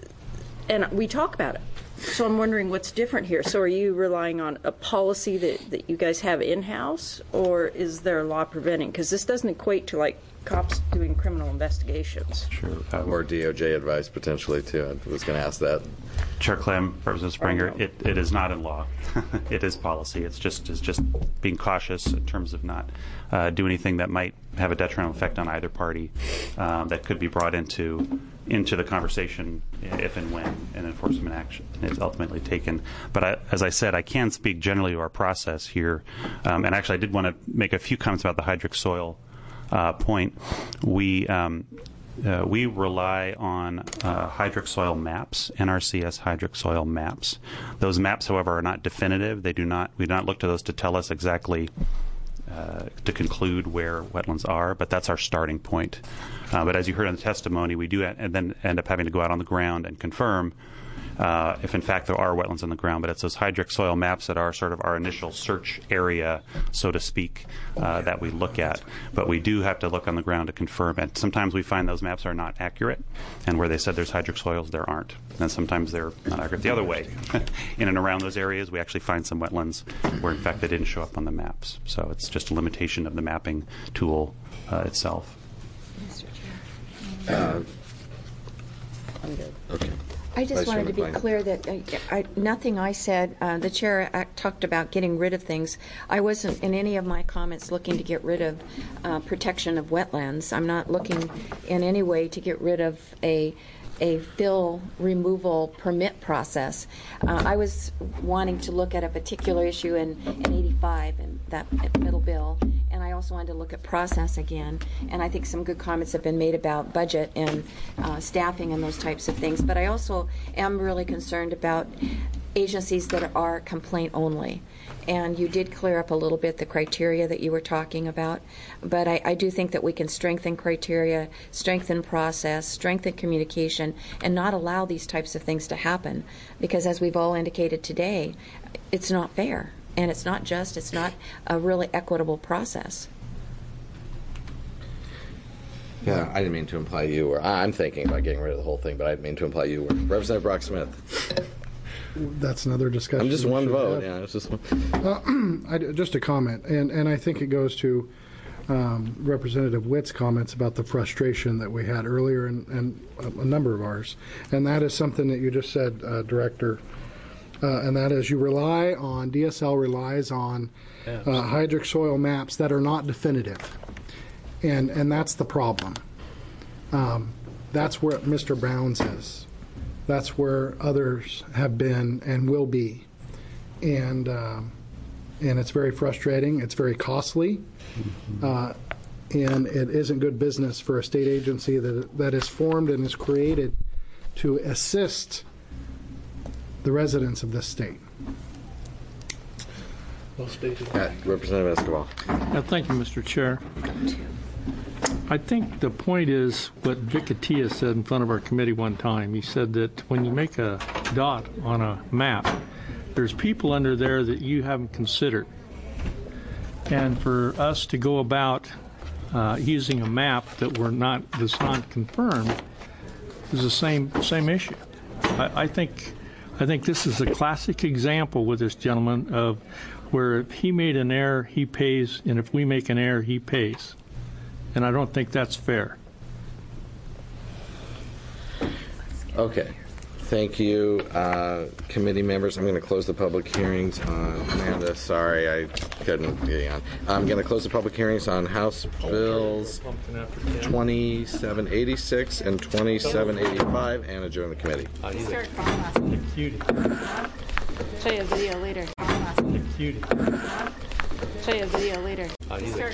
S12: and we talk about it. So I'm wondering what's different here. So are you relying on a policy that, that you guys have in-house, or is there a law preventing? Because this doesn't equate to like cops doing criminal investigations.
S22: Sure.
S1: Uh, or D O J advice potentially too. I was going to ask that.
S22: Chair Clem, Representative Springer, it, it is not in law. It is policy. It's just is just being cautious in terms of not uh, do anything that might have a detrimental effect on either party um, that could be brought into into the conversation if and when an enforcement action is ultimately taken. But I, as I said, I can speak generally to our process here. Um, and actually, I did want to make a few comments about the hydric soil uh, point. We um, uh, we rely on uh, hydric soil maps, N R C S hydric soil maps. Those maps, however, are not definitive. They do not. We do not look to those to tell us exactly Uh, to conclude where wetlands are, but that's our starting point. Uh, but as you heard in the testimony, we do and then end up having to go out on the ground and confirm uh, if in fact there are wetlands on the ground. But it's those hydric soil maps that are sort of our initial search area, so to speak, uh, that we look at. But we do have to look on the ground to confirm it. Sometimes we find those maps are not accurate, and where they said there's hydric soils, there aren't. And sometimes they're not accurate the other way. In and around those areas, we actually find some wetlands where in fact they didn't show up on the maps. So it's just a limitation of the mapping tool uh, itself.
S19: Mister Chair.
S1: Uh,
S12: I'm good.
S1: Okay.
S19: I just
S1: Vice
S19: wanted to be
S1: Chairman
S19: clear that I, I, nothing I said, uh, the chair uh, talked about getting rid of things. I wasn't in any of my comments looking to get rid of uh, protection of wetlands. I'm not looking in any way to get rid of a a fill removal permit process. Uh, I was wanting to look at a particular issue in, in eighty-five, and that middle bill, and I also wanted to look at process again, and I think some good comments have been made about budget and uh, staffing and those types of things, but I also am really concerned about agencies that are complaint only. And you did clear up a little bit the criteria that you were talking about, but I, I do think that we can strengthen criteria, strengthen process, strengthen communication, and not allow these types of things to happen, because as we've all indicated today, it's not fair, and it's not just, it's not a really equitable process.
S1: Yeah, I didn't mean to imply you were. I'm thinking about getting rid of the whole thing, but I didn't mean to imply you were. Representative Brock Smith.
S17: That's another discussion.
S1: I'm just
S17: we
S1: one
S17: should
S1: vote.
S17: have.
S1: Yeah, it's just one.
S17: Uh, I, just a comment, and, and I think it goes to um, Representative Witt's comments about the frustration that we had earlier, and, and a, a number of ours. And that is something that you just said, uh, Director, uh, and that is you rely on, D S L relies on uh, hydric soil maps that are not definitive. And, and that's the problem. Um, that's where Mister Brown's is. That's where others have been and will be, and um, and it's very frustrating. It's very costly, uh, and it isn't good business for a state agency that that is formed and is created to assist the residents of this state.
S4: Well stated.
S1: Uh, Representative Escobar.
S4: Uh, thank you, Mister Chair. I think the point is what Vic Attia said in front of our committee one time. He said that when you make a dot on a map, there's people under there that you haven't considered. And for us to go about uh, using a map that we're not that's not confirmed is the same same issue. I, I think I think this is a classic example with this gentleman of where if he made an error, he pays, and if we make an error, he pays. And I don't think that's fair.
S1: Okay. Thank you, uh, committee members. I'm going to close the public hearings on Amanda. Sorry, I couldn't get on. I'm going to close the public hearings on House Bills twenty-seven eighty-six and twenty-seven eighty-five and adjourn the committee.
S18: Show you a video later. Show you a video later.